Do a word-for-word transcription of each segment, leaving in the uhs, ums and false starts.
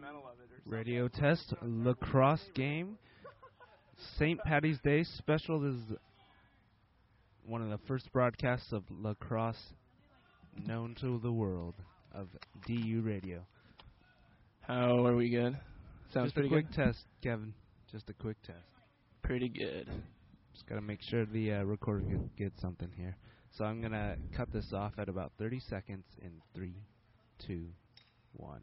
Radio test, lacrosse game. Saint Patty's Day special. This is one of the first broadcasts of lacrosse known to the world of D U Radio. How are we good? Sounds Just pretty a quick good. test, Kevin. Just a quick test. Pretty good. Just got to make sure the uh, recording gets something here. So I'm going to cut this off at about thirty seconds in three, two, one.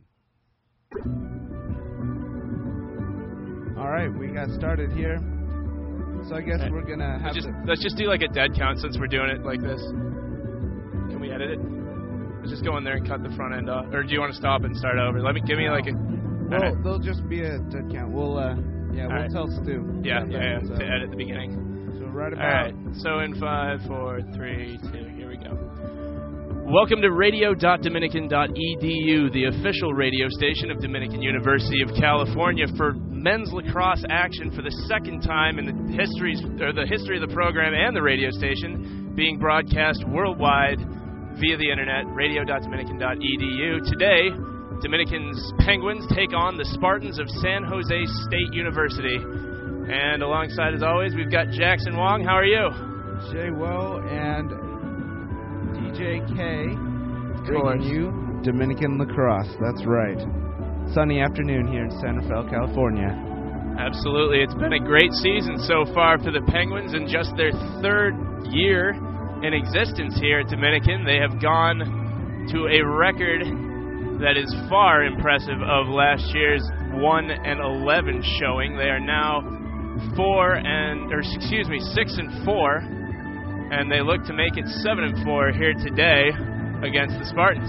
All right, we got started here. So I guess right. we're going to have let's just, to... let's just do like a dead count since we're doing it like this. Can we edit it? Let's just go in there and cut the front end off. Or do you want to stop and start over? Let me give me like a... Well, right. there'll just be a dead count. We'll, uh, yeah, All we'll right. tell Stu. Yeah, yeah, yeah, So, to edit the beginning. so right about... All right, so in five, four, three, two, here we go. Welcome to radio dot dominican dot e d u, the official radio station of Dominican University of California for men's lacrosse action for the second time in the histories or the history of the program and the radio station being broadcast worldwide via the internet, radio dot dominican dot e d u. Today, Dominican's Penguins take on the Spartans of San Jose State University. And alongside, as always, we've got Jackson Wong. How are you? Jay Woe and D J K course. bringing you Dominican Lacrosse. That's right. Sunny afternoon here in San Rafael, California. Absolutely. It's been a great season so far for the Penguins in just their third year in existence here at Dominican. They have gone to a record that is far impressive of last year's one and eleven showing. They are now four and, or excuse me, six and four, and they look to make it seven and four here today against the Spartans.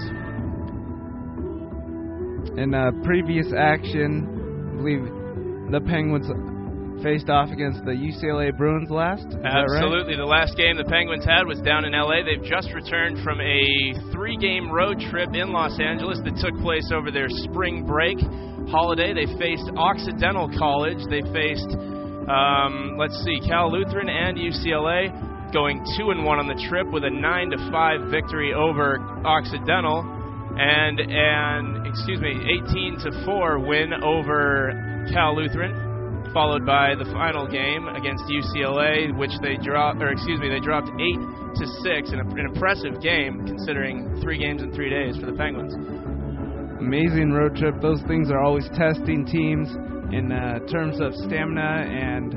In uh, previous action, I believe the Penguins faced off against the U C L A Bruins last. Is Absolutely. That right? The last game the Penguins had was down in L A. They've just returned from a three-game road trip in Los Angeles that took place over their spring break holiday. They faced Occidental College. They faced, um, let's see, Cal Lutheran and U C L A, going two and one on the trip with a nine to five victory over Occidental, and and excuse me, eighteen to four win over Cal Lutheran, followed by the final game against U C L A, which they dropped, or excuse me, they dropped eight to six, in a, an impressive game considering three games in three days for the Penguins. Amazing road trip. Those things are always testing teams in uh, terms of stamina and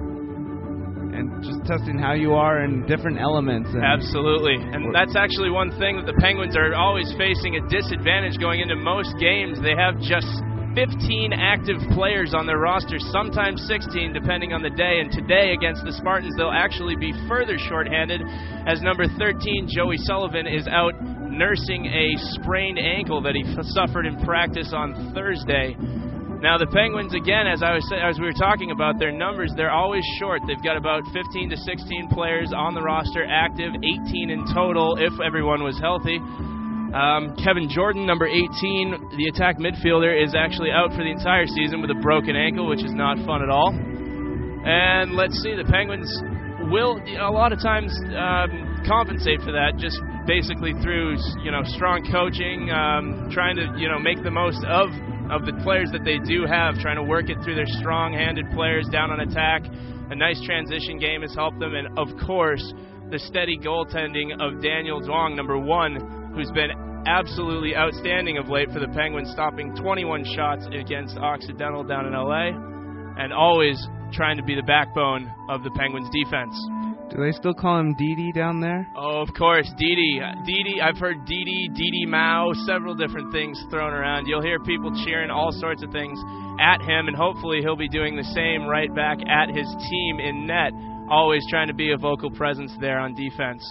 and just testing how you are in different elements. And Absolutely. And that's actually one thing that the Penguins are always facing a disadvantage going into most games. They have just fifteen active players on their roster, sometimes sixteen, depending on the day. And today, against the Spartans, they'll actually be further shorthanded as number thirteen, Joey Sullivan, is out nursing a sprained ankle that he f- suffered in practice on Thursday. Now, the Penguins, again, as I was as we were talking about their numbers, they're always short. They've got about fifteen to sixteen players on the roster, active, eighteen in total if everyone was healthy. Um, Kevin Jordan, number eighteen, the attack midfielder, is actually out for the entire season with a broken ankle, which is not fun at all. And let's see, the Penguins will, a lot of times, um, compensate for that just basically through, you know, strong coaching, um, trying to, you know, make the most of of the players that they do have, trying to work it through their strong-handed players down on attack. A nice transition game has helped them, and, of course, the steady goaltending of Daniel Duong, number one, who's been absolutely outstanding of late for the Penguins, stopping twenty-one shots against Occidental down in L A, and always trying to be the backbone of the Penguins' defense. do they still call him Didi down there? Oh, of course, Didi. Didi, I've heard Didi, Didi Mao, several different things thrown around. You'll hear people cheering all sorts of things at him, and hopefully he'll be doing the same right back at his team in net, always trying to be a vocal presence there on defense.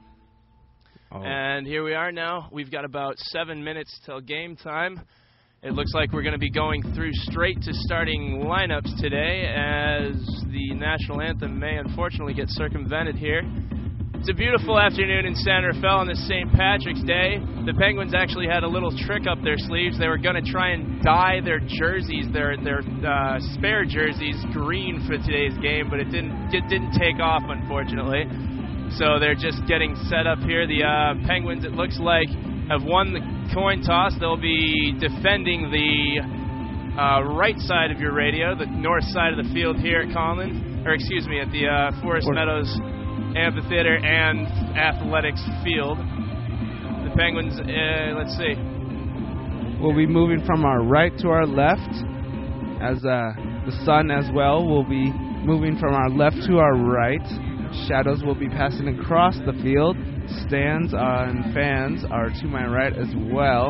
Oh. And here we are now. We've got about seven minutes till game time. It looks like we're going to be going through straight to starting lineups today, as the national anthem may unfortunately get circumvented here. It's a beautiful afternoon in San Rafael on this Saint Patrick's Day. The Penguins actually had a little trick up their sleeves. They were going to try and dye their jerseys, their their uh, spare jerseys, green for today's game, but it didn't it didn't take off, unfortunately. So they're just getting set up here. The uh, Penguins, it looks like, have won the coin toss. They'll be defending the uh, right side of your radio, the north side of the field here at Conlin, or excuse me, at the uh, Forest Meadows Amphitheater and Athletics Field. The Penguins, uh, let's see. We'll be moving from our right to our left, as uh, the sun as well will be moving from our left to our right. Shadows will be passing across the field. Stands and fans are to my right as well.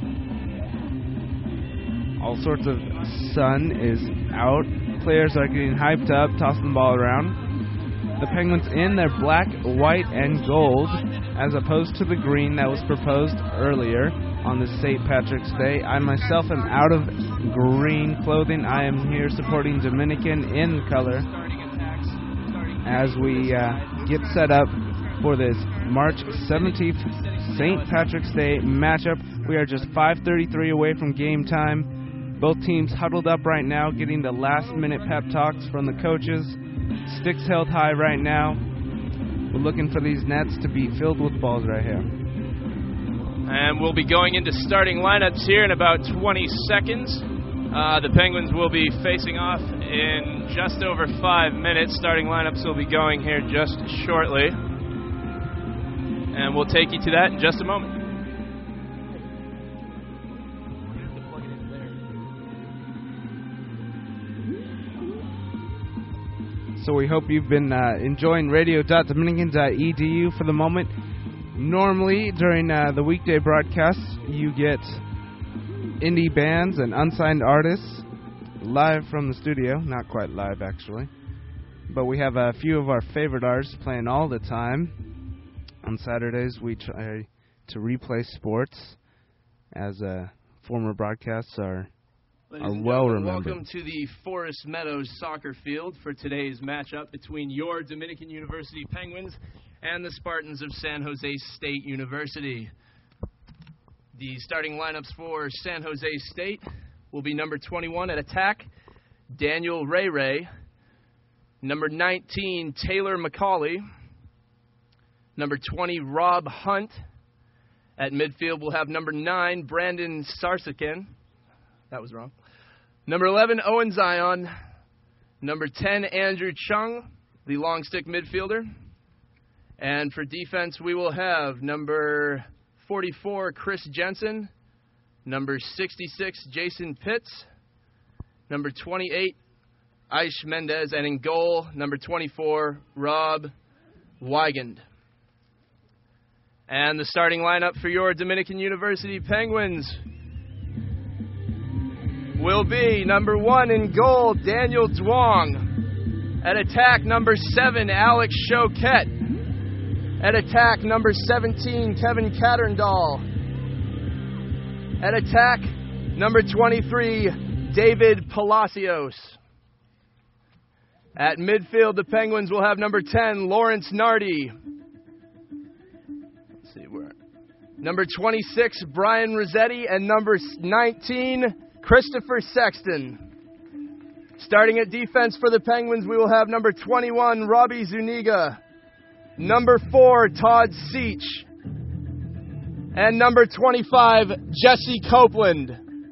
All sorts of sun is out. Players are getting hyped up, tossing the ball around. The Penguins in their black, white, and gold, as opposed to the green that was proposed earlier on this Saint Patrick's Day. I myself am out of green clothing. I am here supporting Dominican in color as we uh, get set up for this March seventeenth Saint Patrick's Day matchup. We are just five thirty-three away from game time. Both teams huddled up right now, getting the last-minute pep talks from the coaches. Sticks held high right now. We're looking for these nets to be filled with balls right here. And we'll be going into starting lineups here in about twenty seconds. Uh, the Penguins will be facing off in just over five minutes. Starting lineups will be going here just shortly. And we'll take you to that in just a moment. So we hope you've been uh, enjoying radio dot dominican dot e d u for the moment. Normally, during uh, the weekday broadcasts, you get indie bands and unsigned artists live from the studio. Not quite live, actually. But we have a few of our favorite artists playing all the time. On Saturdays, we try to replay sports, as uh, former broadcasts are, are well remembered. Welcome to the Forest Meadows soccer field for today's matchup between your Dominican University Penguins and the Spartans of San Jose State University. The starting lineups for San Jose State will be number twenty-one at attack, Daniel Ray Ray. Number nineteen, Taylor McCauley. Number twenty, Rob Hunt. At midfield, we'll have number nine, Brandon Sarsican. That was wrong. Number eleven, Owen Zion. Number ten, Andrew Chung, the long stick midfielder. And for defense, we will have number forty-four, Chris Jensen. Number sixty-six, Jason Pitts. Number twenty-eight, Aish Mendez. And in goal, number twenty-four, Rob Weigand. And the starting lineup for your Dominican University Penguins will be number one in goal, Daniel Duong. At attack, number seven, Alex Choquette. At attack, number seventeen, Kevin Catterndall. At attack, number twenty-three, David Palacios. At midfield, the Penguins will have number ten, Lawrence Nardi. Let's see where. Number twenty-six, Brian Rossetti, and number nineteen, Christopher Sexton. Starting at defense for the Penguins, we will have number twenty-one, Robbie Zuniga. Number four, Todd Seach. And number twenty-five, Jesse Copeland.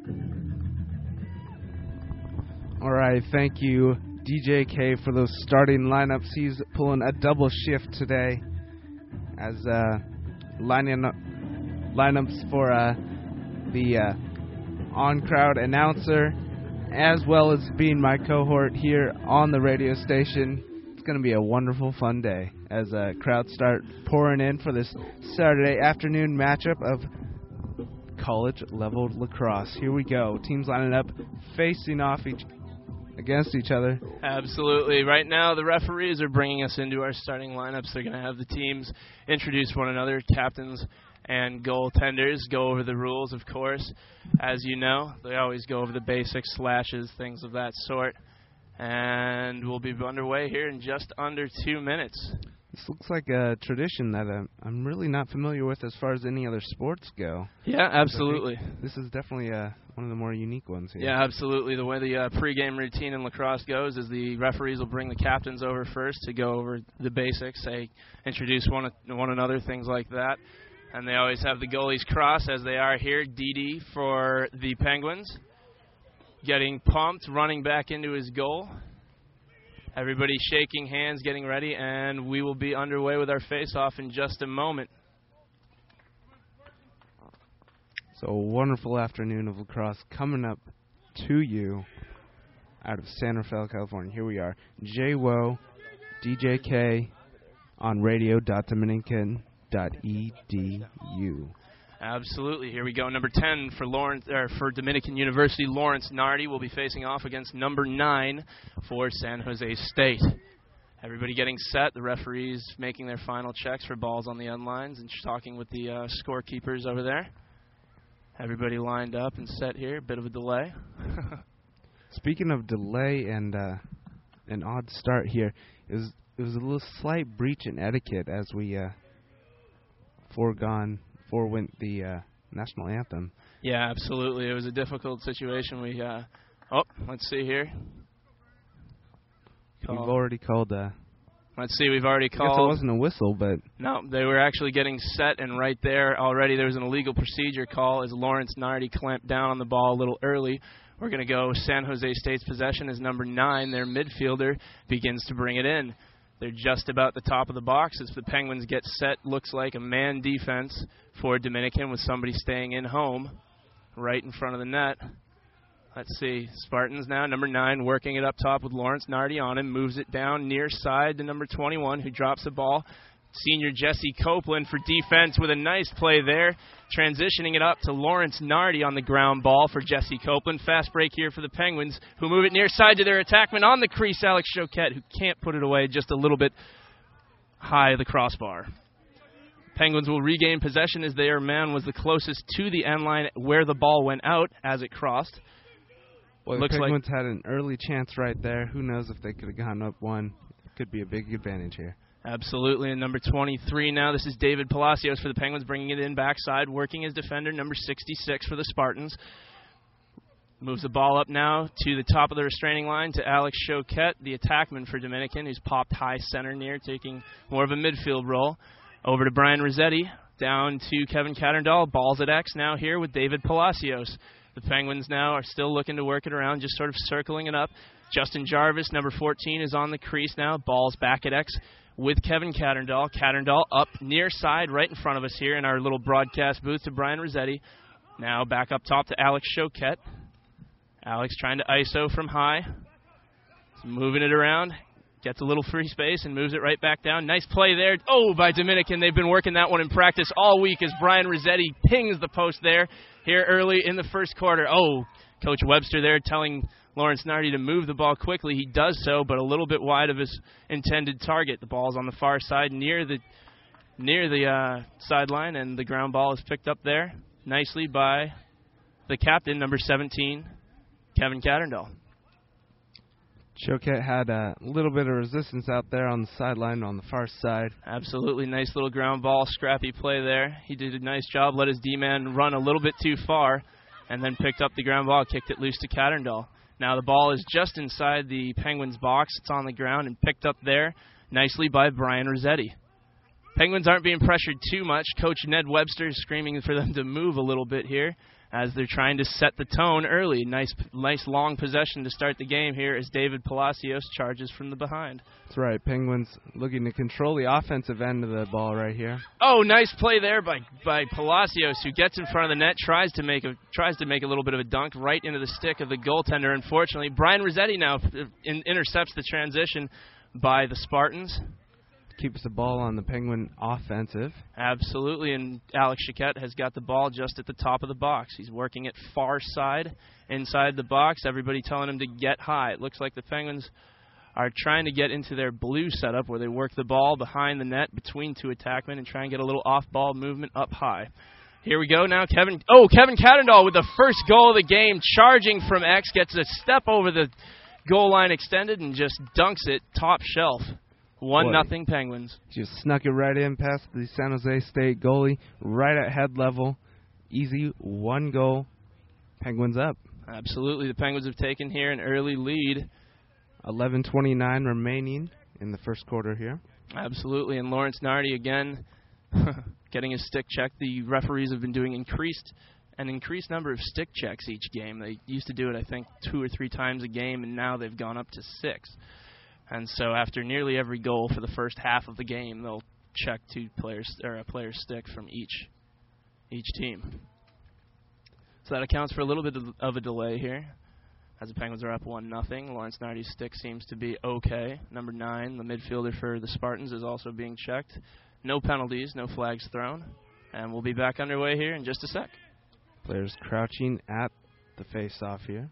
All right, thank you, D J K, for those starting lineups. He's pulling a double shift today as uh, lining up lineups for uh, the uh, on-crowd announcer, as well as being my cohort here on the radio station. It's going to be a wonderful, fun day as uh, crowds start pouring in for this Saturday afternoon matchup of college-level lacrosse. Here we go. Teams lining up, facing off each against each other. Absolutely. Right now, the referees are bringing us into our starting lineups. They're going to have the teams introduce one another, captains and goaltenders, go over the rules, of course. As you know, they always go over the basics, slashes, things of that sort. And we'll be underway here in just under two minutes. This looks like a tradition that I'm, I'm really not familiar with as far as any other sports go. Yeah, absolutely. This is definitely uh, one of the more unique ones here. Yeah, absolutely. The way the uh, pregame routine in lacrosse goes is the referees will bring the captains over first to go over the basics, say, introduce one, one another, things like that. And they always have the goalies cross, as they are here, D D for the Penguins. getting pumped, running back into his goal. Everybody shaking hands, getting ready, and we will be underway with our face-off in just a moment. So a wonderful afternoon of lacrosse coming up to you out of San Rafael, California. Here we are, J W O, D J K, on radio dot dominican dot e d u. Absolutely. Here we go. Number ten for Lawrence, or for Dominican University, Lawrence Nardi will be facing off against number nine for San Jose State. Everybody getting set. The referees making their final checks for balls on the end lines and talking with the uh, scorekeepers over there. Everybody lined up and set here. A bit of a delay. Speaking of delay and uh, an odd start here, it was, it was a little slight breach in etiquette as we uh, foregone, forewent the uh, national anthem. Yeah, absolutely. It was a difficult situation. We, uh, oh, let's see here. Call. We've already called. Uh, let's see, we've already called. I guess it wasn't a whistle, but. No, they were actually getting set, and right there already there was an illegal procedure call as Lawrence Nardi clamped down on the ball a little early. We're going to go San Jose State's possession as number nine, their midfielder, begins to bring it in. They're just about the top of the box as the Penguins get set. Looks like a man defense for Dominican with somebody staying in home right in front of the net. Let's see. Spartans now, number nine, working it up top with Lawrence Nardi on him. Moves it down near side to number twenty-one, who drops the ball. Senior Jesse Copeland for defense with a nice play there. Transitioning it up to Lawrence Nardi on the ground ball for Jesse Copeland. Fast break here for the Penguins, who move it near side to their attackman on the crease, Alex Choquette, who can't put it away just a little bit high of the crossbar. Penguins will regain possession as their man was the closest to the end line where the ball went out as it crossed. Well, the Penguins like had an early chance right there. Who knows if they could have gone up one. Could be a big advantage here. Absolutely. And number twenty-three now, this is David Palacios for the Penguins, bringing it in backside, working as defender, number sixty-six for the Spartans. Moves the ball up now to the top of the restraining line to Alex Choquette, the attackman for Dominican, who's popped high center near, taking more of a midfield role. Over to Brian Rossetti, down to Kevin Catterdahl. Balls at X now here with David Palacios. The Penguins now are still looking to work it around, just sort of circling it up. Justin Jarvis, number fourteen, is on the crease now. Balls back at X with Kevin Catterdahl. Catterdahl up near side right in front of us here in our little broadcast booth to Brian Rossetti. Now back up top to Alex Choquette. Alex trying to I S O from high. He's moving it around. Gets a little free space and moves it right back down. Nice play there. Oh, by Dominican. They've been working that one in practice all week as Brian Rossetti pings the post there here early in the first quarter. Oh, Coach Webster there telling Lawrence Nardi to move the ball quickly. He does so, but a little bit wide of his intended target. The ball's on the far side near the near the uh, sideline, and the ground ball is picked up there nicely by the captain, number seventeen, Kevin Catterdahl. Choquette had a little bit of resistance out there on the sideline on the far side. Absolutely nice little ground ball, scrappy play there. He did a nice job, let his D-man run a little bit too far, and then picked up the ground ball, kicked it loose to Catterdahl. Now the ball is just inside the Penguins' box. It's on the ground and picked up there nicely by Brian Rossetti. Penguins aren't being pressured too much. Coach Ned Webster is screaming for them to move a little bit here as they're trying to set the tone early. Nice nice long possession to start the game here as David Palacios charges from the behind. That's right. Penguins looking to control the offensive end of the ball right here. Oh, nice play there by by Palacios, who gets in front of the net, tries to make a tries to make a little bit of a dunk right into the stick of the goaltender. Unfortunately, Brian Rossetti now in, intercepts the transition by the Spartans. Keeps the ball on the Penguin offensive. Absolutely, and Alex Choquette has got the ball just at the top of the box. He's working it far side, inside the box. Everybody telling him to get high. It looks like the Penguins are trying to get into their blue setup where they work the ball behind the net between two attackmen and try and get a little off-ball movement up high. Here we go now. Kevin. Oh, Kevin Catterdahl with the first goal of the game, charging from X, gets a step over the goal line extended and just dunks it top shelf. One nothing Penguins. Just snuck it right in past the San Jose State goalie, right at head level. Easy, one goal. Penguins up. Absolutely. The Penguins have taken here an early lead. eleven twenty-nine remaining in the first quarter here. Absolutely. And Lawrence Nardi again getting his stick checked. The referees have been doing increased an increased number of stick checks each game. They used to do it, I think, two or three times a game, and now they've gone up to six. And so after nearly every goal for the first half of the game, they'll check two players or a player's stick from each each team. So that accounts for a little bit of a delay here, as the Penguins are up one nothing. Lawrence Nardy's stick seems to be okay. Number nine, the midfielder for the Spartans, is also being checked. No penalties, no flags thrown. And we'll be back underway here in just a sec. Players crouching at the face-off here.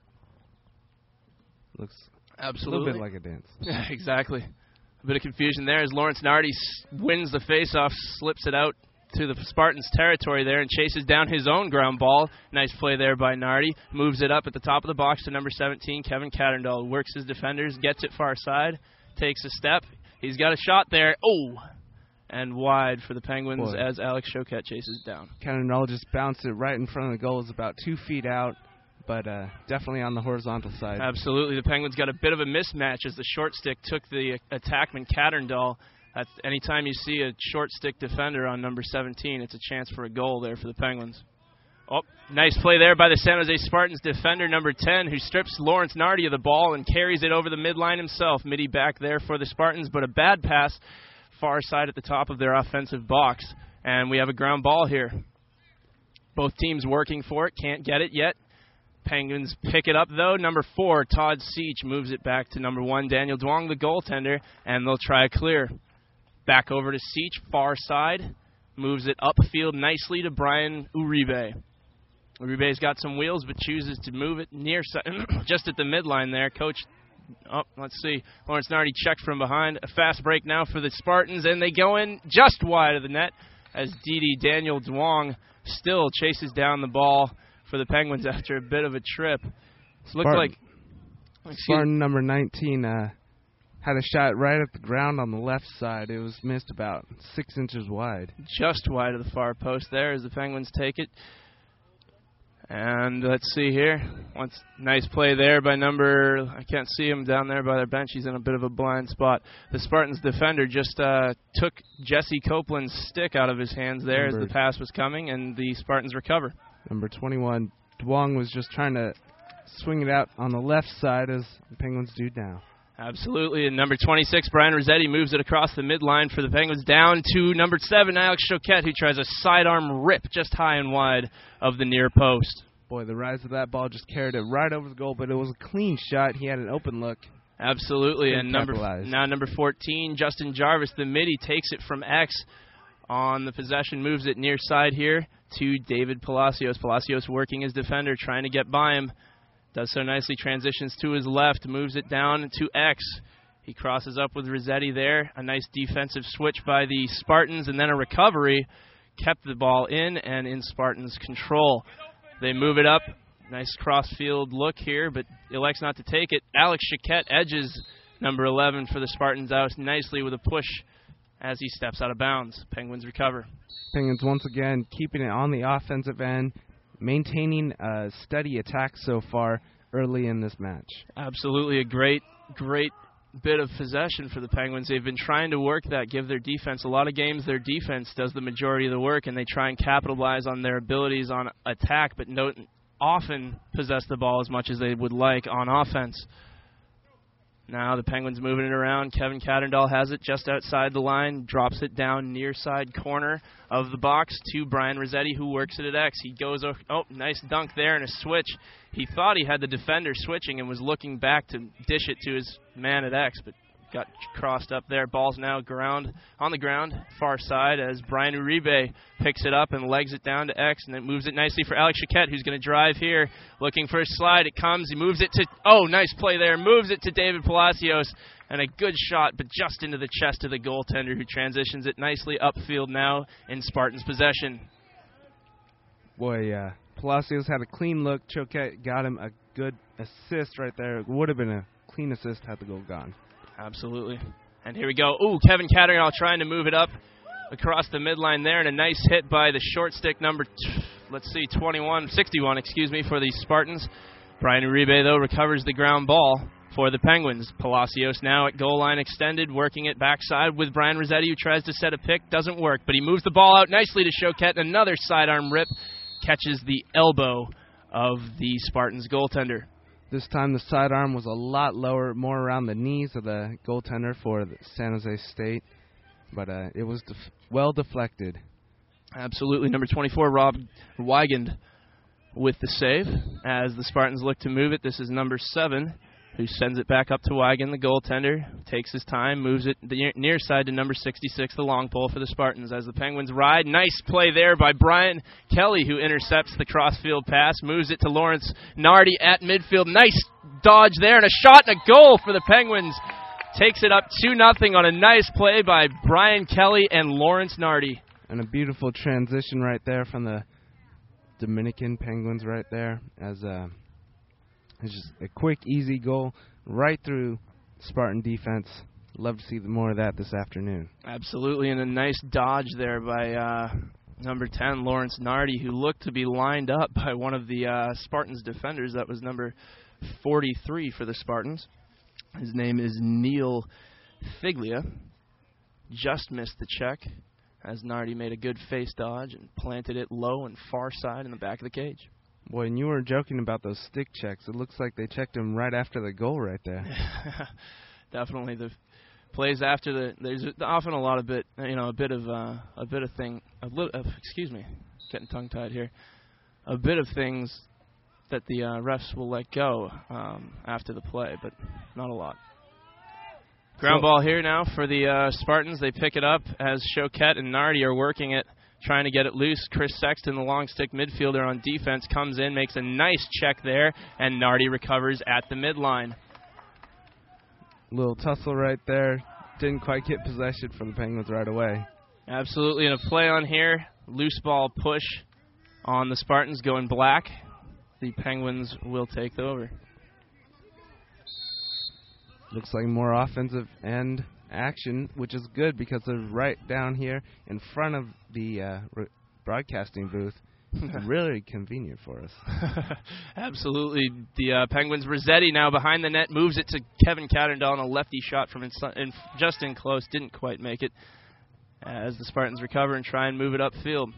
Looks Absolutely. a little bit like a dance. Yeah, exactly. A bit of confusion there as Lawrence Nardy wins the face-off, slips it out to the Spartans' territory there and chases down his own ground ball. Nice play there by Nardy. Moves it up at the top of the box to number seventeen, Kevin Catterdahl. Works his defenders, gets it far side, takes a step. He's got a shot there. Oh! And wide for the Penguins Boy. as Alex Choquette chases down. Catterdahl just bounced it right in front of the goal. It's about two feet out, but uh, definitely on the horizontal side. Absolutely. The Penguins got a bit of a mismatch as the short stick took the attackman Catterdahl. That's, anytime you see a short stick defender on number seventeen, it's a chance for a goal there for the Penguins. Oh, nice play there by the San Jose Spartans defender, number ten, who strips Lawrence Nardy of the ball and carries it over the midline himself. Midi back there for the Spartans, but a bad pass far side at the top of their offensive box. And we have a ground ball here. Both teams working for it, can't get it yet. Penguins pick it up, though. Number four, Todd Seach, moves it back to number one, Daniel Duong, the goaltender, and they'll try a clear. Back over to Seach, far side. Moves it upfield nicely to Brian Uribe. Uribe's got some wheels, but chooses to move it near just at the midline there. Coach, oh, let's see. Lawrence Nardy checked from behind. A fast break now for the Spartans, and they go in just wide of the net as Didi Daniel Duong still chases down the ball for the Penguins after a bit of a trip. It looked like Spartan number nineteen uh, had a shot right at the ground on the left side. It was missed about six inches wide. Just wide of the far post there as the Penguins take it. And let's see here. Once nice play there by number, I can't see him down there by their bench. He's in a bit of a blind spot. The Spartans defender just uh, took Jesse Copeland's stick out of his hands there number, as the pass was coming, and the Spartans recover. Number twenty-one, Duong was just trying to swing it out on the left side as the Penguins do now. Absolutely, and number twenty-six, Brian Rossetti, moves it across the midline for the Penguins down to number seven, Alex Choquette, who tries a sidearm rip just high and wide of the near post. Boy, the rise of that ball just carried it right over the goal, but it was a clean shot. He had an open look. Absolutely, and number now number fourteen, Justin Jarvis, the midi, takes it from X on the possession, moves it near side here to David Palacios. Palacios working his defender, trying to get by him. Does so nicely, transitions to his left, moves it down to X. He crosses up with Rossetti there. A nice defensive switch by the Spartans, and then a recovery. Kept the ball in and in Spartans' control. They move it up. Nice cross-field look here, but elects not to take it. Alex Choquette edges number eleven for the Spartans out nicely with a push as he steps out of bounds. Penguins recover. Penguins once again keeping it on the offensive end, maintaining a steady attack so far early in this match. Absolutely a great, great bit of possession for the Penguins. They've been trying to work that, give their defense. A lot of games their defense does the majority of the work, and they try and capitalize on their abilities on attack, but don't often possess the ball as much as they would like on offense. Now the Penguins moving it around. Kevin Catterdahl has it just outside the line, drops it down near side corner of the box to Brian Rossetti, who works it at X. He goes, oh, oh, nice dunk there and a switch. He thought he had the defender switching and was looking back to dish it to his man at X, but got crossed up there. Ball's now ground on the ground, far side, as Brian Uribe picks it up and legs it down to X, and then moves it nicely for Alex Choquette, who's going to drive here, looking for a slide. It comes. He moves it to, oh, nice play there. Moves it to David Palacios, and a good shot, but just into the chest of the goaltender, who transitions it nicely upfield now in Spartans' possession. Boy, uh, Palacios had a clean look. Choquette got him a good assist right there. It would have been a clean assist had the goal gone. Absolutely. And here we go. Ooh, Kevin Catterdahl trying to move it up across the midline there, and a nice hit by the short stick number, t- let's see, twenty-one, sixty-one, excuse me, for the Spartans. Brian Uribe, though, recovers the ground ball for the Penguins. Palacios now at goal line extended, working it backside with Brian Rossetti, who tries to set a pick. Doesn't work, but he moves the ball out nicely to Choquette. Another sidearm rip. catches the elbow of the Spartans goaltender. This time the sidearm was a lot lower, more around the knees of the goaltender for the San Jose State, but uh, it was def- well deflected. Absolutely. Number twenty-four, Rob Weigand with the save as the Spartans look to move it. This is number seven, who sends it back up to Weigand, the goaltender, takes his time, moves it the near side to number sixty-six, the long pole for the Spartans as the Penguins ride. Nice play there by Brian Kelly, who intercepts the crossfield pass, moves it to Lawrence Nardi at midfield. Nice dodge there, and a shot and a goal for the Penguins. Takes it up two nothing on a nice play by Brian Kelly and Lawrence Nardi. And a beautiful transition right there from the Dominican Penguins right there as a... It's just a quick, easy goal right through Spartan defense. Love to see more of that this afternoon. Absolutely, and a nice dodge there by uh, number ten, Lawrence Nardi, who looked to be lined up by one of the uh, Spartans defenders. That was number forty-three for the Spartans. His name is Neil Figlia. Just missed the check as Nardi made a good face dodge and planted it low and far side in the back of the cage. Boy, and you were joking about those stick checks. It looks like they checked him right after the goal right there. Definitely the plays after the. There's often a lot of bit, you know, a bit of uh, a bit of thing. A little, uh, excuse me, getting tongue tied here. A bit of things that the uh, refs will let go um, after the play, but not a lot. Ground ball here now for the uh, Spartans. They pick it up as Choquette and Nardi are working it, trying to get it loose. Chris Sexton, the long stick midfielder on defense, comes in, makes a nice check there, and Nardi recovers at the midline. Little tussle right there. Didn't quite get possession for the Penguins right away. Absolutely, and a play on here. Loose ball push on the Spartans going black. The Penguins will take the over. Looks like more offensive end action, which is good because they're right down here in front of the uh, re- broadcasting booth. Really convenient for us. Absolutely. The uh, Penguins, Rossetti now behind the net, moves it to Kevin Catterdahl on a lefty shot from in, in, just in close, didn't quite make it, as the Spartans recover and try and move it upfield.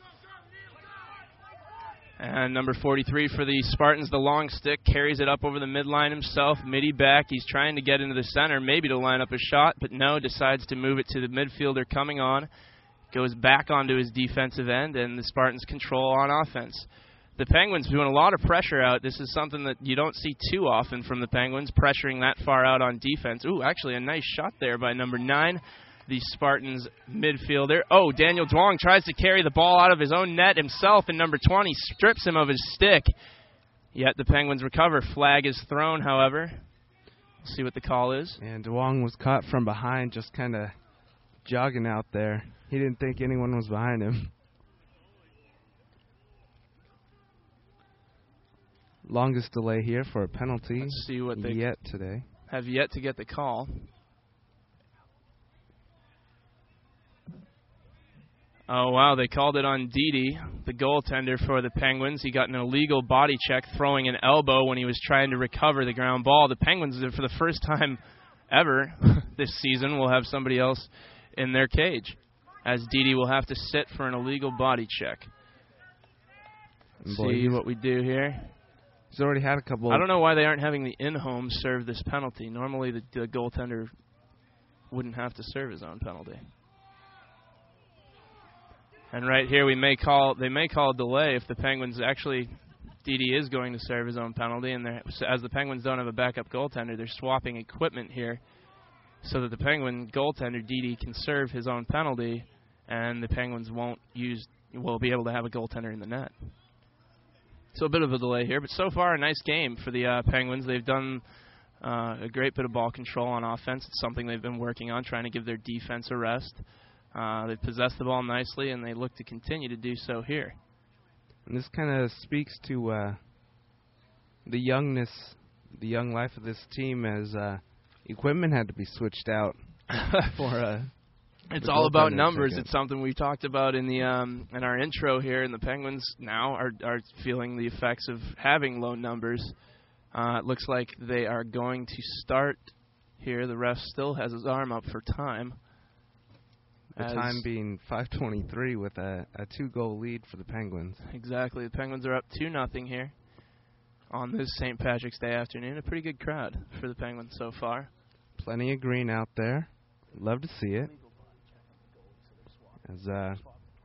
And number forty-three for the Spartans, the long stick, carries it up over the midline himself. Midi back. He's trying to get into the center, maybe to line up a shot, but no, decides to move it to the midfielder coming on. Goes back onto his defensive end, and the Spartans control on offense. The Penguins doing a lot of pressure out. This is something that you don't see too often from the Penguins, pressuring that far out on defense. Ooh, actually a nice shot there by number nine. The Spartans midfielder. Oh, Daniel Duong tries to carry the ball out of his own net himself, and number twenty strips him of his stick. Yet the Penguins recover. Flag is thrown, however. We'll see what the call is. And Duong was caught from behind, just kind of jogging out there. He didn't think anyone was behind him. Longest delay here for a penalty. Let's see what they yet today. Have yet to get the call. Oh, wow, they called it on Didi, the goaltender for the Penguins. He got an illegal body check throwing an elbow when he was trying to recover the ground ball. The Penguins, for the first time ever this season, will have somebody else in their cage, as Didi will have to sit for an illegal body check. Boy, see what we do here. He's already had a couple. I don't know why they aren't having the in-home serve this penalty. Normally the, the goaltender wouldn't have to serve his own penalty. And right here, we may call they may call a delay if the Penguins actually, Didi is going to serve his own penalty, and as the Penguins don't have a backup goaltender, they're swapping equipment here so that the Penguin goaltender Didi can serve his own penalty, and the Penguins won't use will be able to have a goaltender in the net. So a bit of a delay here, but so far a nice game for the uh, Penguins. They've done uh, a great bit of ball control on offense. It's something they've been working on, trying to give their defense a rest. Uh, they possess the ball nicely, and they look to continue to do so here. And this kind of speaks to uh, the youngness, the young life of this team, as uh, equipment had to be switched out for. Uh, it's all about numbers. It's something we talked about in the um, in our intro here, and the Penguins now are are feeling the effects of having low numbers. Uh, it looks like they are going to start here. The ref still has his arm up for time. The time being five twenty-three with a, a two-goal lead for the Penguins. Exactly. The Penguins are up two nothing here on this Saint Patrick's Day afternoon. A pretty good crowd for the Penguins so far. Plenty of green out there. Love to see it. As uh,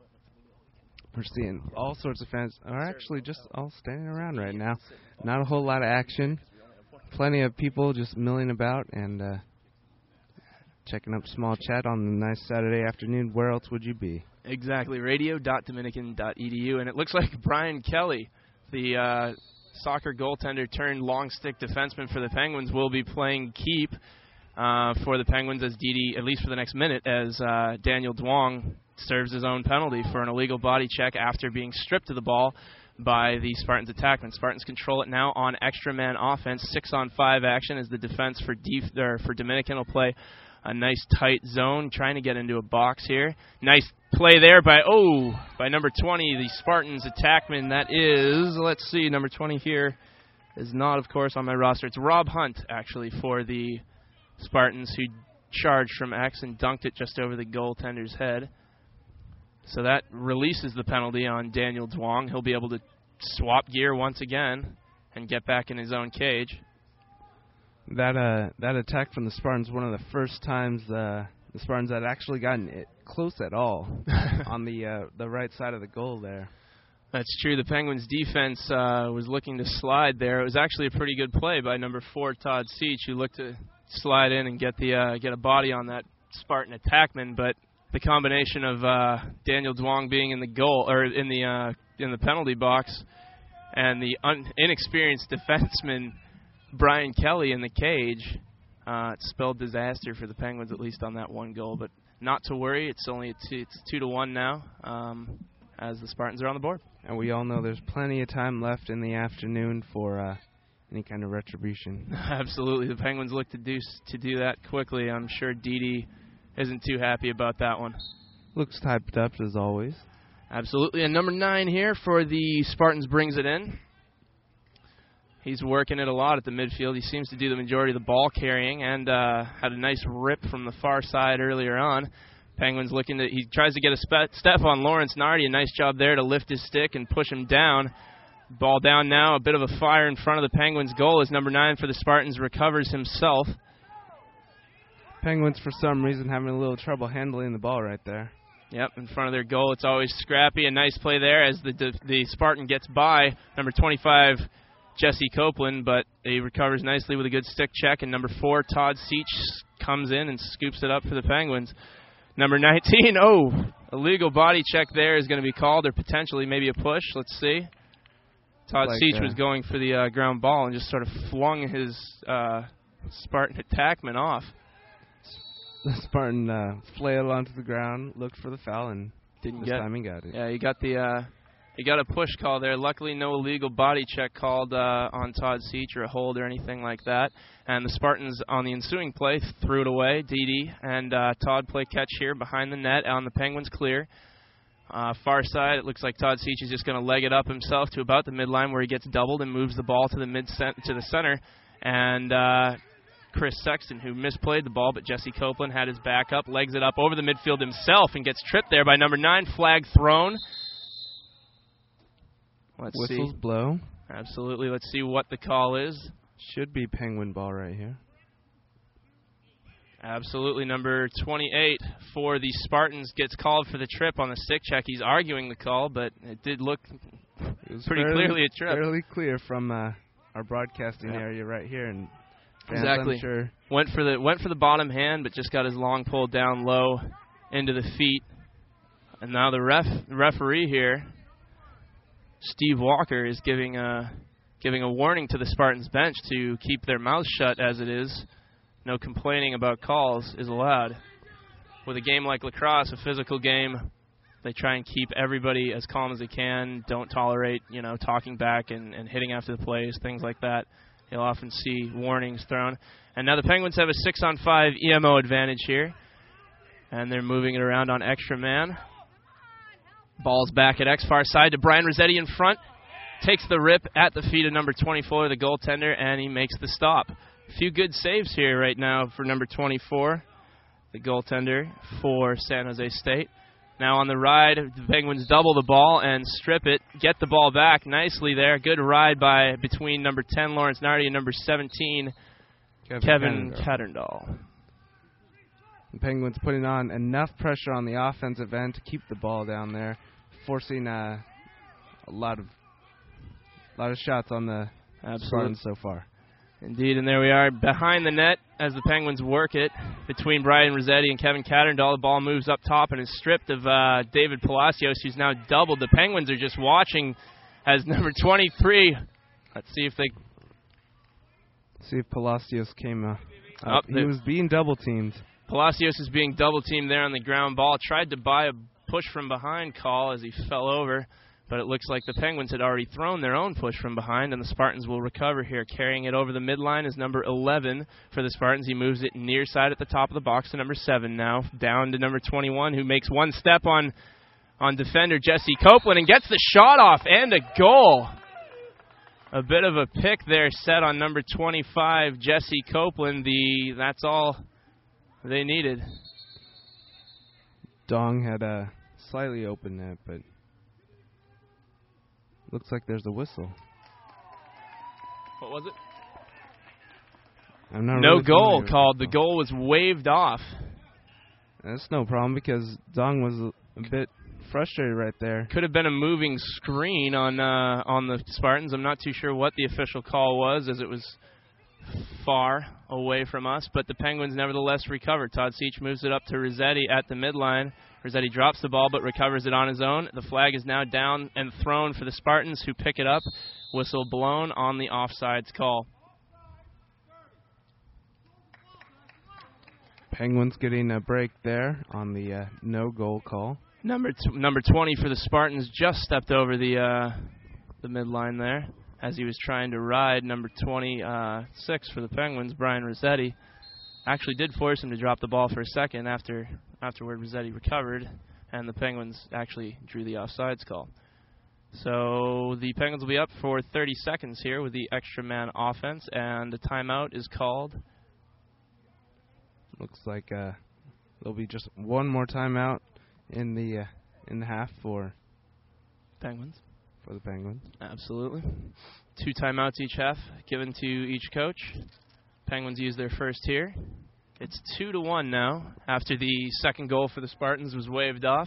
we're seeing all sorts of fans are actually just all standing around right now. Not a whole lot of action. Plenty of people just milling about and uh, checking up small chat on a nice Saturday afternoon. Where else would you be? Exactly. radio dot dominican dot e d u. And it looks like Brian Kelly, the uh, soccer goaltender turned long stick defenseman for the Penguins, will be playing keep uh, for the Penguins as Didi, at least for the next minute, as uh, Daniel Duong serves his own penalty for an illegal body check after being stripped of the ball by the Spartans attackmen. Spartans control it now on extra man offense. Six on five action as the defense for def- or for Dominican will play a nice tight zone, trying to get into a box here. Nice play there by, oh, by number twenty, the Spartans attackman. That is, let's see, number twenty here is not, of course, on my roster. It's Rob Hunt, actually, for the Spartans, who charged from X and dunked it just over the goaltender's head. So that releases the penalty on Daniel Duong. He'll be able to swap gear once again and get back in his own cage. That uh, that attack from the Spartans, one of the first times uh, the Spartans had actually gotten it close at all on the uh, the right side of the goal there. That's true. The Penguins' defense uh, was looking to slide there. It was actually a pretty good play by number four, Todd Seach, who looked to slide in and get the uh, get a body on that Spartan attackman, but the combination of uh, Daniel Duong being in the goal or in the uh, in the penalty box and the un- inexperienced defenseman Brian Kelly in the cage, uh, it spelled disaster for the Penguins, at least on that one goal. But not to worry, it's only a two, it's two to one now, um, as the Spartans are on the board. And we all know there's plenty of time left in the afternoon for uh, any kind of retribution. Absolutely, the Penguins look to do to do that quickly. I'm sure Didi isn't too happy about that one. Looks typed up as always. Absolutely, and number nine here for the Spartans brings it in. He's working it a lot at the midfield. He seems to do the majority of the ball carrying and uh, had a nice rip from the far side earlier on. Penguins looking to, he tries to get a spe- step on Lawrence Nardi. A nice job there to lift his stick and push him down. Ball down now, a bit of a fire in front of the Penguins' goal as number nine for the Spartans recovers himself. Penguins, for some reason, having a little trouble handling the ball right there. Yep, in front of their goal. It's always scrappy. A nice play there as the the, the Spartan gets by number twenty-five, Jesse Copeland, but he recovers nicely with a good stick check. And number four, Todd Seach, comes in and scoops it up for the Penguins. Number nineteen, oh, illegal body check there is going to be called, or potentially maybe a push. Let's see. Todd like Seach uh, was going for the uh, ground ball and just sort of flung his uh, Spartan attackman off. The Spartan uh, flailed onto the ground, looked for the foul, and didn't this get. time he got it. Yeah, he got the uh, he got a push call there. Luckily, no illegal body check called uh, on Todd Seach or a hold or anything like that. And the Spartans on the ensuing play threw it away. Didi and uh, Todd play catch here behind the net on the Penguins clear. Uh, far side, it looks like Todd Seach is just going to leg it up himself to about the midline where he gets doubled and moves the ball to the mid to the center. And uh, Chris Sexton, who misplayed the ball, but Jesse Copeland had his back up, legs it up over the midfield himself and gets tripped there by number nine. Flag thrown. Let's Whistles see. blow. Absolutely. Let's see what the call is. Should be Penguin ball right here. Absolutely. Number twenty-eight for the Spartans gets called for the trip on the stick check. He's arguing the call, but it did look It was pretty fairly, clearly a trip. Fairly clear from uh, our broadcasting yeah. area right here. And fans, exactly. I'm sure. Went for the went for the bottom hand, but just got his long pull down low into the feet. And now the ref the referee here, Steve Walker, is giving a giving a warning to the Spartans bench to keep their mouths shut as it is. No complaining about calls is allowed. With a game like lacrosse, a physical game, they try and keep everybody as calm as they can. Don't tolerate, you know, talking back and, and hitting after the plays, things like that. You'll often see warnings thrown. And now the Penguins have a six on five E M O advantage here. And they're moving it around on extra man. Ball's back at X far side to Brian Rossetti in front. Takes the rip at the feet of number twenty-four, the goaltender, and he makes the stop. A few good saves here right now for number twenty-four. the goaltender for San Jose State. Now on the ride, the Penguins double the ball and strip it, get the ball back nicely there. Good ride by between number ten, Lawrence Nardi, and number seventeen, Kevin, Kevin Catterndall. The Penguins putting on enough pressure on the offensive end to keep the ball down there, forcing uh, a lot of a lot of shots on the Spartans so far. Indeed, and there we are behind the net as the Penguins work it between Brian Rossetti and Kevin Catterndall. The ball moves up top and is stripped of uh, David Palacios, who's now doubled. The Penguins are just watching as number twenty-three. Let's see if they... See if Palacios came uh, up. up. He was being double-teamed. Palacios is being double-teamed there on the ground ball. Tried to buy a push from behind call as he fell over. But it looks like the Penguins had already thrown their own push from behind, and the Spartans will recover here. Carrying it over the midline is number eleven for the Spartans. He moves it near side at the top of the box to number seven now. Down to number twenty-one, who makes one step on, on defender Jesse Copeland and gets the shot off and a goal. A bit of a pick there set on number twenty-five, Jesse Copeland. The That's all they needed. Dong had a slightly open net, but... Looks like there's a whistle. What was it? I'm not no really goal called. The goal was waved off. That's no problem because Dong was a, a bit frustrated right there. Could have been a moving screen on uh, on the Spartans. I'm not too sure what the official call was as it was far away from us, but the Penguins nevertheless recovered. Todd Seach moves it up to Rossetti at the midline. Rossetti drops the ball but recovers it on his own. The flag is now down and thrown for the Spartans, who pick it up. Whistle blown on the offsides call. Penguins getting a break there on the uh, no-goal call. Number t- number twenty for the Spartans just stepped over the uh, the midline there as he was trying to ride number twenty-six for the Penguins, Brian Rossetti. Actually did force him to drop the ball for a second after afterward Rossetti recovered, and the Penguins actually drew the offsides call. So the Penguins will be up for thirty seconds here with the extra man offense, and a timeout is called. Looks like uh, there'll be just one more timeout in the uh, in the half for Penguins. For the Penguins. Absolutely. Two timeouts each half given to each coach. Penguins use their first here. It's two to one now after the second goal for the Spartans was waved off.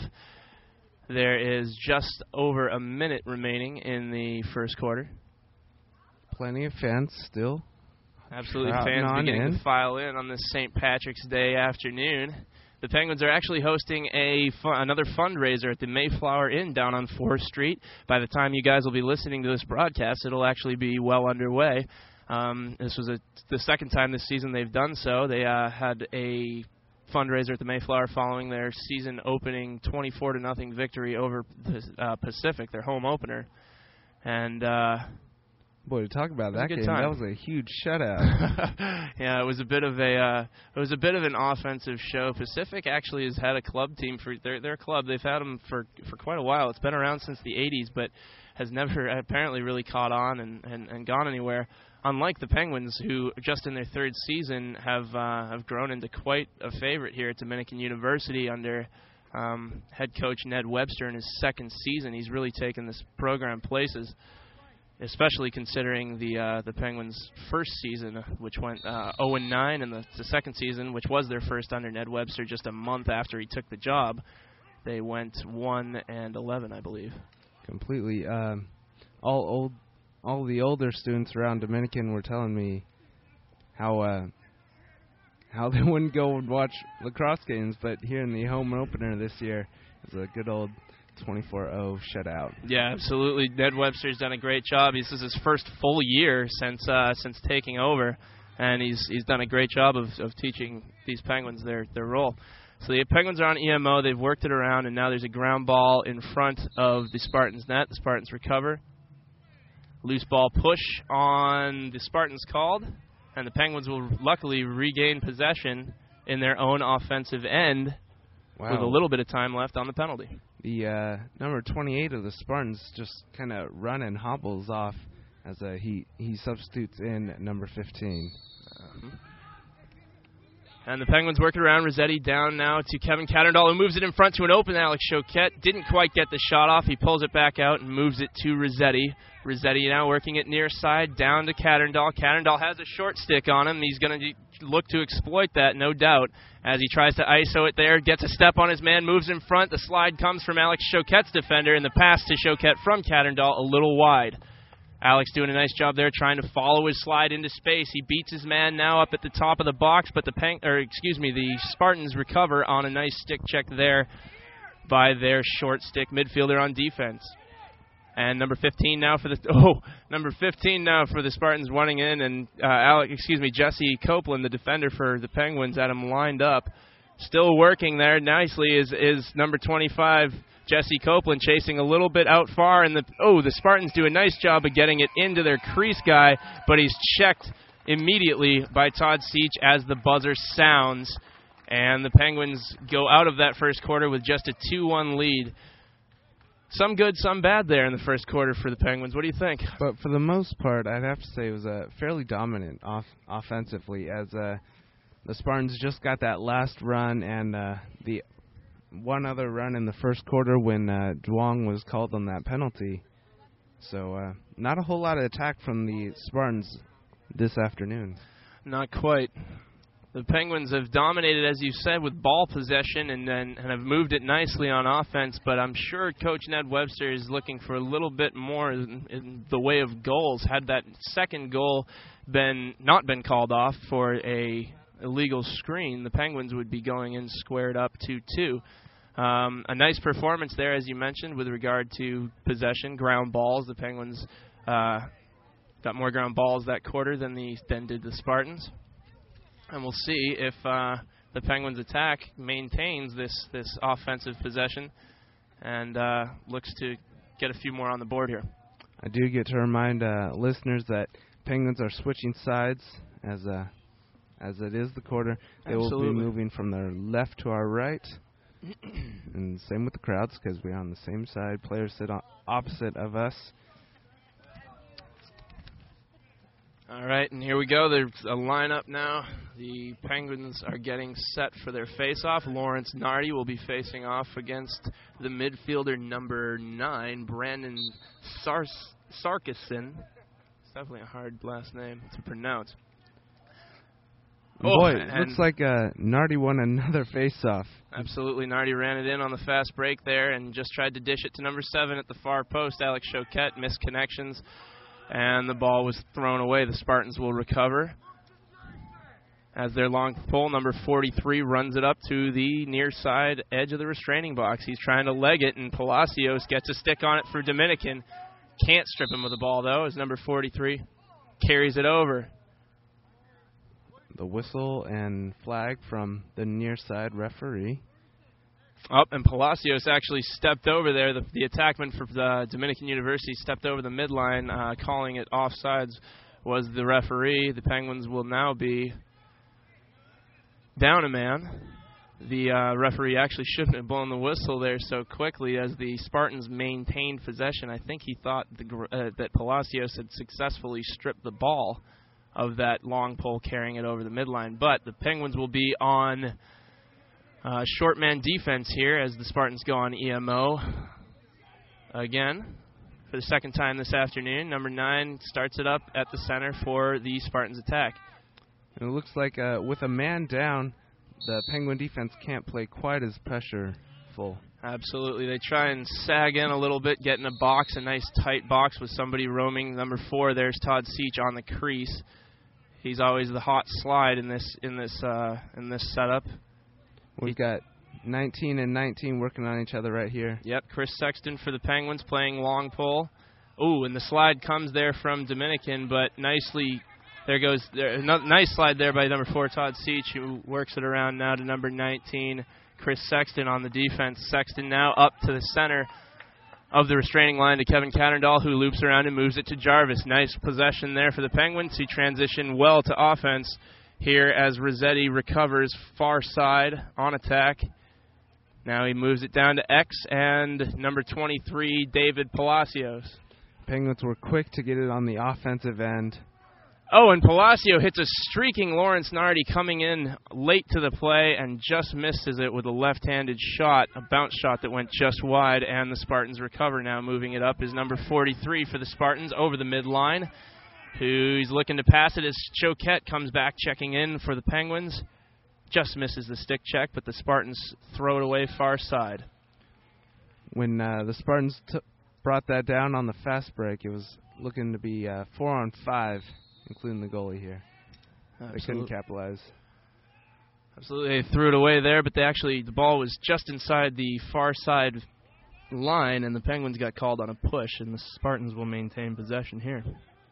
There is just over a minute remaining in the first quarter. Plenty of fans still. Absolutely, fans beginning in. to file in on this Saint Patrick's Day afternoon. The Penguins are actually hosting a fu- another fundraiser at the Mayflower Inn down on fourth Street. By the time you guys will be listening to this broadcast, it'll actually be well underway. Um, this was a, the second time this season they've done so. They uh, had a fundraiser at the Mayflower following their season opening twenty-four to nothing victory over the uh, Pacific, their home opener. And uh, boy, to talk about that game, time. that was a huge shutout. Yeah, it was a bit of a uh, it was a bit of an offensive show. Pacific actually has had a club team for their their club. They've had them for for quite a while. It's been around since the eighties, but has never apparently really caught on and, and, and gone anywhere. Unlike the Penguins, who just in their third season have uh, have grown into quite a favorite here at Dominican University under um, head coach Ned Webster in his second season. He's really taken this program places, especially considering the uh, the Penguins' first season, which went uh, oh and nine, and the, the second season, which was their first under Ned Webster just a month after he took the job, they went one and eleven, I believe. Completely. Um, all old. All the older students around Dominican were telling me how uh, how they wouldn't go and watch lacrosse games, but here in the home opener this year, it was a good old twenty-four oh shutout. Yeah, absolutely. Ned Webster's done a great job. This is his first full year since uh, since taking over, and he's he's done a great job of, of teaching these Penguins their, their role. So the Penguins are on E M O. They've worked it around, and now there's a ground ball in front of the Spartans' net. The Spartans recover. Loose ball push on the Spartans called, and the Penguins will luckily regain possession in their own offensive end wow. with a little bit of time left on the penalty. The uh, number twenty-eight of the Spartans just kind of run and hobbles off as uh, he, he substitutes in number fifteen. Um, And the Penguins work it around. Rossetti down now to Kevin Catterdahl, who moves it in front to an open Alex Choquette. Didn't quite get the shot off. He pulls it back out and moves it to Rossetti. Rossetti now working it near side, down to Catterdahl. Catterdahl has a short stick on him. He's going to look to exploit that, no doubt, as he tries to I S O it there. Gets a step on his man, moves in front. The slide comes from Alex Choquette's defender, and the pass to Choquette from Catterdahl a little wide. Alex doing a nice job there, trying to follow his slide into space. He beats his man now up at the top of the box, but the Peng- or excuse me, the Spartans recover on a nice stick check there by their short stick midfielder on defense. And number fifteen now for the oh, number fifteen now for the Spartans running in, and uh, Alex, excuse me, Jesse Copeland, the defender for the Penguins, had him lined up, still working there nicely. Is is number twenty-five. Jesse Copeland chasing a little bit out far, and the oh, the Spartans do a nice job of getting it into their crease guy, but he's checked immediately by Todd Seach as the buzzer sounds, and the Penguins go out of that first quarter with just a two one lead. Some good, some bad there in the first quarter for the Penguins. What do you think? But for the most part, I'd have to say it was uh, fairly dominant off offensively, as uh, the Spartans just got that last run and uh, the one other run in the first quarter when uh, Duong was called on that penalty. So uh, not a whole lot of attack from the Spartans this afternoon. Not quite. The Penguins have dominated, as you said, with ball possession and, and, and have moved it nicely on offense, but I'm sure Coach Ned Webster is looking for a little bit more in, in the way of goals. Had that second goal been not been called off for a illegal screen, the Penguins would be going in squared up two two. Um, a nice performance there, as you mentioned, with regard to possession, ground balls. The Penguins uh, got more ground balls that quarter than the than did the Spartans. And we'll see if uh, the Penguins' attack maintains this, this offensive possession and uh, looks to get a few more on the board here. I do get to remind uh, listeners that Penguins are switching sides as uh, as it is the quarter. They Absolutely. will be moving from their left to our right. And same with the crowds, because we're on the same side. Players sit on opposite of us. All right, and here we go. There's a lineup now. The Penguins are getting set for their face-off. Lawrence Nardi will be facing off against the midfielder number nine, Brandon Sars- Sarkisson. It's definitely a hard last name to pronounce. Boy, oh, looks like uh, Nardi won another face-off. Absolutely, Nardi ran it in on the fast break there and just tried to dish it to number seven at the far post. Alex Choquette missed connections, and the ball was thrown away. The Spartans will recover as their long pole, number forty-three, runs it up to the near side edge of the restraining box. He's trying to leg it, and Palacios gets a stick on it for Dominican. Can't strip him of the ball, though, as number forty-three carries it over. The whistle and flag from the near side referee. Up, oh, and Palacios actually stepped over there. The, the attackman for the Dominican University stepped over the midline, uh, calling it offsides, was the referee. The Penguins will now be down a man. The uh, referee actually shouldn't have blown the whistle there so quickly as the Spartans maintained possession. I think he thought the, uh, that Palacios had successfully stripped the ball of that long pole carrying it over the midline. But the Penguins will be on uh, short man defense here as the Spartans go on E M O again for the second time this afternoon. Number nine starts it up at the center for the Spartans attack. And it looks like uh, with a man down, the Penguin defense can't play quite as pressureful. Absolutely. They try and sag in a little bit, get in a box, a nice tight box with somebody roaming. Number four, there's Todd Seach on the crease. He's always the hot slide in this in this uh, in this setup. We've got nineteen and nineteen working on each other right here. Yep, Chris Sexton for the Penguins playing long pole. Ooh, and the slide comes there from Dominican, but nicely, there goes there. Nice slide there by number four, Todd Seach, who works it around now to number nineteen, Chris Sexton on the defense. Sexton now up to the center of the restraining line to Kevin Catterdahl, who loops around and moves it to Jarvis. Nice possession there for the Penguins. He transitioned well to offense here as Rossetti recovers far side on attack. Now he moves it down to X and number twenty-three, David Palacios. Penguins were quick to get it on the offensive end. Oh, and Palacio hits a streaking Lawrence Nardi coming in late to the play and just misses it with a left-handed shot, a bounce shot that went just wide, and the Spartans recover now. Moving it up is number forty-three for the Spartans over the midline, who's looking to pass it as Choquette comes back checking in for the Penguins. Just misses the stick check, but the Spartans throw it away far side. When uh, the Spartans t- brought that down on the fast break, it was looking to be uh, four on five. Including the goalie here. Absolutely. They couldn't capitalize. Absolutely. They threw it away there, but they actually, the ball was just inside the far side line, and the Penguins got called on a push, and the Spartans will maintain possession here.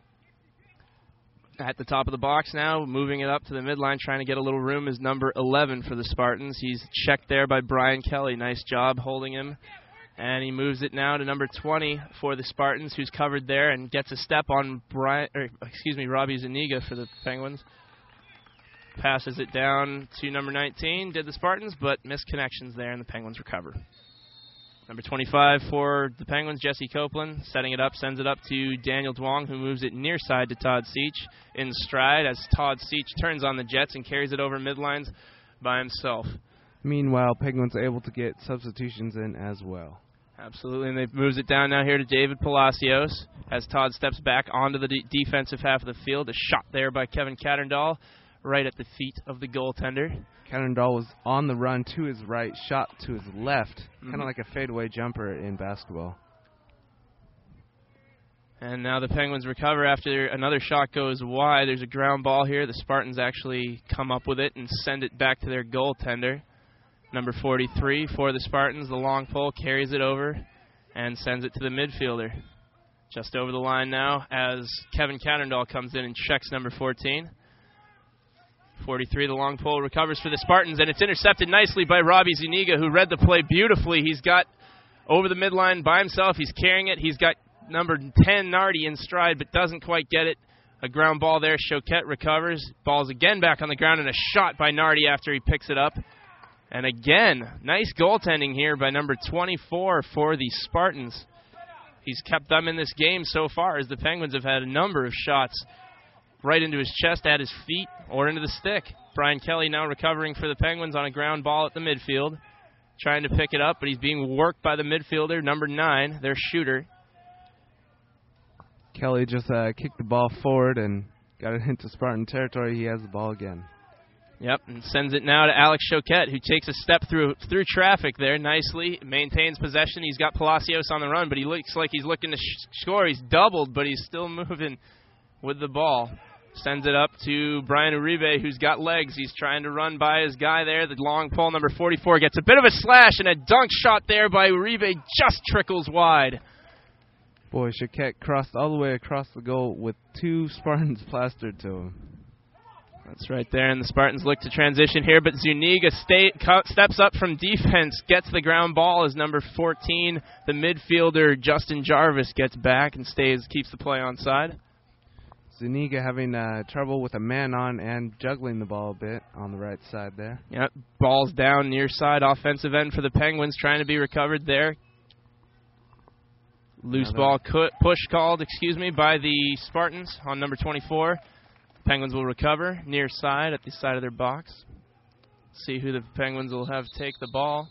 At the top of the box now, moving it up to the midline, trying to get a little room, is number eleven for the Spartans. He's checked there by Brian Kelly. Nice job holding him. And he moves it now to number twenty for the Spartans, who's covered there and gets a step on Brian, or, excuse me, Robbie Zuniga for the Penguins. Passes it down to number nineteen, did the Spartans, but missed connections there, and the Penguins recover. Number twenty-five for the Penguins, Jesse Copeland, setting it up, sends it up to Daniel Duong, who moves it near side to Todd Seach in stride as Todd Seach turns on the Jets and carries it over midlines by himself. Meanwhile, Penguins are able to get substitutions in as well. Absolutely, and they've moves it down now here to David Palacios as Todd steps back onto the de- defensive half of the field. A shot there by Kevin Catterndall right at the feet of the goaltender. Catterndall was on the run to his right, shot to his left, mm-hmm. kind of like a fadeaway jumper in basketball. And now the Penguins recover after another shot goes wide. There's a ground ball here. The Spartans actually come up with it and send it back to their goaltender. Number forty-three for the Spartans, the long pole, carries it over and sends it to the midfielder. Just over the line now as Kevin Catterndall comes in and checks number fourteen. forty-three, the long pole, recovers for the Spartans, and it's intercepted nicely by Robbie Zuniga, who read the play beautifully. He's got over the midline by himself. He's carrying it. He's got number ten, Nardi, in stride, but doesn't quite get it. A ground ball there. Choquette recovers. Ball's again back on the ground, and a shot by Nardi after he picks it up. And again, nice goaltending here by number twenty-four for the Spartans. He's kept them in this game so far as the Penguins have had a number of shots right into his chest, at his feet, or into the stick. Brian Kelly now recovering for the Penguins on a ground ball at the midfield, trying to pick it up, but he's being worked by the midfielder, number nine, their shooter. Kelly just uh, kicked the ball forward and got it into Spartan territory. He has the ball again. Yep, and sends it now to Alex Choquette, who takes a step through through traffic there nicely, maintains possession. He's got Palacios on the run, but he looks like he's looking to sh- score. He's doubled, but he's still moving with the ball. Sends it up to Brian Uribe, who's got legs. He's trying to run by his guy there. The long pole, number forty-four, gets a bit of a slash, and a dunk shot there by Uribe just trickles wide. Boy, Choquette crossed all the way across the goal with two Spartans plastered to him. That's right there, and the Spartans look to transition here, but Zuniga stay, co- steps up from defense, gets the ground ball as number fourteen, the midfielder Justin Jarvis, gets back and stays, keeps the play on side. Zuniga having uh, trouble with a man on and juggling the ball a bit on the right side there. Yep, ball's down near side, offensive end for the Penguins, trying to be recovered there. Loose ball cu- push called, excuse me, by the Spartans on number twenty-four. Penguins will recover near side at the side of their box. See who the Penguins will have take the ball.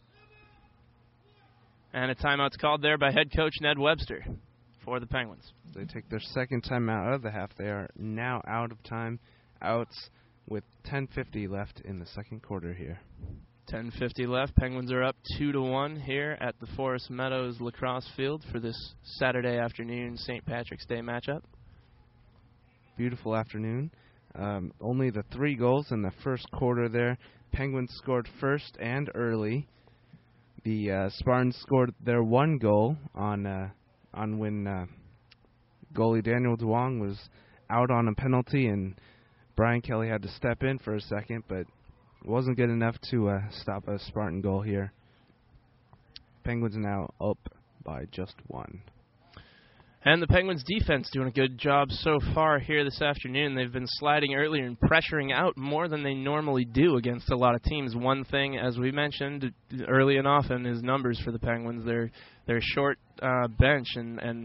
And a timeout's called there by head coach Ned Webster for the Penguins. They take their second timeout out of the half. They are now out of time, outs with ten fifty left in the second quarter here. ten fifty left. Penguins are up two to one here at the Forest Meadows lacrosse field for this Saturday afternoon Saint Patrick's Day matchup. Beautiful afternoon. Um, only the three goals in the first quarter there. Penguins scored first and early. The uh, Spartans scored their one goal on uh, on when uh, goalie Daniel Duong was out on a penalty, and Brian Kelly had to step in for a second, but it wasn't good enough to uh, stop a Spartan goal here. Penguins now up by just one. And the Penguins' defense doing a good job so far here this afternoon. They've been sliding earlier and pressuring out more than they normally do against a lot of teams. One thing, as we mentioned early and often, is numbers for the Penguins. They're they're short uh, bench, and, and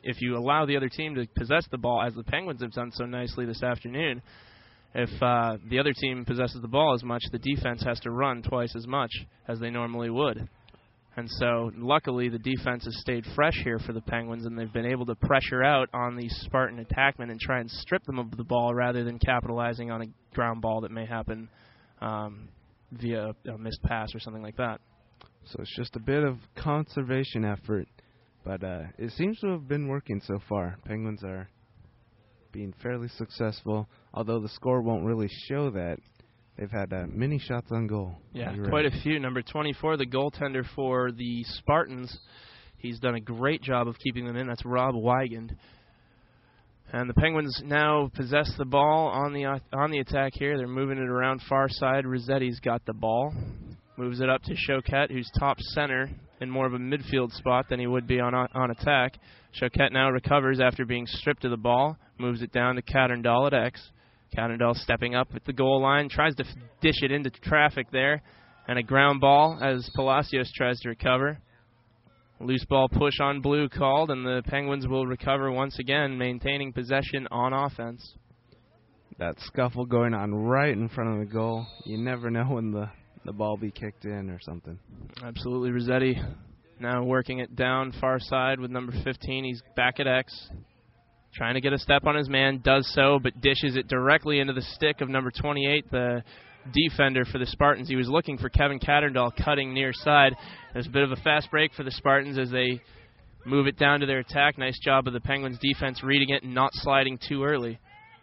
if you allow the other team to possess the ball, as the Penguins have done so nicely this afternoon, if uh, the other team possesses the ball as much, the defense has to run twice as much as they normally would. And so, luckily, the defense has stayed fresh here for the Penguins, and they've been able to pressure out on these Spartan attackmen and try and strip them of the ball rather than capitalizing on a ground ball that may happen um, via a missed pass or something like that. So it's just a bit of conservation effort, but uh, it seems to have been working so far. Penguins are being fairly successful, although the score won't really show that. They've had uh, many shots on goal. Yeah, quite a few. Number twenty-four, the goaltender for the Spartans, he's done a great job of keeping them in. That's Rob Weigand. And the Penguins now possess the ball on the uh, on the attack here. They're moving it around far side. Rossetti's got the ball. Moves it up to Choquette, who's top center in more of a midfield spot than he would be on on attack. Choquette now recovers after being stripped of the ball. Moves it down to Caterndal at X. Caterndal stepping up at the goal line, tries to f- dish it into traffic there, and a ground ball as Palacios tries to recover. Loose ball push on blue called, and the Penguins will recover once again, maintaining possession on offense. That scuffle going on right in front of the goal. You never know when the, the ball be kicked in or something. Absolutely. Rossetti now working it down far side with number fifteen. He's back at X. Trying to get a step on his man, does so, but dishes it directly into the stick of number twenty-eight, the defender for the Spartans. He was looking for Kevin Caterndal cutting near side. There's a bit of a fast break for the Spartans as they move it down to their attack. Nice job of the Penguins defense reading it and not sliding too early.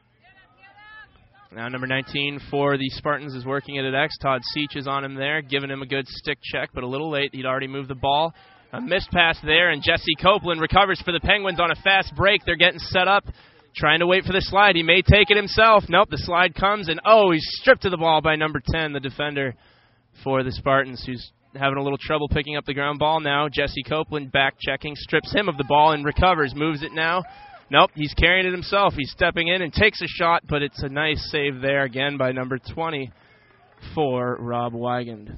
Now number nineteen for the Spartans is working it at X. Todd Seach is on him there, giving him a good stick check, but a little late. He'd already moved the ball. A missed pass there, and Jesse Copeland recovers for the Penguins on a fast break. They're getting set up, trying to wait for the slide. He may take it himself. Nope, the slide comes, and oh, he's stripped of the ball by number ten, the defender for the Spartans, who's having a little trouble picking up the ground ball now. Jesse Copeland back checking, strips him of the ball and recovers, moves it now. Nope, he's carrying it himself. He's stepping in and takes a shot, but it's a nice save there again by number twenty for Rob Weigand.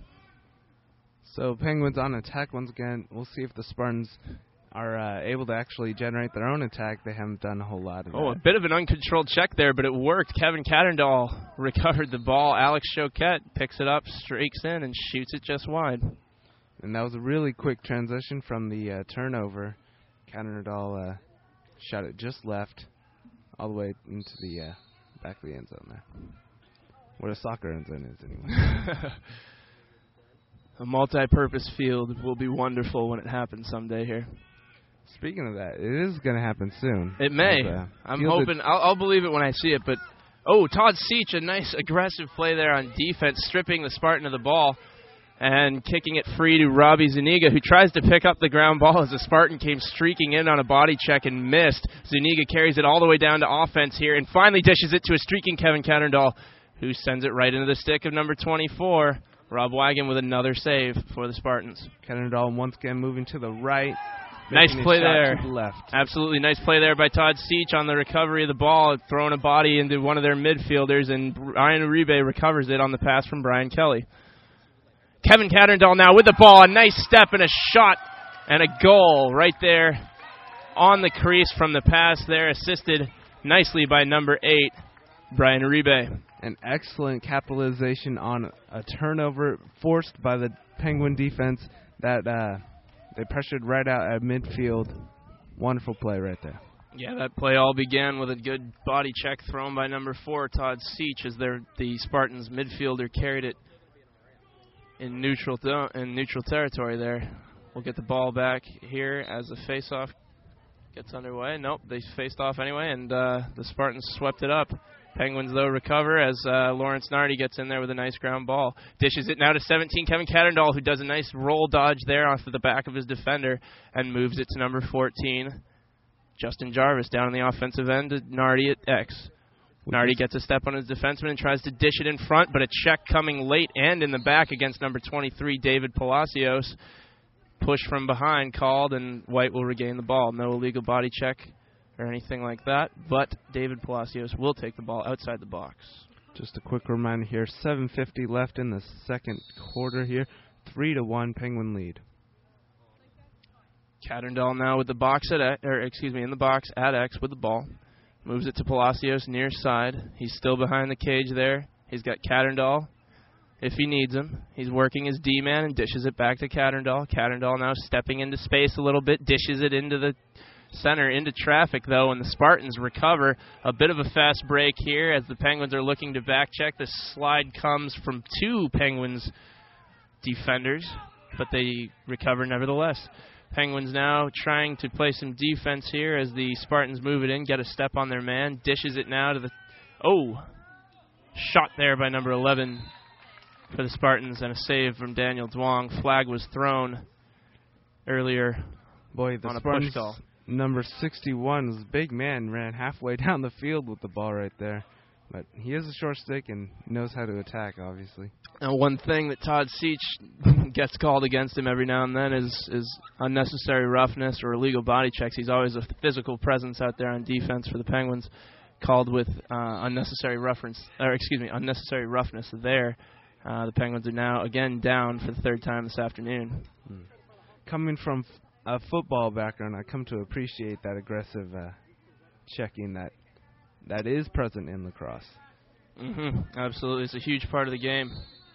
So Penguins on attack once again. We'll see if the Spartans are uh, able to actually generate their own attack. They haven't done a whole lot of Oh, that. a bit of an uncontrolled check there, but it worked. Kevin Caterndal recovered the ball. Alex Choquette picks it up, streaks in, and shoots it just wide. And that was a really quick transition from the uh, turnover. Caterndal uh, shot it just left, all the way into the uh, back of the end zone there. Where a soccer end zone is, anyway. A multi-purpose field will be wonderful when it happens someday here. Speaking of that, it is going to happen soon. It may. As, uh, I'm hoping. I'll, I'll believe it when I see it. But, oh, Todd Seach, a nice aggressive play there on defense, stripping the Spartan of the ball and kicking it free to Robbie Zuniga, who tries to pick up the ground ball as the Spartan came streaking in on a body check and missed. Zuniga carries it all the way down to offense here and finally dishes it to a streaking Kevin Caterndal, who sends it right into the stick of number twenty-four. Rob Weigand with another save for the Spartans. Caterndal once again moving to the right. Nice play there. To the left. Absolutely nice play there by Todd Seach on the recovery of the ball, throwing a body into one of their midfielders, and Ryan Uribe recovers it on the pass from Brian Kelly. Kevin Caterndal now with the ball. A nice step and a shot and a goal right there on the crease from the pass there, assisted nicely by number eight, Brian Uribe. An excellent capitalization on a turnover forced by the Penguin defense that uh, they pressured right out at midfield. Wonderful play right there. Yeah, that play all began with a good body check thrown by number four, Todd Seach, as the Spartans midfielder carried it in neutral th- in neutral territory there. We'll get the ball back here as the face-off gets underway. Nope, they faced off anyway, and uh, the Spartans swept it up. Penguins, though, recover as uh, Lawrence Nardi gets in there with a nice ground ball. Dishes it now to seventeen, Kevin Caterndal, who does a nice roll dodge there off of the back of his defender and moves it to number fourteen, Justin Jarvis, down on the offensive end to Nardi at X. Nardi gets a step on his defenseman and tries to dish it in front, but a check coming late and in the back against number twenty-three, David Palacios. Push from behind called, and White will regain the ball. No illegal body check or anything like that, but David Palacios will take the ball outside the box. Just a quick reminder here, seven fifty left in the second quarter here, three to one Penguin lead. Catterndall now with the box at X, or excuse me, in the box at X with the ball. Moves it to Palacios near side. He's still behind the cage there. He's got Catterndall if he needs him. He's working his D-man and dishes it back to Catterndall. Catterndall now stepping into space a little bit, dishes it into the center, into traffic, though, and the Spartans recover. A bit of a fast break here as the Penguins are looking to back check. The slide comes from two Penguins defenders, but they recover nevertheless. Penguins now trying to play some defense here as the Spartans move it in, get a step on their man, dishes it now to the... Oh! Shot there by number eleven for the Spartans, and a save from Daniel Duong. Flag was thrown earlier Boy, the on a Spartans, push call. Number sixty-one, this big man, ran halfway down the field with the ball right there. But he has a short stick and knows how to attack, obviously. Now, one thing that Todd Seach gets called against him every now and then is, is unnecessary roughness or illegal body checks. He's always a physical presence out there on defense for the Penguins, called with uh, unnecessary reference, or excuse me, unnecessary roughness there. Uh, the Penguins are now again down for the third time this afternoon. Hmm. Coming from f- a football background, I come to appreciate that aggressive uh, checking that that is present in lacrosse. Mm-hmm. Absolutely, it's a huge part of the game.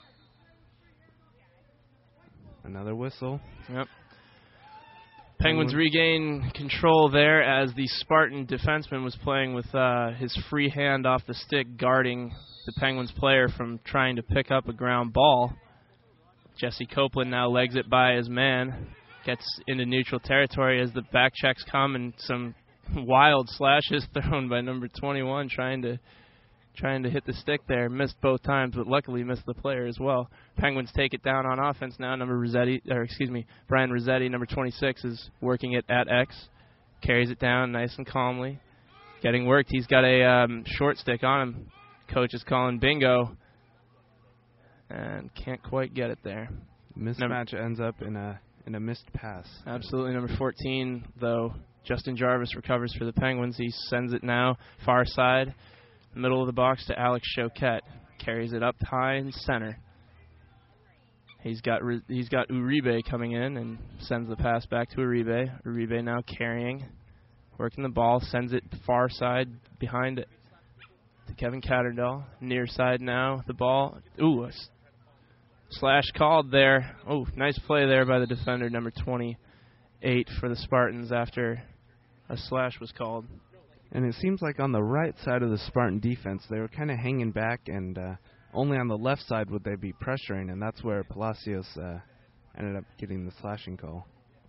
Another whistle. Yep. Penguins regain control there as the Spartan defenseman was playing with uh, his free hand off the stick, guarding the Penguins player from trying to pick up a ground ball. Jesse Copeland now legs it by his man, gets into neutral territory as the back checks come and some wild slashes thrown by number twenty-one, trying to trying to hit the stick there. Missed both times, but luckily missed the player as well. Penguins take it down on offense now. Number Rossetti, or excuse me, Brian Rossetti, number twenty-six, is working it at X. Carries it down nice and calmly. Getting worked. He's got a um, short stick on him. Coach is calling bingo. And can't quite get it there. Mismatch number ends up in a in a missed pass. Absolutely. Number fourteen, though, Justin Jarvis recovers for the Penguins. He sends it now far side, middle of the box to Alex Choquette. Carries it up high in center. He's got he's got Uribe coming in and sends the pass back to Uribe. Uribe now carrying, working the ball, sends it far side behind it to Kevin Catterndall. Near side now, the ball. Ooh, a slash called there. Oh, nice play there by the defender, number twenty-eight for the Spartans after a slash was called. And it seems like on the right side of the Spartan defense, they were kind of hanging back, and uh, only on the left side would they be pressuring, and that's where Palacios uh, ended up getting the slashing call.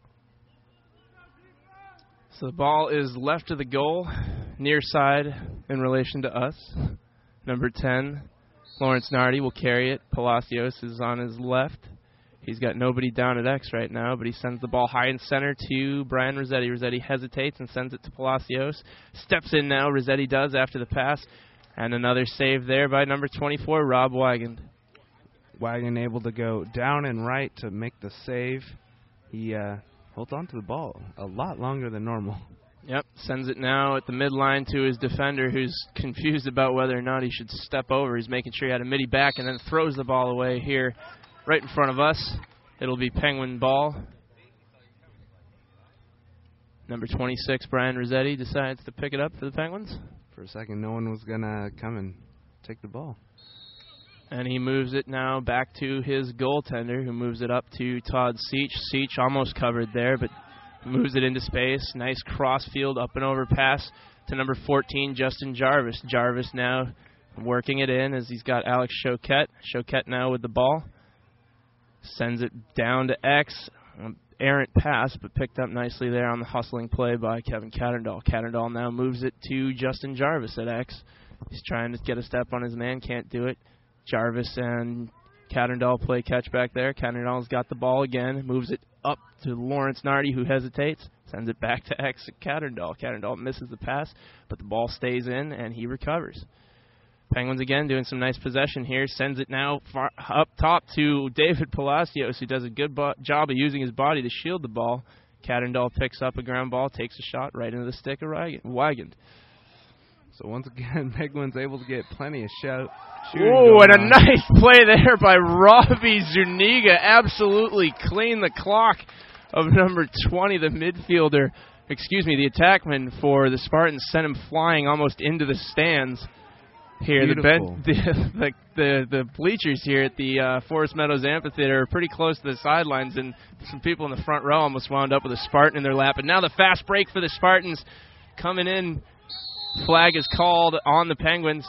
So the ball is left of the goal, near side in relation to us. Number ten, Lawrence Nardi will carry it. Palacios is on his left. He's got nobody down at X right now, but he sends the ball high in center to Brian Rossetti. Rossetti hesitates and sends it to Palacios. Steps in now, Rossetti does after the pass. And another save there by number twenty-four, Rob Wagand. Wagand able to go down and right to make the save. He uh, holds on to the ball a lot longer than normal. Yep, sends it now at the midline to his defender, who's confused about whether or not he should step over. He's making sure he had a midi back and then throws the ball away here right in front of us. It'll be Penguin ball. Number twenty-six, Brian Rossetti, decides to pick it up for the Penguins. For a second, no one was going to come and take the ball. And he moves it now back to his goaltender, who moves it up to Todd Seach. Seach almost covered there, but moves it into space. Nice cross-field up and over pass to number fourteen, Justin Jarvis. Jarvis now working it in as he's got Alex Choquette. Choquette now with the ball. Sends it down to X. Um, errant pass, but picked up nicely there on the hustling play by Kevin Catterndall. Catterndall now moves it to Justin Jarvis at X. He's trying to get a step on his man, can't do it. Jarvis and Catterndall play catch back there. Catterndall's got the ball again, moves it up to Lawrence Nardi, who hesitates, sends it back to X at Catterndall. Catterndall misses the pass, but the ball stays in, and he recovers. Penguins again doing some nice possession here. Sends it now far up top to David Palacios, who does a good bo- job of using his body to shield the ball. Catterndall picks up a ground ball, takes a shot right into the stick of Wagand. So once again, Penguins able to get plenty of shout. Oh, and a nice play there by Robbie Zuniga. Absolutely clean the clock of number twenty, the midfielder, excuse me, the attackman for the Spartans, sent him flying almost into the stands here. The, ben, the, the the the bleachers here at the uh, Forest Meadows Amphitheater are pretty close to the sidelines, and some people in the front row almost wound up with a Spartan in their lap. And now the fast break for the Spartans coming in. Flag is called on the Penguins.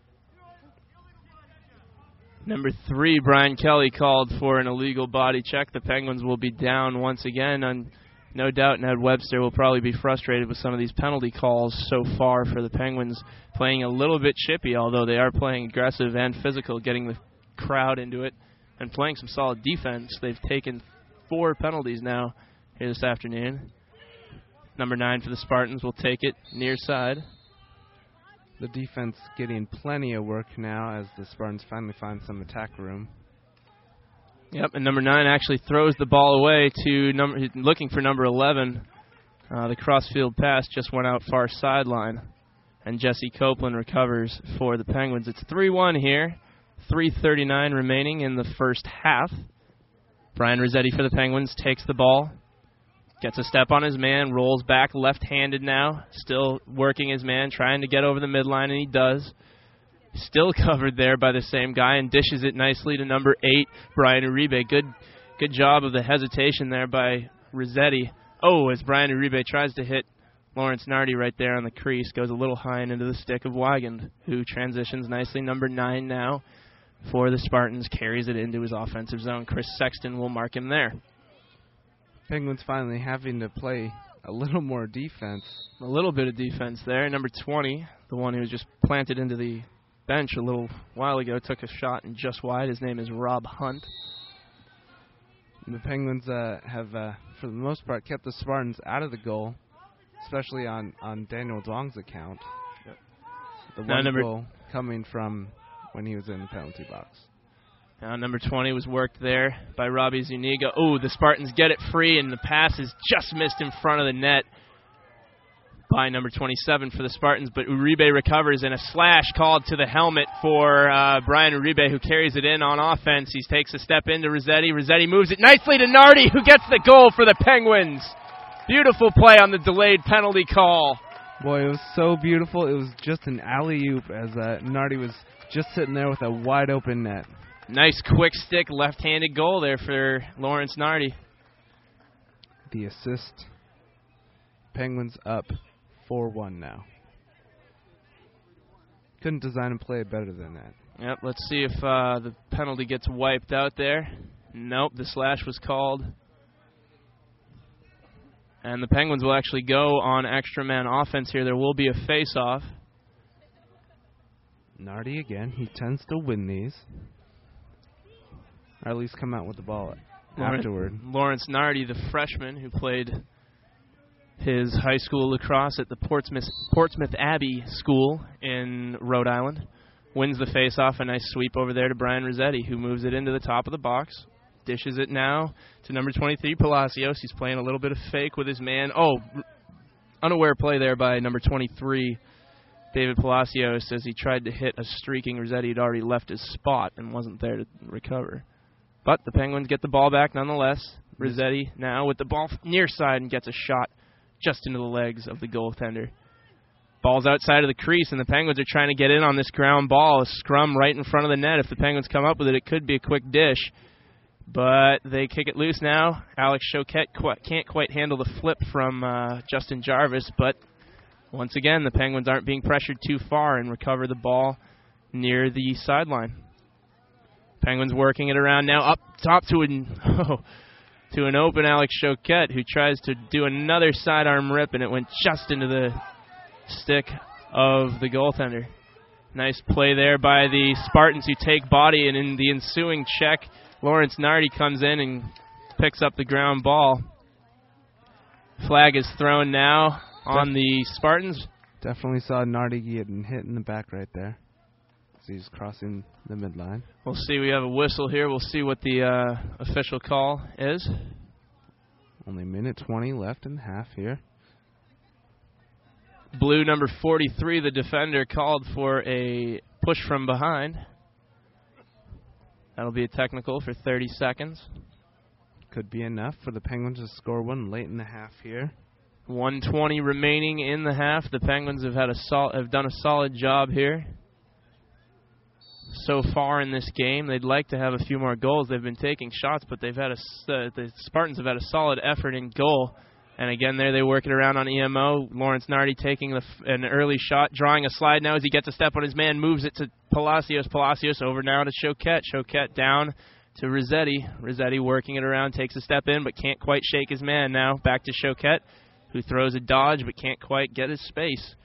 Number three, Brian Kelly, called for an illegal body check. The Penguins will be down once again, and no doubt Ned Webster will probably be frustrated with some of these penalty calls so far for the Penguins, playing a little bit chippy, although they are playing aggressive and physical, getting the crowd into it, and playing some solid defense. They've taken four penalties now here this afternoon. Number nine for the Spartans will take it near side. The defense getting plenty of work now as the Spartans finally find some attack room. Yep, and number nine actually throws the ball away to number, looking for number eleven. Uh, the crossfield pass just went out far sideline, and Jesse Copeland recovers for the Penguins. It's three one here, three thirty-nine remaining in the first half. Brian Rossetti for the Penguins takes the ball, gets a step on his man, rolls back left-handed now, still working his man, trying to get over the midline, and he does. Still covered there by the same guy, and dishes it nicely to number eight, Brian Uribe. Good good job of the hesitation there by Rossetti. Oh, as Brian Uribe tries to hit Lawrence Nardi right there on the crease, goes a little high and into the stick of Wigand, who transitions nicely. Number nine now for the Spartans, carries it into his offensive zone. Chris Sexton will mark him there. Penguins finally having to play a little more defense. A little bit of defense there. Number twenty, the one who was just planted into the bench a little while ago, took a shot and just wide. His name is Rob Hunt. And the Penguins uh, have, uh, for the most part, kept the Spartans out of the goal, especially on, on Daniel Dong's account. Yep. The now one goal coming from when he was in the penalty box. Now number twenty was worked there by Robbie Zuniga. Oh, the Spartans get it free, and the pass is just missed in front of the net by number twenty-seven for the Spartans, but Uribe recovers, and a slash called to the helmet for uh, Brian Uribe, who carries it in on offense. He takes a step into Rossetti. Rossetti moves it nicely to Nardi, who gets the goal for the Penguins. Beautiful play on the delayed penalty call. Boy, it was so beautiful. It was just an alley-oop as uh, Nardi was just sitting there with a wide-open net. Nice quick stick, left-handed goal there for Lawrence Nardi. The assist. Penguins up four one now. Couldn't design and play it better than that. Yep, let's see if uh, the penalty gets wiped out there. Nope, the slash was called. And the Penguins will actually go on extra man offense here. There will be a face-off. Nardi again. He tends to win these. Or at least come out with the ball afterward. Lawrence Nardi, the freshman who played his high school lacrosse at the Portsmouth Portsmouth Abbey School in Rhode Island, wins the face-off. A nice sweep over there to Brian Rossetti, who moves it into the top of the box. Dishes it now to number twenty-three, Palacios. He's playing a little bit of fake with his man. Oh, unaware play there by number twenty-three, David Palacios, as he tried to hit a streaking Rossetti. Had already left his spot and wasn't there to recover. But the Penguins get the ball back nonetheless. Rossetti now with the ball near side and gets a shot just into the legs of the goaltender. Ball's outside of the crease, and the Penguins are trying to get in on this ground ball. A scrum right in front of the net. If the Penguins come up with it, it could be a quick dish. But they kick it loose now. Alex Choquette qu- can't quite handle the flip from uh, Justin Jarvis, but once again, the Penguins aren't being pressured too far and recover the ball near the sideline. Penguins working it around now, up top to an, oh, to an open Alex Choquette, who tries to do another sidearm rip, and it went just into the stick of the goaltender. Nice play there by the Spartans, who take body, and in the ensuing check, Lawrence Nardi comes in and picks up the ground ball. Flag is thrown now on the Spartans. Definitely saw Nardi getting hit in the back right there. So he's crossing the midline. We'll see. We have a whistle here. We'll see what the uh, official call is. Only a minute twenty left in half here. Blue number forty-three, the defender, called for a push from behind. That'll be a technical for thirty seconds. could be enough for the Penguins to score one late in the half here. one twenty remaining in the half. The Penguins have had a sol- have done a solid job here so far in this game. They'd like to have a few more goals. They've been taking shots, but they've had a uh, the Spartans have had a solid effort in goal. And again, there they work it around on E M O. Lawrence Nardi taking the f- an early shot, drawing a slide now as he gets a step on his man, moves it to Palacios. Palacios over now to Choquette. Choquette down to Rossetti. Rossetti working it around, takes a step in, but can't quite shake his man now. Back to Choquette, who throws a dodge, but can't quite get his space.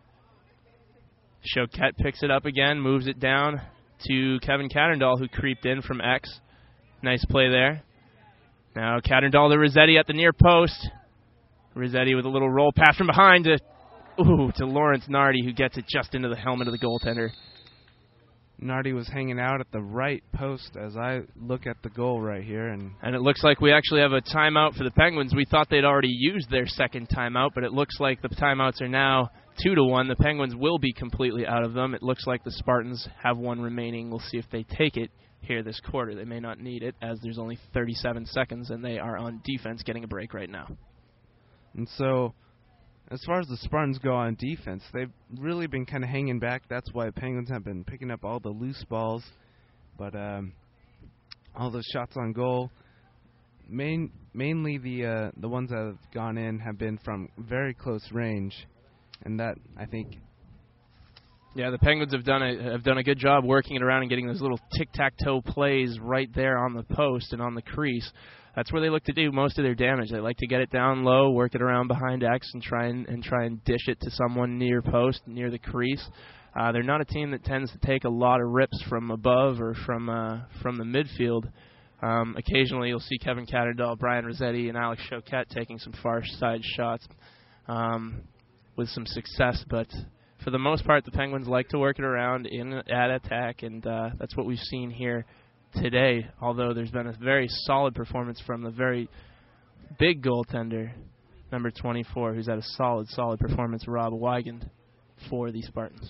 Choquette picks it up again, moves it down to Kevin Catterndall, who creeped in from X. Nice play there. Now Catterndall to Rossetti at the near post. Rossetti with a little roll pass from behind to, ooh, to Lawrence Nardi, who gets it just into the helmet of the goaltender. Nardi was hanging out at the right post as I look at the goal right here. And, and it looks like we actually have a timeout for the Penguins. We thought they'd already used their second timeout, but it looks like the timeouts are now two to one. The Penguins will be completely out of them. It looks like the Spartans have one remaining. We'll see if they take it here this quarter. They may not need it, as there's only thirty-seven seconds, and they are on defense getting a break right now. And so, as far as the Spartans go on defense, they've really been kind of hanging back. That's why Penguins have been picking up all the loose balls. But um, all those shots on goal, main, mainly the uh, the ones that have gone in have been from very close range. And that, I think... Yeah, the Penguins have done a have done a good job working it around and getting those little tic-tac-toe plays right there on the post and on the crease. That's where they look to do most of their damage. They like to get it down low, work it around behind X, and try and, and try and dish it to someone near post, near the crease. Uh, they're not a team that tends to take a lot of rips from above or from uh, from the midfield. Um, occasionally, you'll see Kevin Catterndall, Brian Rossetti, and Alex Choquette taking some far side shots um, with some success, but for the most part, the Penguins like to work it around in at attack, and uh, that's what we've seen here today, although there's been a very solid performance from the very big goaltender, number twenty-four, who's had a solid, solid performance, Rob Weigand, for the Spartans.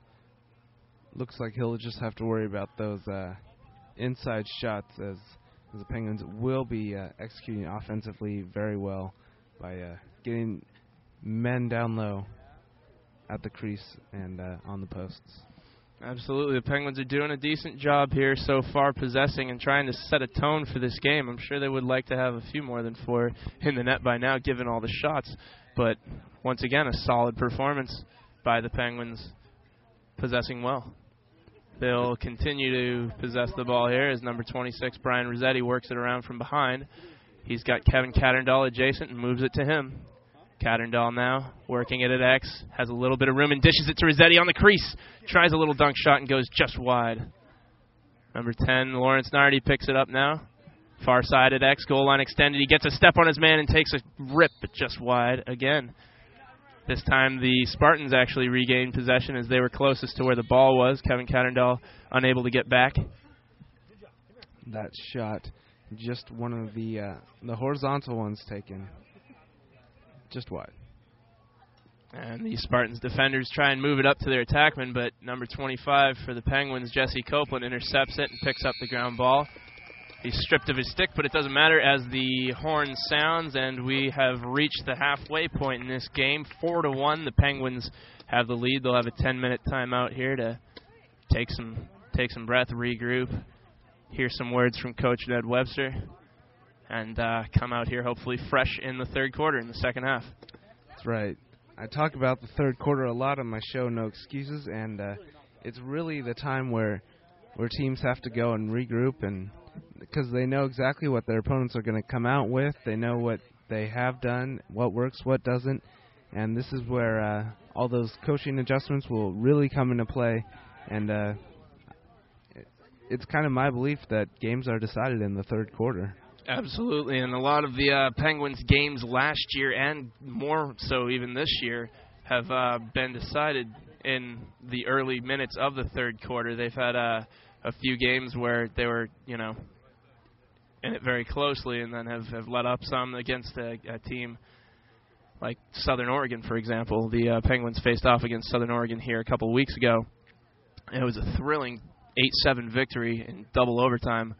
Looks like he'll just have to worry about those uh, inside shots as, as the Penguins will be uh, executing offensively very well by uh, getting men down low at the crease and uh, on the posts. Absolutely. The Penguins are doing a decent job here so far, possessing and trying to set a tone for this game. I'm sure they would like to have a few more than four in the net by now, given all the shots. But once again, a solid performance by the Penguins, possessing well. They'll continue to possess the ball here as number twenty-six, Brian Rossetti, works it around from behind. He's got Kevin Catterndall adjacent and moves it to him. Catterndall now working it at X, has a little bit of room and dishes it to Rossetti on the crease. Tries a little dunk shot and goes just wide. Number ten, Lawrence Nardi, picks it up now. Far side at X, goal line extended. He gets a step on his man and takes a rip, but just wide again. This time the Spartans actually regained possession as they were closest to where the ball was. Kevin Catterndall unable to get back. That shot, just one of the uh, the horizontal ones taken. Just wide. And the Spartans defenders try and move it up to their attackman, but number twenty-five for the Penguins, Jesse Copeland, intercepts it and picks up the ground ball. He's stripped of his stick, but it doesn't matter as the horn sounds, and we have reached the halfway point in this game. Four to one, the Penguins have the lead. They'll have a ten-minute timeout here to take some take some breath, regroup, hear some words from Coach Ned Webster, and uh, come out here hopefully fresh in the third quarter, in the second half. That's right. I talk about the third quarter a lot on my show, No Excuses, and uh, it's really the time where where teams have to go and regroup, and because they know exactly what their opponents are going to come out with. They know what they have done, what works, what doesn't, and this is where uh, all those coaching adjustments will really come into play, and uh, it, it's kind of my belief that games are decided in the third quarter. Absolutely, and a lot of the uh, Penguins' games last year, and more so even this year, have uh, been decided in the early minutes of the third quarter. They've had uh, a few games where they were, you know, in it very closely, and then have, have let up some against a, a team like Southern Oregon, for example. The uh, Penguins faced off against Southern Oregon here a couple of weeks ago. It was a thrilling eight seven victory in double overtime.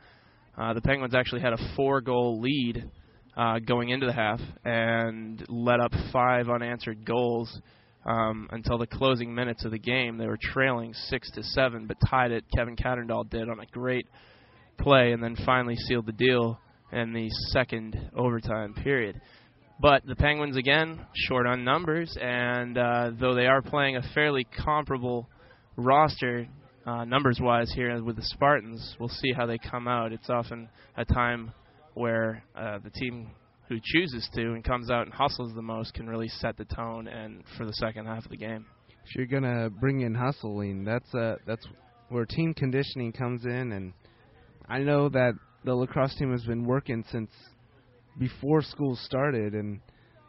Uh, the Penguins actually had a four-goal lead uh, going into the half and let up five unanswered goals um, until the closing minutes of the game. They were trailing six to seven, but tied it. Kevin Catterdahl did on a great play, and then finally sealed the deal in the second overtime period. But the Penguins, again, short on numbers, and uh, though they are playing a fairly comparable roster uh, numbers-wise here with the Spartans, we'll see how they come out. It's often a time where uh, the team who chooses to and comes out and hustles the most can really set the tone and for the second half of the game. If you're going to bring in hustling, that's uh, that's where team conditioning comes in, and I know that the lacrosse team has been working since before school started, and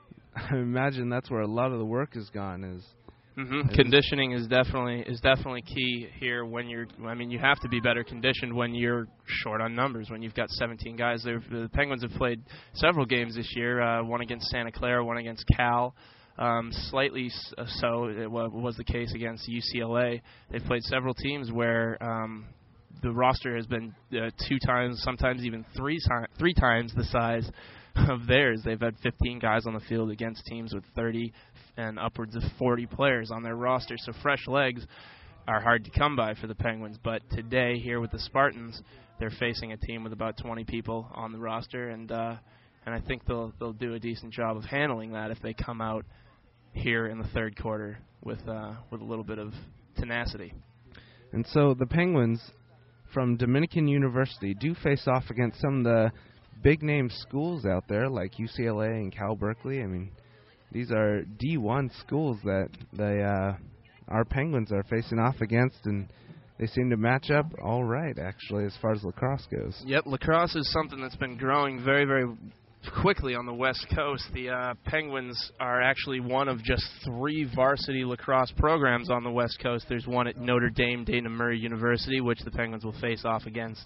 I imagine that's where a lot of the work has gone. Is mm-hmm. Conditioning is definitely is definitely key here. When you're, I mean, you have to be better conditioned when you're short on numbers. When you've got seventeen guys, They've, the Penguins have played several games this year. Uh, one against Santa Clara, one against Cal. Um, slightly so it was the case against U C L A. They've played several teams where um, the roster has been uh, two times, sometimes even three, ti- three times the size of theirs. They've had fifteen guys on the field against teams with thirty and upwards of forty players on their roster. So fresh legs are hard to come by for the Penguins. But today, here with the Spartans, they're facing a team with about twenty people on the roster, and uh, and I think they'll they'll do a decent job of handling that if they come out here in the third quarter with uh, with a little bit of tenacity. And so the Penguins from Dominican University do face off against some of the big-name schools out there, like U C L A and Cal Berkeley. I mean, these are D one schools that they, uh, our Penguins are facing off against, and they seem to match up all right, actually, as far as lacrosse goes. Yep, lacrosse is something that's been growing very, very quickly on the West Coast. The uh, Penguins are actually one of just three varsity lacrosse programs on the West Coast. There's one at Notre Dame, Dana Murray University, which the Penguins will face off against,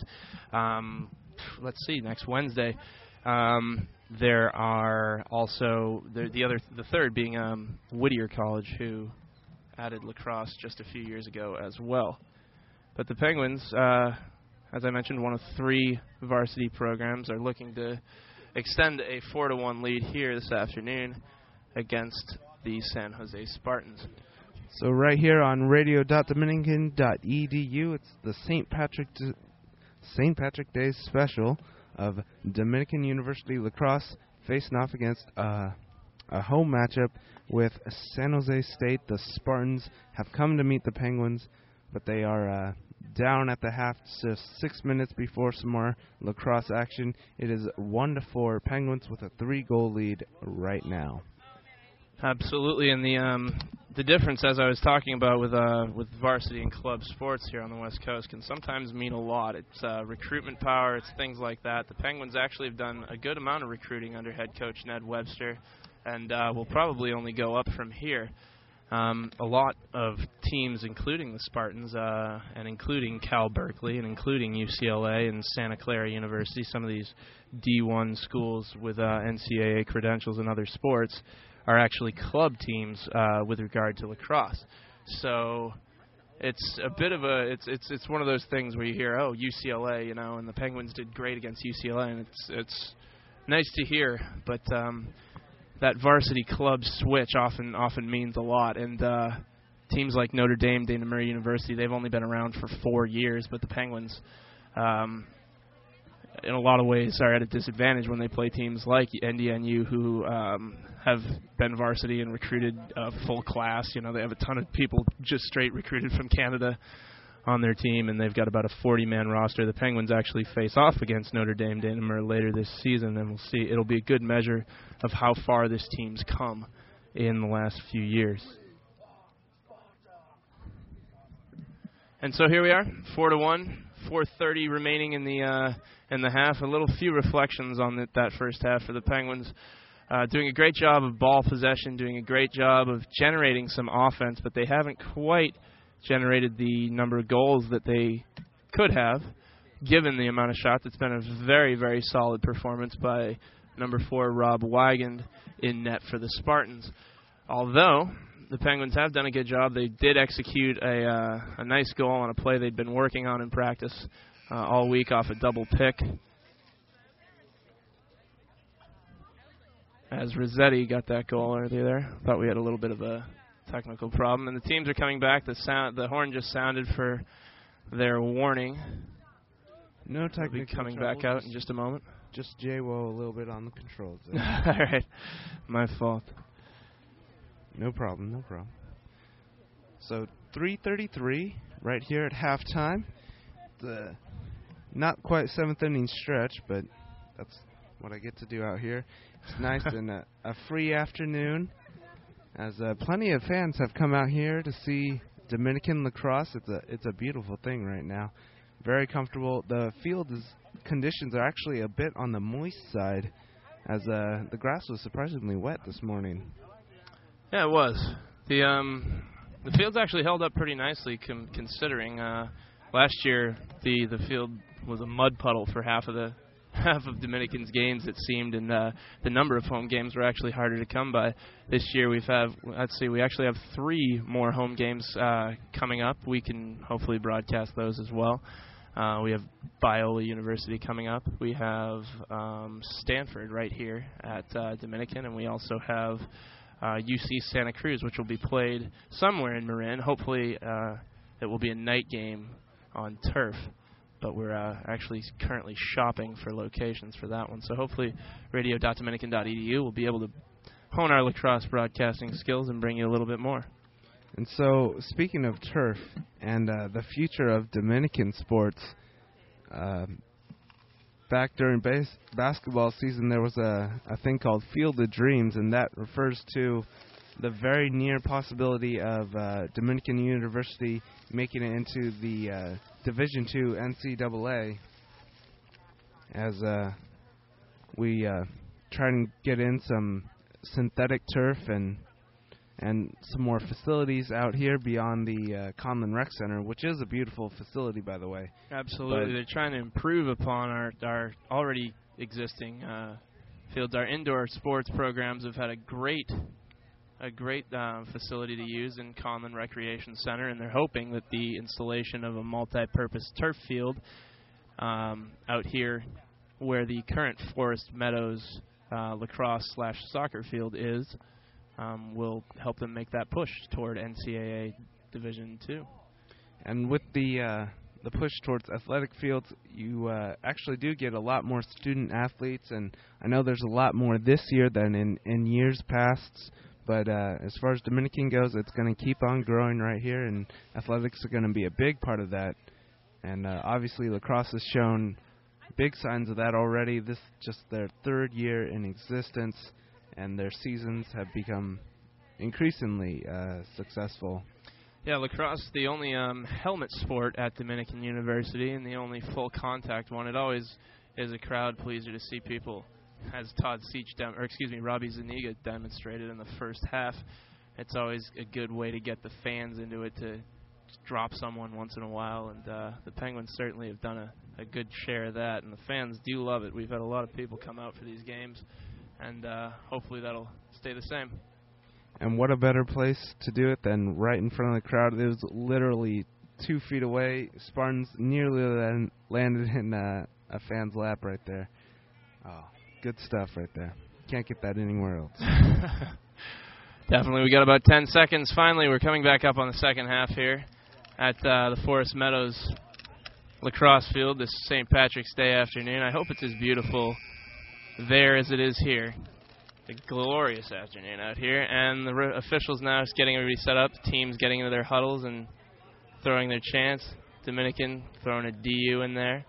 um, let's see, next Wednesday. Um, there are also the, the other, the third being um, Whittier College, who added lacrosse just a few years ago as well. But the Penguins, uh, as I mentioned, one of three varsity programs, are looking to extend a four to one lead here this afternoon against the San Jose Spartans. So right here on radio dot dominican dot e d u, it's the Saint Patrick D- Saint Patrick Day special of Dominican University lacrosse facing off against uh, a home matchup with San Jose State. The Spartans have come to meet the Penguins, but they are uh, down at the half, just six minutes before some more lacrosse action. It is one to four Penguins with a three-goal lead right now. Absolutely, and the um, the difference, as I was talking about with uh, with varsity and club sports here on the West Coast, can sometimes mean a lot. It's uh, recruitment power, it's things like that. The Penguins actually have done a good amount of recruiting under head coach Ned Webster, and uh, will probably only go up from here. Um, a lot of teams, including the Spartans, uh, and including Cal Berkeley, and including U C L A and Santa Clara University, some of these D one schools with uh, N C double A credentials in other sports, are actually club teams uh, with regard to lacrosse. So it's a bit of a it's it's it's one of those things where you hear, oh, U C L A, you know, and the Penguins did great against U C L A, and it's it's nice to hear, but um, that varsity club switch often often means a lot. And uh, teams like Notre Dame, Dana Murray University, they've only been around for four years, but the Penguins, um, in a lot of ways, are at a disadvantage when they play teams like N D N U, who um, have been varsity and recruited a full class. You know, they have a ton of people just straight recruited from Canada on their team, and they've got about a forty-man roster. The Penguins actually face off against Notre Dame, Dana Murray later this season, and we'll see. It'll be a good measure of how far this team's come in the last few years. And so here we are, four to one, four thirty remaining in the uh, in the half. A little few reflections on the, that first half for the Penguins. Uh, doing a great job of ball possession, doing a great job of generating some offense, but they haven't quite generated the number of goals that they could have, given the amount of shots. It's been a very, very solid performance by number four, Rob Wigand, in net for the Spartans. Although the Penguins have done a good job, they did execute a, uh, a nice goal on a play they'd been working on in practice uh, all week off a double pick. As Rossetti got that goal earlier there. Thought we had a little bit of a technical problem. And the teams are coming back. The sound, the horn just sounded for their warning. No technical We'll be coming trouble, back out just, in just a moment. Just J-Wo a little bit on the controls there. All right. My fault. No problem, no problem. So three thirty-three right here at halftime. The not quite seventh inning stretch, but that's what I get to do out here. It's nice and a, a free afternoon, as uh, plenty of fans have come out here to see Dominican lacrosse. It's a it's a beautiful thing right now. Very comfortable. The field is, conditions are actually a bit on the moist side, as uh, the grass was surprisingly wet this morning. Yeah, it was. The um, the field's actually held up pretty nicely, com- considering uh, last year the the field was a mud puddle for half of the half of Dominican's games, it seemed, and uh, the number of home games were actually harder to come by. This year we've have let's see, we actually have three more home games uh, coming up. We can hopefully broadcast those as well. Uh, we have Biola University coming up. We have um, Stanford right here at uh, Dominican, and we also have uh, U C Santa Cruz, which will be played somewhere in Marin. Hopefully uh, it will be a night game on turf, but we're uh, actually currently shopping for locations for that one. So hopefully radio dot dominican dot e d u will be able to hone our lacrosse broadcasting skills and bring you a little bit more. And so, speaking of turf and uh, the future of Dominican sports, uh, back during base basketball season, there was a, a thing called Field of Dreams, and that refers to the very near possibility of uh, Dominican University making it into the uh, Division two N C double A, as uh, we uh, try and get in some synthetic turf and and some more facilities out here beyond the uh, Conlin Rec Center, which is a beautiful facility, by the way. Absolutely. But they're trying to improve upon our, our already existing uh, fields. Our indoor sports programs have had a great a great uh, facility to use in Conlin Recreation Center, and they're hoping that the installation of a multi-purpose turf field um, out here where the current Forest Meadows uh, lacrosse slash soccer field is Um, will help them make that push toward N C double A Division two. And with the uh, the push towards athletic fields, you uh, actually do get a lot more student athletes, and I know there's a lot more this year than in, in years past, but uh, as far as Dominican goes, it's going to keep on growing right here, and athletics are going to be a big part of that. And uh, obviously lacrosse has shown big signs of that already. This is just their third year in existence, and their seasons have become increasingly uh, successful. Yeah, lacrosse is the only um, helmet sport at Dominican University and the only full contact one. It always is a crowd pleaser to see people, as Todd Seach, dem- or excuse me, Robbie Zuniga demonstrated in the first half. It's always a good way to get the fans into it, to drop someone once in a while, and uh, the Penguins certainly have done a, a good share of that, and the fans do love it. We've had a lot of people come out for these games, and uh, hopefully that'll stay the same. And what a better place to do it than right in front of the crowd. It was literally two feet away. Spartans nearly then landed in uh, a fan's lap right there. Oh, good stuff right there. Can't get that anywhere else. Definitely. We got about ten seconds. Finally, we're coming back up on the second half here at uh, the Forest Meadows lacrosse field this Saint Patrick's Day afternoon. I hope it's as beautiful there as it is here. A glorious afternoon out here, and the re- officials now is getting everybody set up. Teams getting into their huddles and throwing their chants. Dominican throwing a D U in there.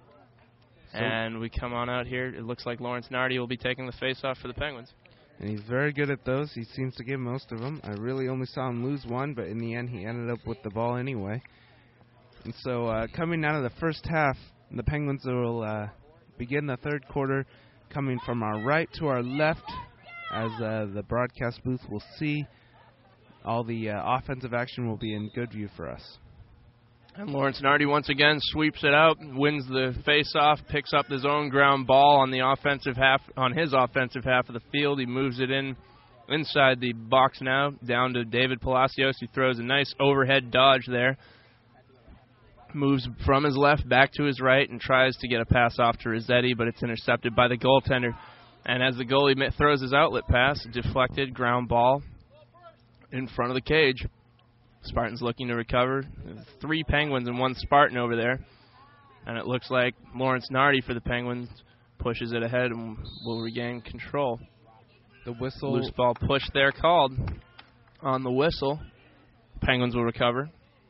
So and we come on out here. It looks like Lawrence Nardi will be taking the face-off for the Penguins. And he's very good at those. He seems to get most of them. I really only saw him lose one, but in the end he ended up with the ball anyway. And so uh, coming out of the first half, the Penguins will uh, begin the third quarter coming from our right to our left, as uh, the broadcast booth will see. All the uh, offensive action will be in good view for us. And Lawrence Nardi once again sweeps it out, wins the face-off, picks up his own ground ball on the offensive half, on his offensive half of the field. He moves it in inside the box now, down to David Palacios. He throws a nice overhead dodge there. moves from his left back to his right and tries to get a pass off to Rossetti, but it's intercepted by the goaltender. And as the goalie throws his outlet pass, deflected ground ball in front of the cage. Spartans looking to recover. There's three Penguins and one Spartan over there. And it looks like Lawrence Nardi for the Penguins pushes it ahead and will regain control. The whistle. Loose ball push there called on the whistle. Penguins will recover.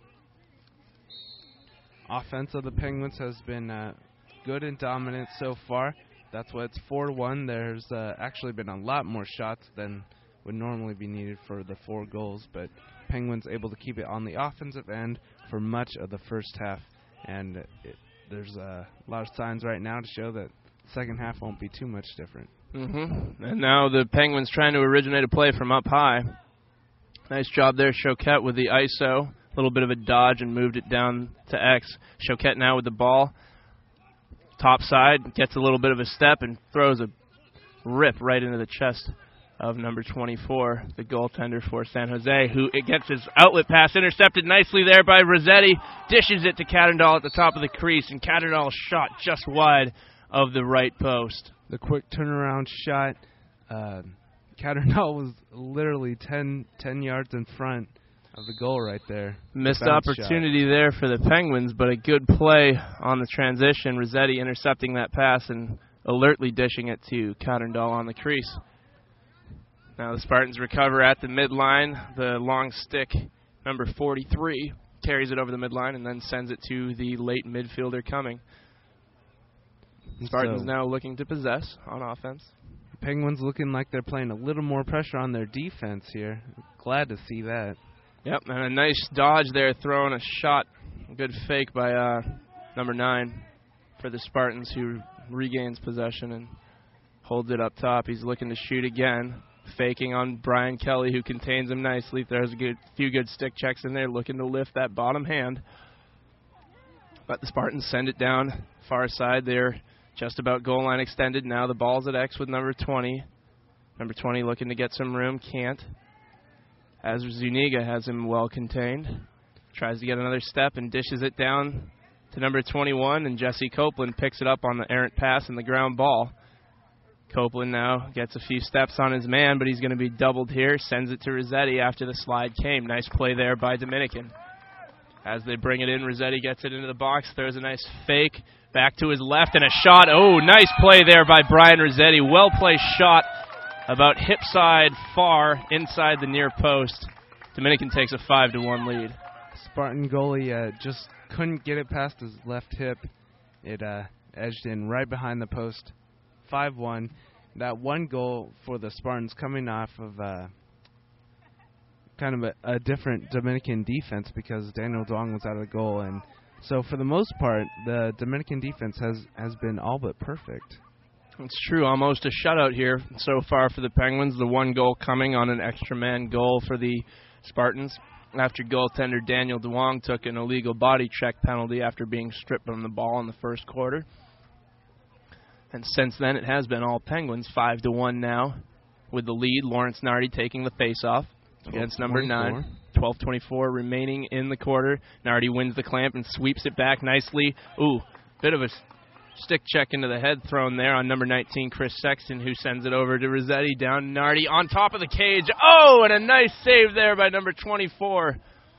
Offense of the Penguins has been uh, good and dominant so far. That's why it's four to one. There's uh, actually been a lot more shots than would normally be needed for the four goals, but Penguins able to keep it on the offensive end for much of the first half, and it, there's uh, a lot of signs right now to show that the second half won't be too much different. Mm-hmm. And now the Penguins trying to originate a play from up high. Nice job there, Choquette with the I S O. A little bit of a dodge and moved it down to X. Choquette now with the ball. Top side, gets a little bit of a step and throws a rip right into the chest of number twenty-four, the goaltender for San Jose, who it gets his outlet pass intercepted nicely there by Rossetti. Dishes it to Catterdahl at the top of the crease, and Catterdahl shot just wide of the right post. The quick turnaround shot. Uh, Catterdahl was literally ten, ten yards in front of the goal right there. Missed Bounce opportunity shot. there for the Penguins, but a good play on the transition. Rossetti intercepting that pass and alertly dishing it to Catterdahl on the crease. Now the Spartans recover at the midline. The long stick, number forty-three, carries it over the midline and then sends it to the late midfielder Cumming. Spartans so, now looking to possess on offense. Penguins looking like they're playing a little more pressure on their defense here. Glad to see that. Yep, and a nice dodge there, throwing a shot. A good fake by uh, number nine for the Spartans, who regains possession and holds it up top. He's looking to shoot again, faking on Brian Kelly, who contains him nicely. There's a good, few good stick checks in there, looking to lift that bottom hand. But the Spartans send it down far side there, just about goal line extended. Now the ball's at X with number twenty. Number twenty looking to get some room, can't. As Zuniga has him well contained. Tries to get another step and dishes it down to number twenty-one, and Jesse Copeland picks it up on the errant pass and the ground ball. Copeland now gets a few steps on his man, but he's going to be doubled here. Sends it to Rossetti after the slide came. Nice play there by Dominican. As they bring it in, Rossetti gets it into the box, throws a nice fake, back to his left, and a shot. Oh, nice play there by Brian Rossetti. Well-placed shot, about hip side far inside the near post. Dominican takes a five to one lead. Spartan goalie uh, just couldn't get it past his left hip. It uh, edged in right behind the post. five one. That one goal for the Spartans coming off of uh, kind of a, a different Dominican defense, because Daniel Duong was out of the goal. And so for the most part, the Dominican defense has, has been all but perfect. It's true, almost a shutout here so far for the Penguins. The one goal coming on an extra man goal for the Spartans after goaltender Daniel Duong took an illegal body check penalty after being stripped from the ball in the first quarter. And since then, it has been all Penguins, five to one now, with the lead. Lawrence Nardi taking the face-off against number nine. twelve twenty-four remaining in the quarter. Nardi wins the clamp and sweeps it back nicely. Ooh, bit of a stick check into the head thrown there on number nineteen, Chris Sexton, who sends it over to Rossetti. Down to Nardi on top of the cage. Oh, and a nice save there by number twenty-four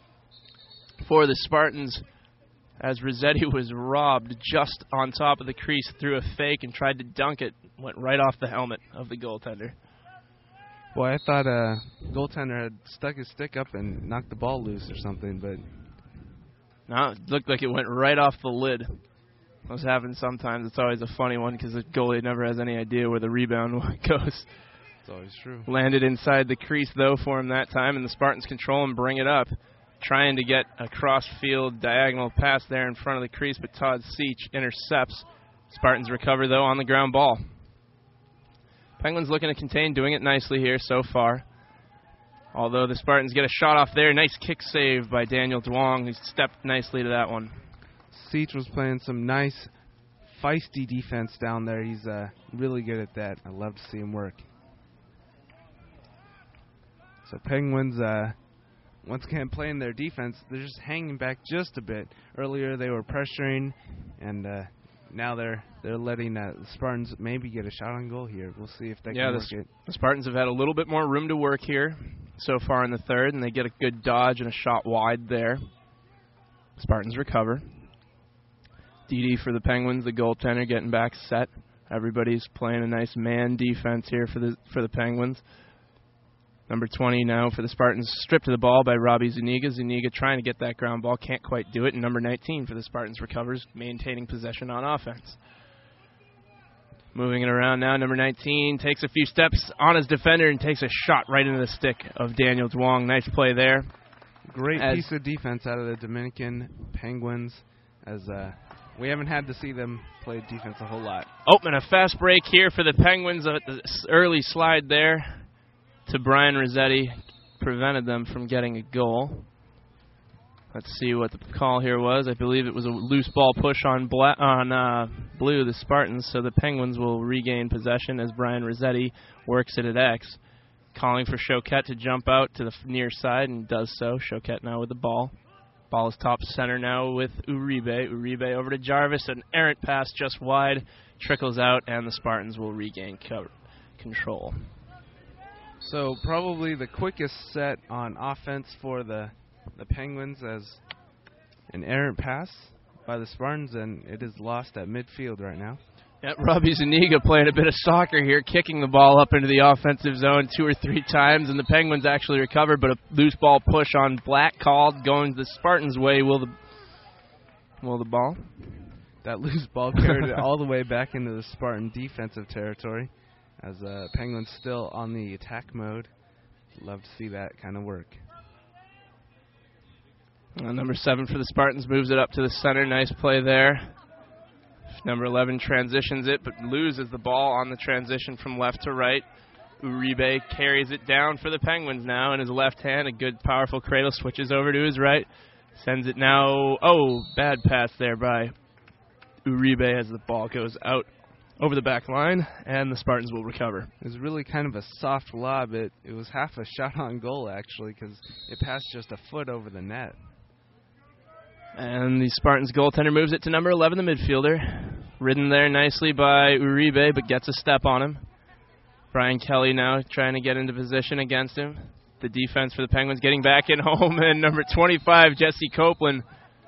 for the Spartans, as Rossetti was robbed just on top of the crease, threw a fake and tried to dunk it. Went right off the helmet of the goaltender. Boy, I thought a uh, goaltender had stuck his stick up and knocked the ball loose or something, but no, it looked like it went right off the lid. Those happen sometimes. It's always a funny one because the goalie never has any idea where the rebound goes. It's always true. Landed inside the crease, though, for him that time, and the Spartans control and bring it up. Trying to get a cross-field diagonal pass there in front of the crease, but Todd Seach intercepts. Spartans recover, though, on the ground ball. Penguins looking to contain, doing it nicely here so far. Although the Spartans get a shot off there. Nice kick save by Daniel Duong, who stepped nicely to that one. Seach was playing some nice, feisty defense down there. He's uh, really good at that. I love to see him work. So Penguins uh, once again playing their defense. They're just hanging back just a bit. Earlier they were pressuring, and uh, now they're they're letting uh, the Spartans maybe get a shot on goal here. We'll see if they yeah, can the, work it. The Spartans have had a little bit more room to work here so far in the third, and they get a good dodge and a shot wide there. Spartans recover. D D for the Penguins, the goaltender, getting back set. Everybody's playing a nice man defense here for the for the Penguins. Number twenty now for the Spartans, stripped to the ball by Robbie Zuniga. Zuniga trying to get that ground ball, can't quite do it. And number nineteen for the Spartans recovers, maintaining possession on offense. Moving it around now, number nineteen takes a few steps on his defender and takes a shot right into the stick of Daniel Duong. Nice play there. Great as piece of defense out of the Dominican Penguins, as uh, we haven't had to see them play defense a whole lot. Oh, and a fast break here for the Penguins. At the early slide there to Brian Rossetti prevented them from getting a goal. Let's see what the call here was. I believe it was a loose ball push on bla on uh, blue, the Spartans, so the Penguins will regain possession as Brian Rossetti works it at X. Calling for Choquette to jump out to the near side, and does so. Choquette now with the ball. Ball is top center now with Uribe. Uribe over to Jarvis. An errant pass just wide. Trickles out, and the Spartans will regain co control. So probably the quickest set on offense for the, the Penguins, as an errant pass by the Spartans, and it is lost at midfield right now. Yep, Robbie Zuniga playing a bit of soccer here, kicking the ball up into the offensive zone two or three times, and the Penguins actually recovered, but a loose ball push on Black called, going the Spartans' way. Will the will the ball? That loose ball carried it all the way back into the Spartan defensive territory, as uh, Penguins still on the attack mode. Love to see that kind of work. Uh, number seven for the Spartans moves it up to the center. Nice play there. Number eleven transitions it, but loses the ball on the transition from left to right. Uribe carries it down for the Penguins now in his left hand. A good, powerful cradle, switches over to his right. Sends it now. Oh, bad pass there by Uribe as the ball goes out over the back line, and the Spartans will recover. It was really kind of a soft lob. It, it was half a shot on goal, actually, because it passed just a foot over the net. And the Spartans goaltender moves it to number eleven, the midfielder. Ridden there nicely by Uribe, but gets a step on him. Brian Kelly now trying to get into position against him. The defense for the Penguins getting back in home, and number twenty-five, Jesse Copeland.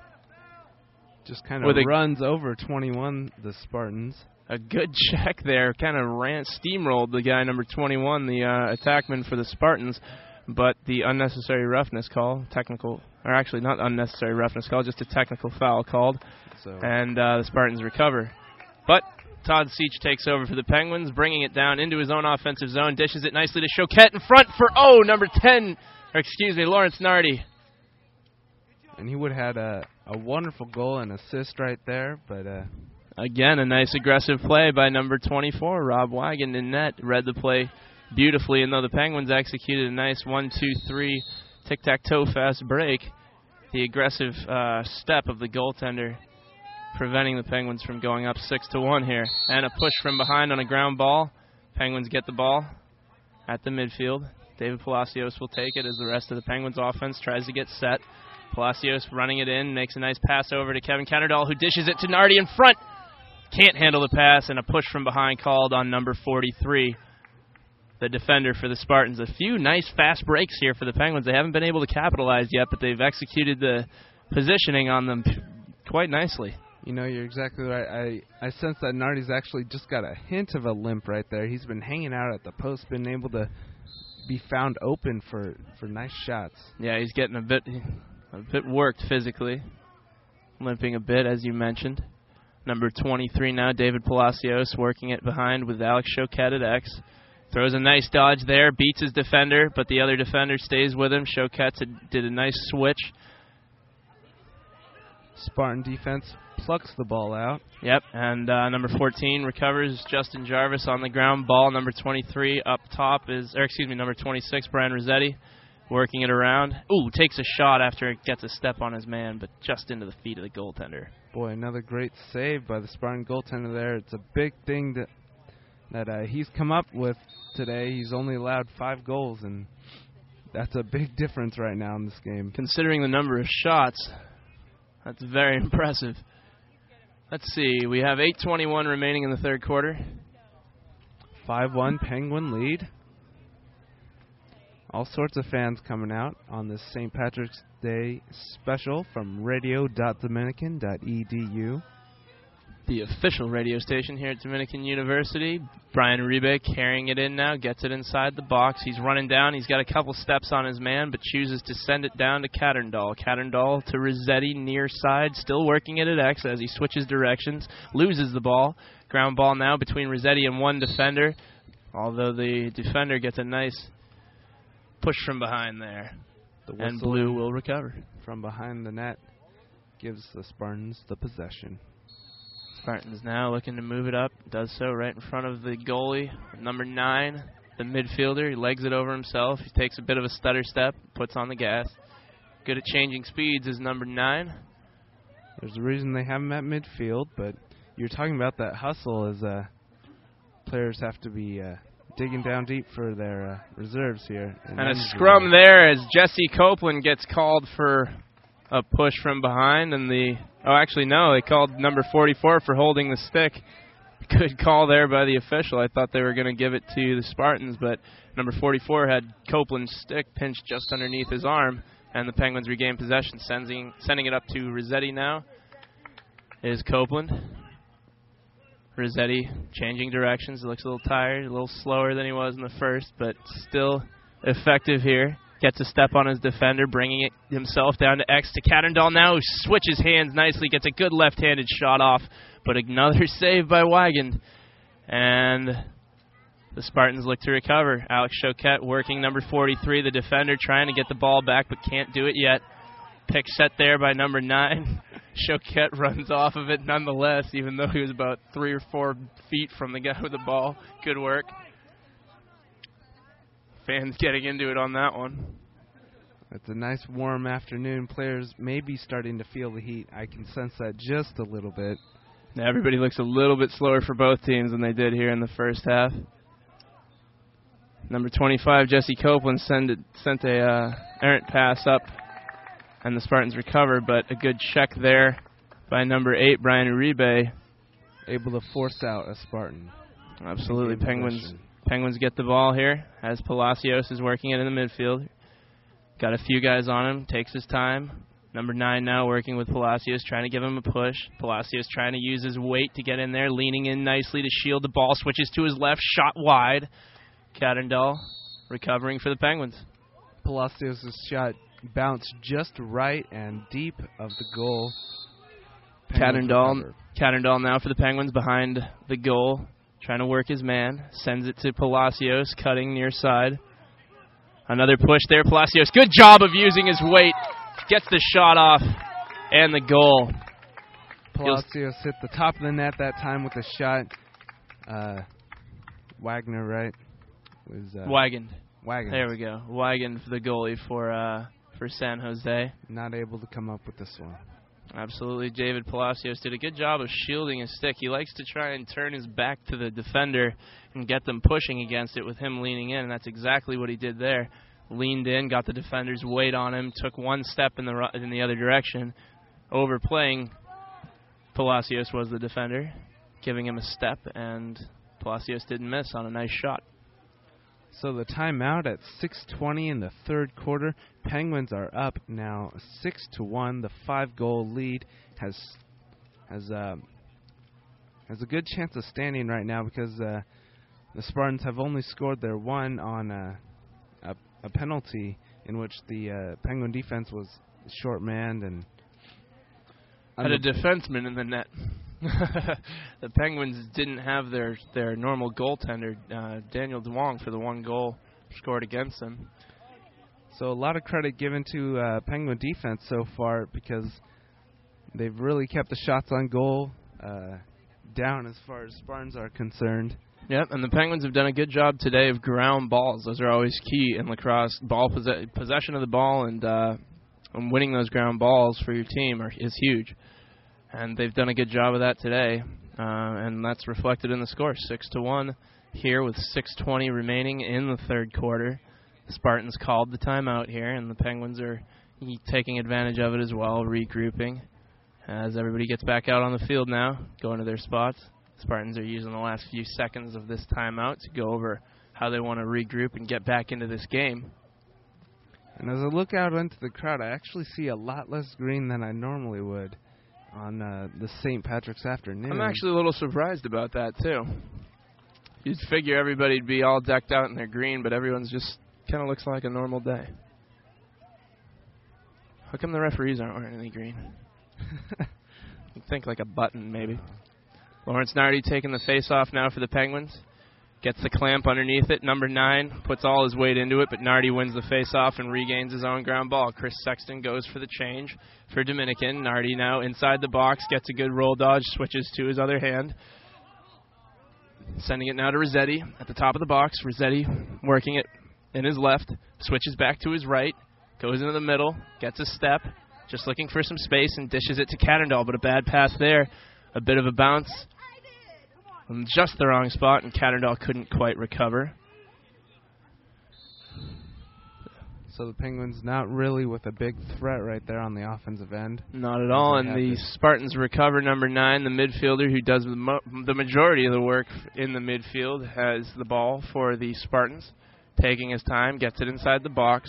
Just kind of runs over twenty-one, the Spartans. A good check there. Kind of ran, steamrolled the guy, number twenty-one, the uh, attackman for the Spartans. But the unnecessary roughness call, technical, or actually not unnecessary roughness call, just a technical foul called. So. And uh, the Spartans recover. But Todd Seach takes over for the Penguins, bringing it down into his own offensive zone, dishes it nicely to Choquette in front for, oh, number ten, or excuse me, Lawrence Nardi. And he would have had a, a wonderful goal and assist right there, but... Uh, Again, a nice aggressive play by number twenty-four, Rob Wagon in net. Read the play beautifully, and though the Penguins executed a nice one two three tic-tac-toe fast break, the aggressive uh, step of the goaltender preventing the Penguins from going up six to one here. And a push from behind on a ground ball. Penguins get the ball at the midfield. David Palacios will take it as the rest of the Penguins offense tries to get set. Palacios running it in, makes a nice pass over to Kevin Kennerdahl, who dishes it to Nardi in front. Can't handle the pass, and a push from behind called on number forty-three, the defender for the Spartans. A few nice fast breaks here for the Penguins. They haven't been able to capitalize yet, but they've executed the positioning on them quite nicely. You know, you're exactly right. I, I sense that Nardi's actually just got a hint of a limp right there. He's been hanging out at the post, been able to be found open for, for nice shots. Yeah, he's getting a bit a bit worked physically, limping a bit, as you mentioned. Number twenty-three now, David Palacios, working it behind with Alex Choquette at X. Throws a nice dodge there, beats his defender, but the other defender stays with him. Choquette did a nice switch. Spartan defense plucks the ball out. Yep, and uh, number fourteen recovers. Justin Jarvis on the ground ball. Number twenty-three up top is, or excuse me, number twenty-six, Brian Rossetti, working it around. Ooh, takes a shot after it gets a step on his man, but just into the feet of the goaltender. Boy, another great save by the Spartan goaltender there. It's a big thing that that uh, he's come up with today. He's only allowed five goals, and That's a big difference right now in this game. Considering the number of shots, that's very impressive. Let's see. We have eight twenty-one remaining in the third quarter. five one Penguin lead. All sorts of fans coming out on this Saint Patrick's Day special from radio dot dominican dot e d u. The official radio station here at Dominican University. Brian Uribe carrying it in now, gets it inside the box. He's running down. He's got a couple steps on his man, but chooses to send it down to Catterndall. Catterndall to Rossetti near side, still working it at X as he switches directions. Loses the ball. Ground ball now between Rossetti and one defender, although the defender gets a nice push from behind there. The and Blue will recover. From behind the net gives the Spartans the possession. Spartans now looking to move it up. Does so right in front of the goalie. Number nine, the midfielder. He legs it over himself. He takes a bit of a stutter step, puts on the gas. Good at changing speeds is number nine. There's a reason they have him at midfield, but you're talking about that hustle as uh, players have to be uh, digging down deep for their uh, reserves here. And, and a scrum there as Jesse Copeland gets called for a push from behind, and the oh, actually no, they called number forty-four for holding the stick. Good call there by the official. I thought they were going to give it to the Spartans, but number forty-four had Copeland's stick pinched just underneath his arm, and the Penguins regain possession, sending sending it up to Rossetti now. Is Copeland. Rossetti changing directions. He looks a little tired, a little slower than he was in the first, but still effective here. Gets a step on his defender, bringing it himself down to X to Catterndall now, who switches hands nicely, gets a good left-handed shot off, but another save by Wigand. And the Spartans look to recover. Alex Choquette working number forty-three, the defender, trying to get the ball back, but can't do it yet. Pick set there by number nine. Choquette runs off of it nonetheless, even though he was about three or four feet from the guy with the ball. Good work. Fans getting into it on that one. It's a nice warm afternoon. Players may be starting to feel the heat. I can sense that just a little bit. Everybody looks a little bit slower for both teams than they did here in the first half. Number twenty-five, Jesse Copeland, send it, sent a uh, errant pass up, and the Spartans recover, but a good check there by number eight, Brian Uribe. Able to force out a Spartan. Absolutely. Penguins Penguins get the ball here as Palacios is working it in the midfield. Got a few guys on him, takes his time. Number nine now working with Palacios, trying to give him a push. Palacios trying to use his weight to get in there, leaning in nicely to shield the ball, switches to his left, shot wide. Catterndall recovering for the Penguins. Palacios' shot bounced just right and deep of the goal. Catterndall, Catterndall now for the Penguins behind the goal. Trying to work his man. Sends it to Palacios, cutting near side. Another push there. Palacios, good job of using his weight. Gets the shot off and the goal. Palacios hit the top of the net that time with a shot. Uh, Wagner, right? Was uh, Wigand. Wigand. There we go. Wigand for the goalie for uh, for San Jose. Not able to come up with this one. Absolutely. David Palacios did a good job of shielding his stick. He likes to try and turn his back to the defender and get them pushing against it with him leaning in, and that's exactly what he did there. Leaned in, got the defender's weight on him, took one step in the in the other direction. Overplaying Palacios was the defender, giving him a step, and Palacios didn't miss on a nice shot. So the timeout at six twenty in the third quarter. Penguins are up now six to one. The five-goal lead has has uh, has a good chance of standing right now because uh, the Spartans have only scored their one on uh, a, a penalty in which the uh, Penguin defense was short-manned and had a defenseman in the net. The Penguins didn't have their, their normal goaltender, uh, Daniel Duong, for the one goal scored against them. So a lot of credit given to uh, Penguin defense so far because they've really kept the shots on goal uh, down as far as Spartans are concerned. Yep, and the Penguins have done a good job today of ground balls. Those are always key in lacrosse. Ball possess- possession of the ball and, uh, and winning those ground balls for your team are, is huge. And they've done a good job of that today, uh, and that's reflected in the score, six to one here with six twenty remaining in the third quarter. The Spartans called the timeout here, and the Penguins are taking advantage of it as well, regrouping. As everybody gets back out on the field now, going to their spots. Spartans are using the last few seconds of this timeout to go over how they want to regroup and get back into this game. And as I look out into the crowd, I actually see a lot less green than I normally would on uh, the Saint Patrick's afternoon. I'm actually a little surprised about that, too. You'd figure everybody'd be all decked out in their green, but everyone's just kind of looks like a normal day. How come the referees aren't wearing any green? You'd think like a button, maybe. Lawrence Nardi taking the face-off now for the Penguins. Gets the clamp underneath it. Number nine puts all his weight into it, but Nardi wins the face-off and regains his own ground ball. Chris Sexton goes for the change for Dominican. Nardi now inside the box, gets a good roll dodge, switches to his other hand. Sending it now to Rossetti at the top of the box. Rossetti working it in his left, switches back to his right, goes into the middle, gets a step, just looking for some space and dishes it to Catterdahl, but a bad pass there. A bit of a bounce. In just the wrong spot, and Catterdahl couldn't quite recover. So the Penguins not really with a big threat right there on the offensive end. Not at all, and the Spartans recover number nine, the midfielder who does the, mo the majority of the work in the midfield, has the ball for the Spartans. Taking his time, gets it inside the box.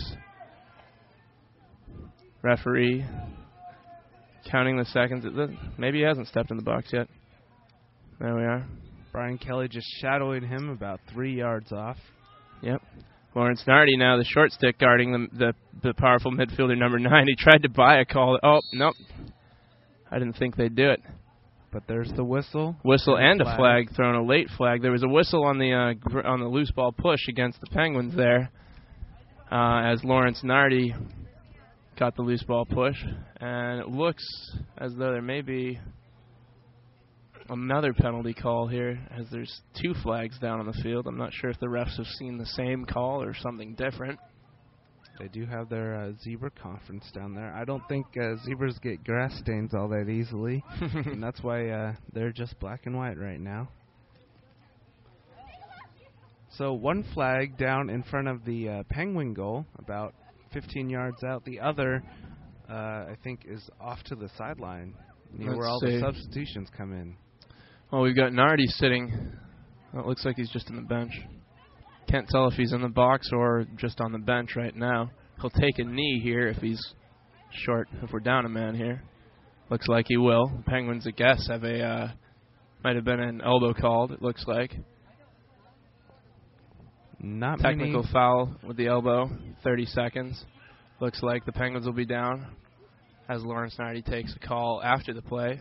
Referee counting the seconds. Maybe he hasn't stepped in the box yet. There we are. Brian Kelly just shadowing him about three yards off. Yep. Lawrence Nardi now the short stick guarding the, the the powerful midfielder number nine. He tried to buy a call. Oh, nope. I didn't think they'd do it. But there's the whistle. Whistle and, and a flag thrown, a late flag. There was a whistle on the uh, gr on the loose ball push against the Penguins there, uh, as Lawrence Nardi got the loose ball push, and it looks as though there may be another penalty call here, as there's two flags down on the field. I'm not sure if the refs have seen the same call or something different. They do have their uh, zebra conference down there. I don't think uh, zebras get grass stains all that easily, and that's why uh, they're just black and white right now. So one flag down in front of the uh, Penguin goal, about fifteen yards out. The other, uh, I think, is off to the sideline, near Let's where all see. the substitutions come in. Well, we've got Nardi sitting. Well, it looks like he's just on the bench. Can't tell if he's in the box or just on the bench right now. He'll take a knee here if he's short, if we're down a man here. Looks like he will. Penguins, I guess, have a, uh, might have been an elbow called, it looks like. Not Technical many. foul with the elbow, thirty seconds. Looks like the Penguins will be down as Lawrence Nardi takes a call after the play.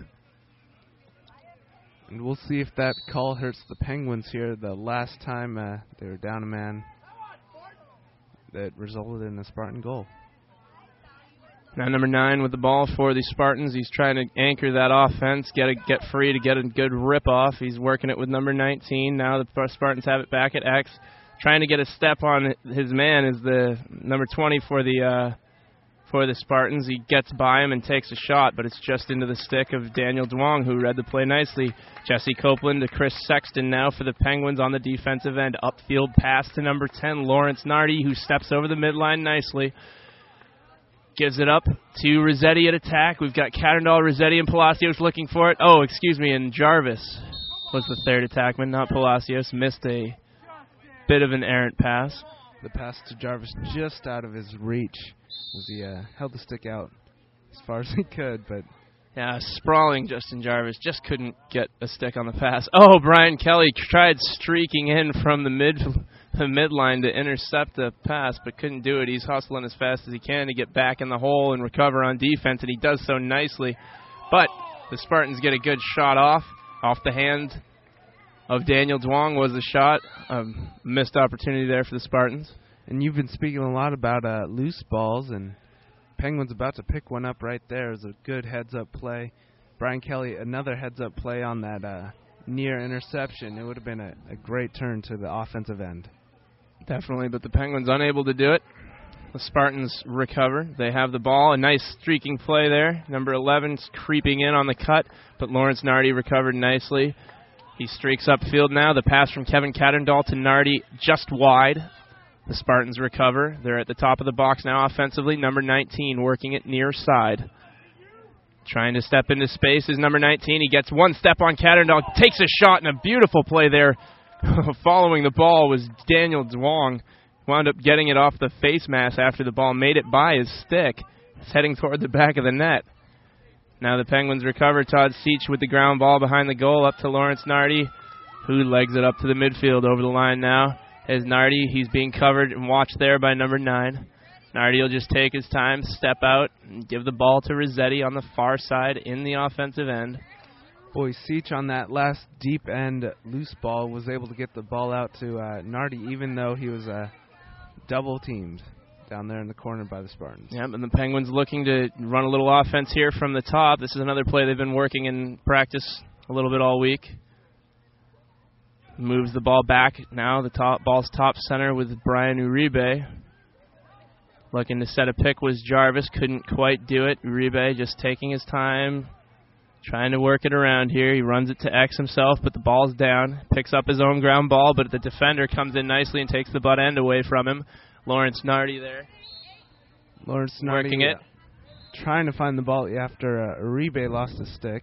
And we'll see if that call hurts the Penguins here. The last time uh, they were down a man, that resulted in a Spartan goal. Now number nine with the ball for the Spartans. He's trying to anchor that offense, get a, get free to get a good rip off. He's working it with number nineteen. Now the Spartans have it back at X. Trying to get a step on his man is the number twenty for the uh, for the Spartans. He gets by him and takes a shot, but it's just into the stick of Daniel Duong, who read the play nicely. Jesse Copeland to Chris Sexton now for the Penguins on the defensive end. Upfield pass to number ten, Lawrence Nardi, who steps over the midline nicely. Gives it up to Rossetti at attack. We've got Catterdahl, Rossetti, and Palacios looking for it. Oh, excuse me, and Jarvis was the third attackman, not Palacios. Missed a bit of an errant pass. The pass to Jarvis just out of his reach as he uh, held the stick out as far as he could, but yeah, sprawling Justin Jarvis just couldn't get a stick on the pass. Oh, Brian Kelly tried streaking in from the mid the midline to intercept the pass, but couldn't do it. He's hustling as fast as he can to get back in the hole and recover on defense, and he does so nicely. But the Spartans get a good shot off, off the hand of Daniel Duong was the shot. Um, missed opportunity there for the Spartans. And you've been speaking a lot about uh, loose balls, and Penguins about to pick one up right there. It was a good heads-up play. Brian Kelly, another heads-up play on that uh, near interception. It would have been a, a great turn to the offensive end. Definitely, but the Penguins unable to do it. The Spartans recover. They have the ball. A nice streaking play there. Number eleven's creeping in on the cut, but Lawrence Nardi recovered nicely. He streaks upfield now. The pass from Kevin Catterdahl to Nardi just wide. The Spartans recover. They're at the top of the box now offensively. Number nineteen working it near side. Trying to step into space is number nineteen. He gets one step on Catterdall, takes a shot, and a beautiful play there. Following the ball was Daniel Duong. Wound up getting it off the face mask after the ball made it by his stick. It's heading toward the back of the net. Now the Penguins recover. Todd Seach with the ground ball behind the goal up to Lawrence Nardi, who legs it up to the midfield over the line now. As Nardi, he's being covered and watched there by number nine. Nardi will just take his time, step out, and give the ball to Rossetti on the far side in the offensive end. Boy, Seach on that last deep end loose ball was able to get the ball out to uh, Nardi, even though he was uh, double teamed down there in the corner by the Spartans. Yep, and the Penguins looking to run a little offense here from the top. This is another play they've been working in practice a little bit all week. Moves the ball back now. The top ball's top center with Brian Uribe. Looking to set a pick was Jarvis. Couldn't quite do it. Uribe just taking his time, trying to work it around here. He runs it to X himself, but the ball's down. Picks up his own ground ball, but the defender comes in nicely and takes the butt end away from him. Lawrence Nardi there. Lawrence Nardi working it. Uh, trying to find the ball after uh, Uribe lost his stick.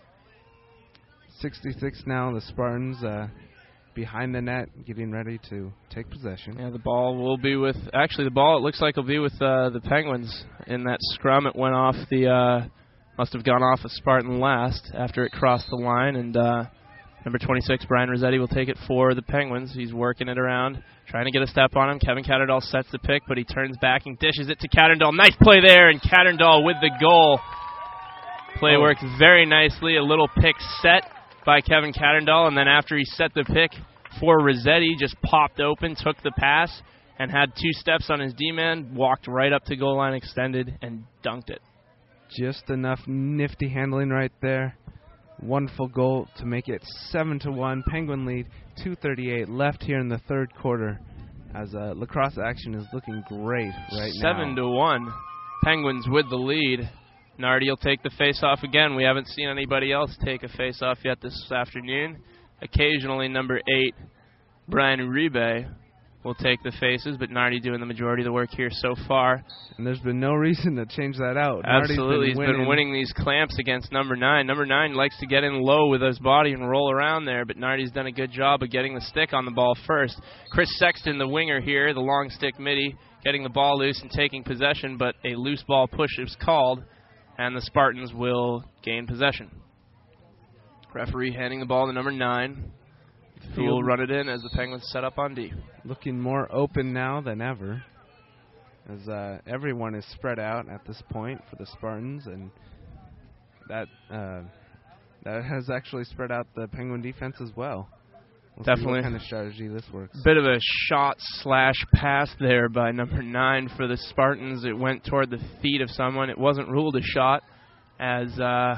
sixty-six now, the Spartans uh, behind the net, getting ready to take possession. Yeah, the ball will be with, actually the ball it looks like will be with uh, the Penguins in that scrum. It went off the, uh, must have gone off a Spartan last after it crossed the line, and uh, number twenty-six, Brian Rossetti, will take it for the Penguins. He's working it around, trying to get a step on him. Kevin Catterdall sets the pick, but he turns back and dishes it to Catterdall. Nice play there, and Catterdall with the goal. Play oh. worked very nicely. A little pick set by Kevin Catterdall, and then after he set the pick for Rossetti, just popped open, took the pass, and had two steps on his D-man, walked right up to goal line extended, and dunked it. Just enough nifty handling right there. Wonderful goal to make it seven to one. Penguin lead, two thirty-eight left here in the third quarter, as uh, lacrosse action is looking great right now. seven to one. Penguins with the lead. Nardi will take the face-off again. We haven't seen anybody else take a face-off yet this afternoon. Occasionally, number eight, Brian Uribe, will take the faces, but Nardi doing the majority of the work here so far. And there's been no reason to change that out. Absolutely. He's been been winning. winning these clamps against number nine. Number nine likes to get in low with his body and roll around there, but Nardi's done a good job of getting the stick on the ball first. Chris Sexton, the winger here, the long stick midi, getting the ball loose and taking possession, but a loose ball push is called, and the Spartans will gain possession. Referee handing the ball to number nine, who will run it in as the Penguins set up on D. Looking more open now than ever, as uh, everyone is spread out at this point for the Spartans, and that uh, that has actually spread out the Penguin defense as well. We'll Definitely. See what kind of strategy this works. Bit of a shot slash pass there by number nine for the Spartans. It went toward the feet of someone. It wasn't ruled a shot, as uh,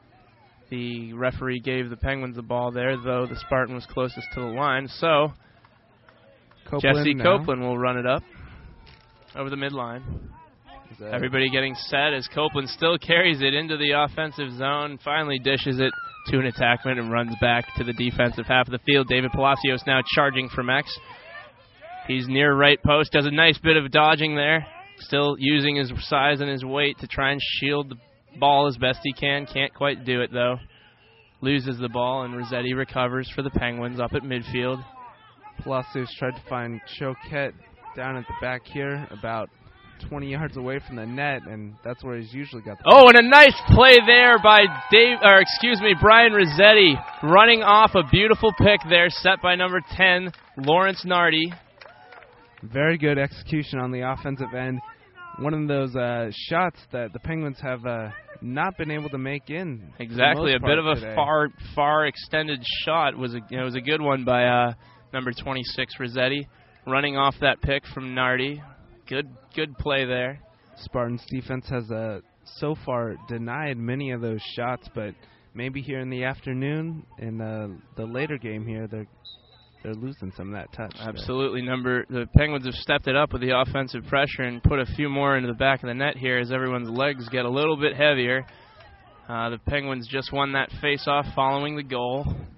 the referee gave the Penguins the ball there, though the Spartan was closest to the line. So Copeland Jesse now. Copeland will run it up over the midline. Everybody getting set as Copeland still carries it into the offensive zone, finally dishes it to an attackman and runs back to the defensive half of the field. David Palacios now charging from X. He's near right post, does a nice bit of dodging there, still using his size and his weight to try and shield the ball as best he can. Can't quite do it, though. Loses the ball, and Rossetti recovers for the Penguins up at midfield. Palacios tried to find Choquette down at the back here, about twenty yards away from the net, and that's where he's usually got the ball. Oh, and a nice play there by Dave, or excuse me, Brian Rossetti, running off a beautiful pick there, set by number ten, Lawrence Nardi. Very good execution on the offensive end. One of those uh, shots that the Penguins have uh, not been able to make in. Exactly, a bit of a today. far, far extended shot. Was a, you know, it was a good one by uh, number twenty-six, Rossetti, running off that pick from Nardi. Good, good play there. Spartans defense has uh, so far denied many of those shots, but maybe here in the afternoon, in uh, the later game here, they're they're losing some of that touch. Absolutely. Number the Penguins have stepped it up with the offensive pressure and put a few more into the back of the net here as everyone's legs get a little bit heavier. Uh, the Penguins just won that face-off following the goal.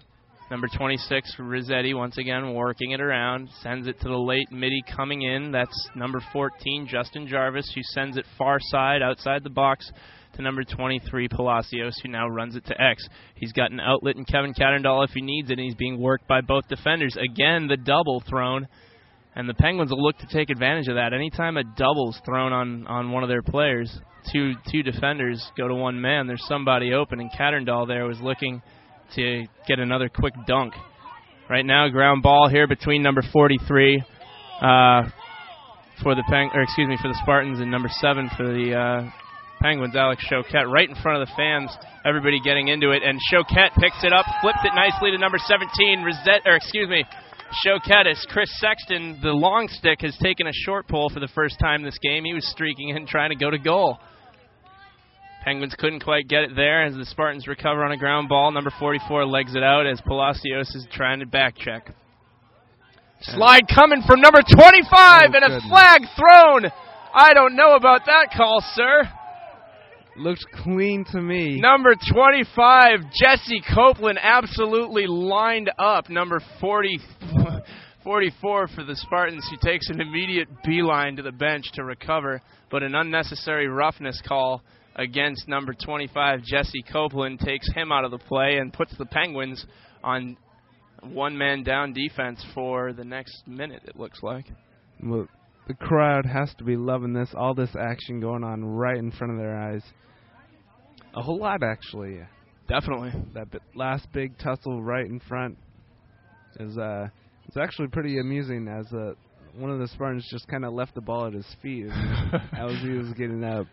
Number twenty-six, Rizzetti, once again working it around. Sends it to the late midi coming in. That's number fourteen, Justin Jarvis, who sends it far side, outside the box, to number twenty-three, Palacios, who now runs it to X. He's got an outlet in Kevin Catterdahl if he needs it, and he's being worked by both defenders. Again, the double thrown, and the Penguins will look to take advantage of that. Anytime a double's thrown on, on one of their players, two two defenders go to one man, there's somebody open, and Catterdahl there was looking to get another quick dunk. Right now, ground ball here between number forty-three uh, for the Peng- or excuse me for the Spartans and number seven for the uh, Penguins. Alex Choquette right in front of the fans. Everybody getting into it, and Choquette picks it up, flips it nicely to number seventeen. Rosette, or excuse me, Choquette as Chris Sexton, the long stick, has taken a short pull for the first time this game. He was streaking in, trying to go to goal. Penguins couldn't quite get it there as the Spartans recover on a ground ball. Number forty-four legs it out as Palacios is trying to back check. Slide coming from number twenty-five, oh, and a goodness. Flag thrown. I don't know about that call, sir. Looked clean to me. Number twenty-five, Jesse Copeland, absolutely lined up. Number forty, forty-four for the Spartans, who takes an immediate beeline to the bench to recover, but an unnecessary roughness call against number twenty-five, Jesse Copeland, takes him out of the play and puts the Penguins on one-man down defense for the next minute, it looks like. Well, the crowd has to be loving this, all this action going on right in front of their eyes. A whole lot, actually. Definitely. That b- last big tussle right in front is uh, it's actually pretty amusing, as uh, one of the Spartans just kind of left the ball at his feet as he was getting up.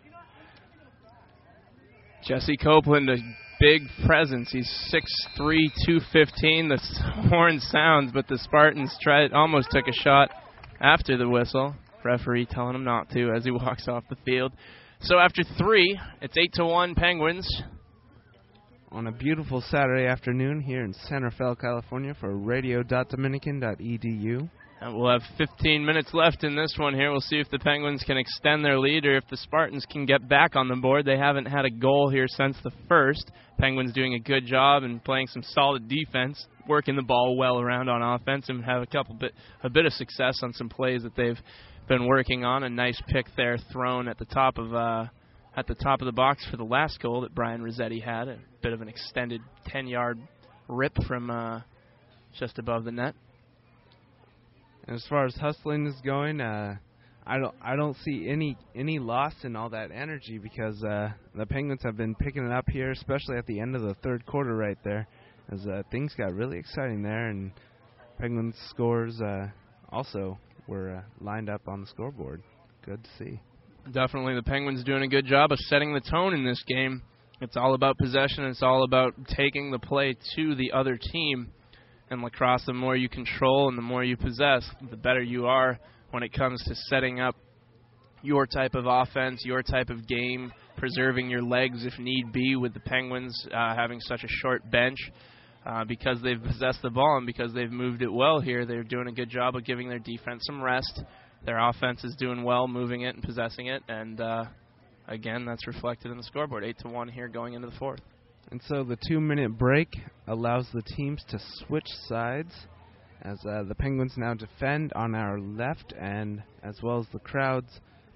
Jesse Copeland, a big presence. He's six three, two fifteen. The horn sounds, but the Spartans tried, almost took a shot after the whistle. Referee telling him not to as he walks off the field. So after three, it's eight to one Penguins. On a beautiful Saturday afternoon here in Santa Fe, California for radio dot dominican dot e d u. And we'll have fifteen minutes left in this one here. We'll see if the Penguins can extend their lead or if the Spartans can get back on the board. They haven't had a goal here since the first. Penguins doing a good job and playing some solid defense, working the ball well around on offense, and have a couple bit a bit of success on some plays that they've been working on. A nice pick there thrown at the top of uh, at the top of the box for the last goal that Brian Rizzetti had. A bit of an extended ten-yard rip from uh, just above the net. And as far as hustling is going, uh, I don't I don't see any any loss in all that energy, because uh, the Penguins have been picking it up here, especially at the end of the third quarter right there, as uh, things got really exciting there, and Penguins scores uh, also were uh, lined up on the scoreboard. Good to see. Definitely the Penguins doing a good job of setting the tone in this game. It's all about possession. It's all about taking the play to the other team. In lacrosse, the more you control and the more you possess, the better you are when it comes to setting up your type of offense, your type of game, preserving your legs if need be, with the Penguins uh, having such a short bench. Uh, because they've possessed the ball and because they've moved it well here, they're doing a good job of giving their defense some rest. Their offense is doing well, moving it and possessing it, and uh, again, that's reflected in the scoreboard. eight to one here going into the fourth. And so the two-minute break allows the teams to switch sides, as uh, the Penguins now defend on our left, and as well as the crowds,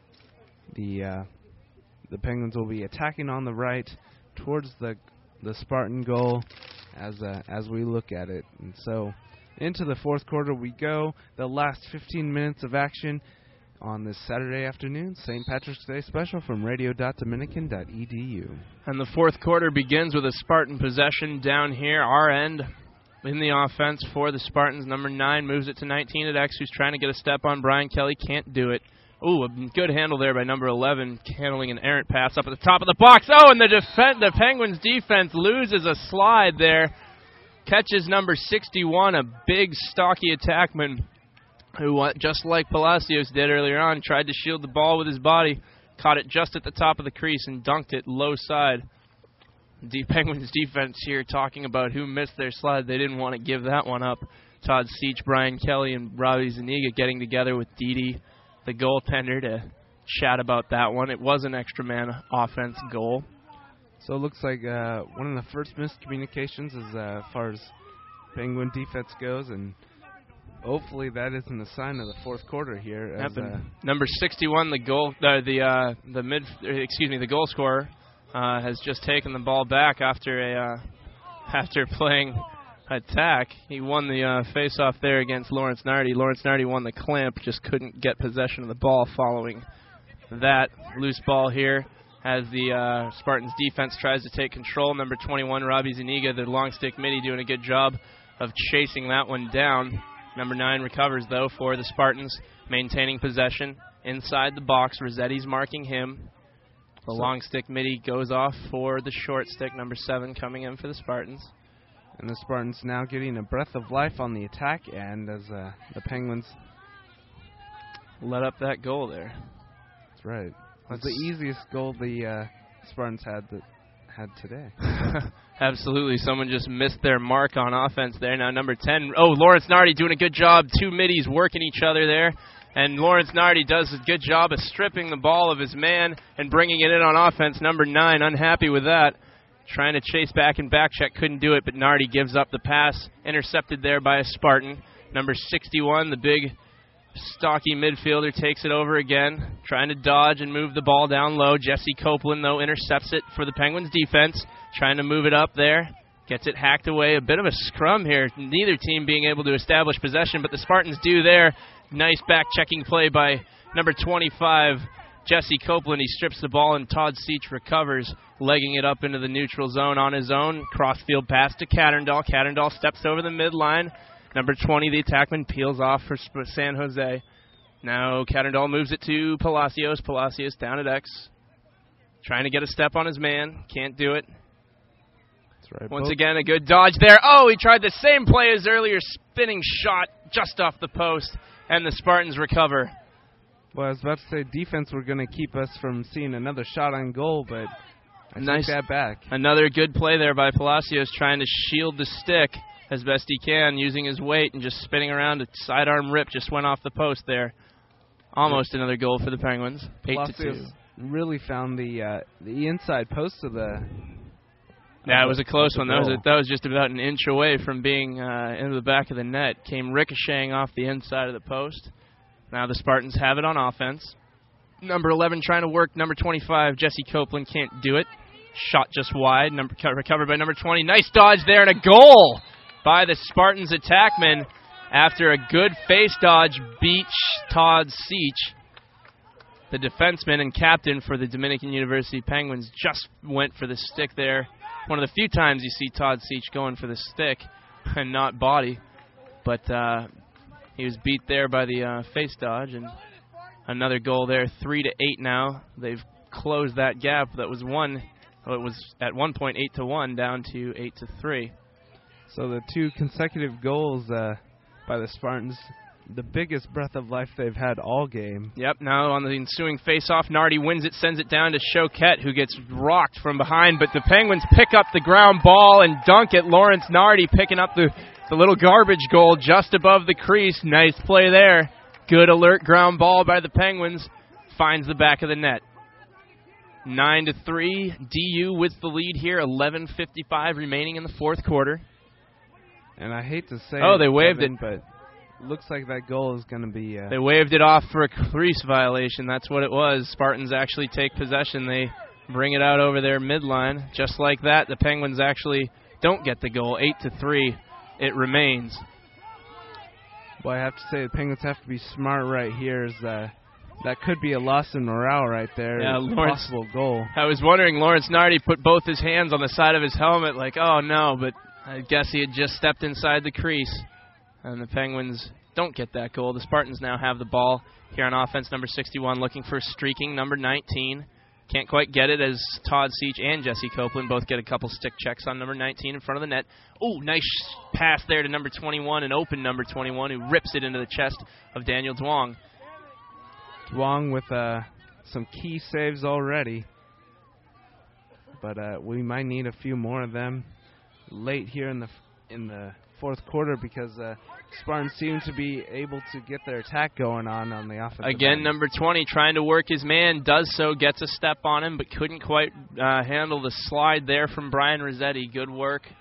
the uh, the Penguins will be attacking on the right towards the the Spartan goal as uh, as we look at it. And so into the fourth quarter we go. The last fifteen minutes of action on this Saturday afternoon, Saint Patrick's Day special from radio dot dominican dot e d u. And the fourth quarter begins with a Spartan possession down here, our end, in the offense for the Spartans. Number nine moves it to nineteen at X, who's trying to get a step on Brian Kelly. Can't do it. Ooh, a good handle there by number eleven, handling an errant pass up at the top of the box. Oh, and the defen- the Penguins defense loses a slide there. Catches number sixty-one, a big, stocky attackman, who, just like Palacios did earlier on, tried to shield the ball with his body, caught it just at the top of the crease and dunked it low side. The Penguins defense here talking about who missed their slide. They didn't want to give that one up. Todd Seach, Brian Kelly, and Robbie Zuniga getting together with Didi, the goaltender, to chat about that one. It was an extra man offense goal. So it looks like uh, one of the first miscommunications is uh, as far as Penguin defense goes, and hopefully that isn't a sign of the fourth quarter here. As, uh, number sixty-one, the goal, uh, the uh, the mid, excuse me, the goal scorer uh, has just taken the ball back after a uh, after playing attack. He won the uh, face-off there against Lawrence Nardi. Lawrence Nardi won the clamp, just couldn't get possession of the ball following that. Loose ball here as the uh, Spartans defense tries to take control. Number twenty-one, Robbie Zuniga, the long stick midi, doing a good job of chasing that one down. Number nine recovers, though, for the Spartans, maintaining possession inside the box. Rossetti's marking him. The long stick midi goes off for the short stick, number seven, coming in for the Spartans. And the Spartans now getting a breath of life on the attack, and as uh, the Penguins let up that goal there. That's right. That's the easiest goal the uh, Spartans had that had today. Absolutely. Someone just missed their mark on offense there. Now number ten, oh, Lawrence Nardi doing a good job. Two middies working each other there. And Lawrence Nardi does a good job of stripping the ball of his man and bringing it in on offense. Number nine, unhappy with that. Trying to chase back and back check, couldn't do it, but Nardi gives up the pass. Intercepted there by a Spartan. Number sixty-one, the big stocky midfielder, takes it over again, trying to dodge and move the ball down low. Jesse Copeland, though, intercepts it for the Penguins defense, trying to move it up there. Gets it hacked away. A bit of a scrum here. Neither team being able to establish possession, but the Spartans do there. Nice back-checking play by number twenty-five, Jesse Copeland. He strips the ball, and Todd Seach recovers, legging it up into the neutral zone on his own. Crossfield pass to Catterndall. Catterndall steps over the midline. Number twenty, the attackman, peels off for San Jose. Now Catterndall moves it to Palacios. Palacios down at X. Trying to get a step on his man. Can't do it. That's right. Once again, a good dodge there. Oh, he tried the same play as earlier. Spinning shot just off the post. And the Spartans recover. Well, I was about to say defense were going to keep us from seeing another shot on goal, but I nice. take that back. Another good play there by Palacios, trying to shield the stick as best he can, using his weight and just spinning around. A sidearm rip just went off the post there. Almost another goal for the Penguins. Eight to two. Really found the uh, the inside post of the. Yeah, it was a close one. That was a, that was just about an inch away from being uh, into the back of the net. Came ricocheting off the inside of the post. Now the Spartans have it on offense. Number eleven trying to work. Number twenty-five, Jesse Copeland, can't do it. Shot just wide. Number recovered by number twenty. Nice dodge there and a goal by the Spartans attackman after a good face dodge beat Todd Seach. The defenseman and captain for the Dominican University Penguins just went for the stick there. One of the few times you see Todd Seach going for the stick and not body. But uh, he was beat there by the uh, face dodge. And another goal there, three to eight now. They've closed that gap. That was one. Well, it was at one point eight to one, down to eight to three. So the two consecutive goals uh, by the Spartans, the biggest breath of life they've had all game. Yep, now on the ensuing face-off, Nardi wins it, sends it down to Choquette, who gets rocked from behind, but the Penguins pick up the ground ball and dunk it. Lawrence Nardi picking up the, the little garbage goal just above the crease. Nice play there. Good alert ground ball by the Penguins. Finds the back of the net. nine to three, D U with the lead here, eleven fifty-five remaining in the fourth quarter. And I hate to say Oh, it, they waved Kevin, it. but looks like that goal is going to be... Uh, they waved it off for a crease violation. That's what it was. Spartans actually take possession. They bring it out over their midline. Just like that, the Penguins actually don't get the goal. eight to three, it remains. Well, I have to say the Penguins have to be smart right here. Is, uh, that could be a loss in morale right there. Yeah, it's Lawrence, a possible goal. I was wondering, Lawrence Nardi put both his hands on the side of his helmet like, oh, no, but I guess he had just stepped inside the crease. And the Penguins don't get that goal. The Spartans now have the ball here on offense. Number sixty-one looking for streaking. Number nineteen can't quite get it as Todd Seach and Jesse Copeland both get a couple stick checks on number nineteen in front of the net. Oh, nice pass there to number twenty-one, an open number twenty-one who rips it into the chest of Daniel Duong. Duong with uh, some key saves already. But uh, we might need a few more of them late here in the in the fourth quarter because uh, Spartans seem to be able to get their attack going on on the offensive Again, end. number twenty trying to work his man, does so, gets a step on him, but couldn't quite uh, handle the slide there from Brian Rossetti. Good work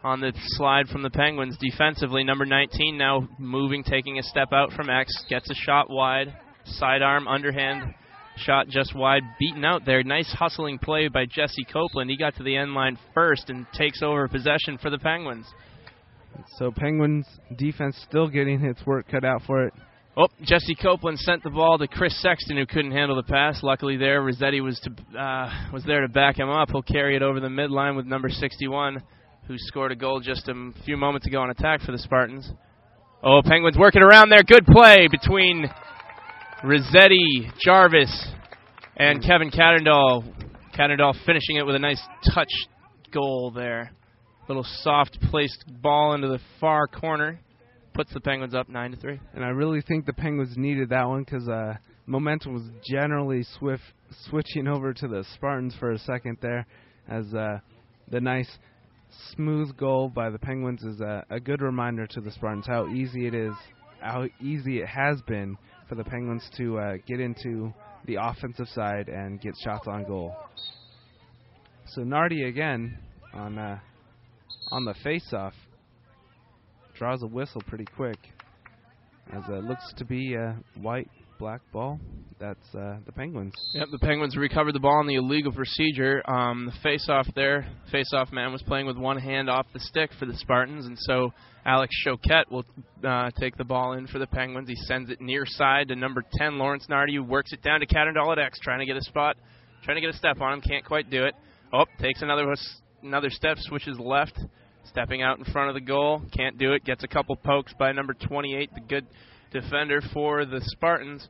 on the slide from the Penguins defensively. Number nineteen now moving, taking a step out from X, gets a shot wide, sidearm, underhand shot just wide, beaten out there. Nice hustling play by Jesse Copeland. He got to the end line first and takes over possession for the Penguins. So Penguins defense still getting its work cut out for it. Oh, Jesse Copeland sent the ball to Chris Sexton, who couldn't handle the pass. Luckily there, Rossetti was to uh, was there to back him up. He'll carry it over the midline with number sixty-one, who scored a goal just a few moments ago on attack for the Spartans. Oh, Penguins working around there. Good play between Rossetti, Jarvis, and Kevin Catterdahl. Catterdahl finishing it with a nice touch goal there. Little soft placed ball into the far corner. Puts the Penguins up nine to three. And I really think the Penguins needed that one because uh, momentum was generally swift switching over to the Spartans for a second there, as uh, the nice smooth goal by the Penguins is a, a good reminder to the Spartans how easy it is, how easy it has been for the Penguins to uh, get into the offensive side and get shots on goal. So Nardi again on uh, on the face-off. Draws a whistle pretty quick, as it looks to be a white-black ball. That's uh, the Penguins. Yep, the Penguins recovered the ball in the illegal procedure. Um, the face-off there, face-off man was playing with one hand off the stick for the Spartans, and so Alex Choquette will uh, take the ball in for the Penguins. He sends it near side to number ten, Lawrence Nardi, who works it down to Catterdahl at X, trying to get a spot, trying to get a step on him. Can't quite do it. Oh, takes another another step, switches left. Stepping out in front of the goal, can't do it, gets a couple pokes by number twenty-eight, the good defender for the Spartans.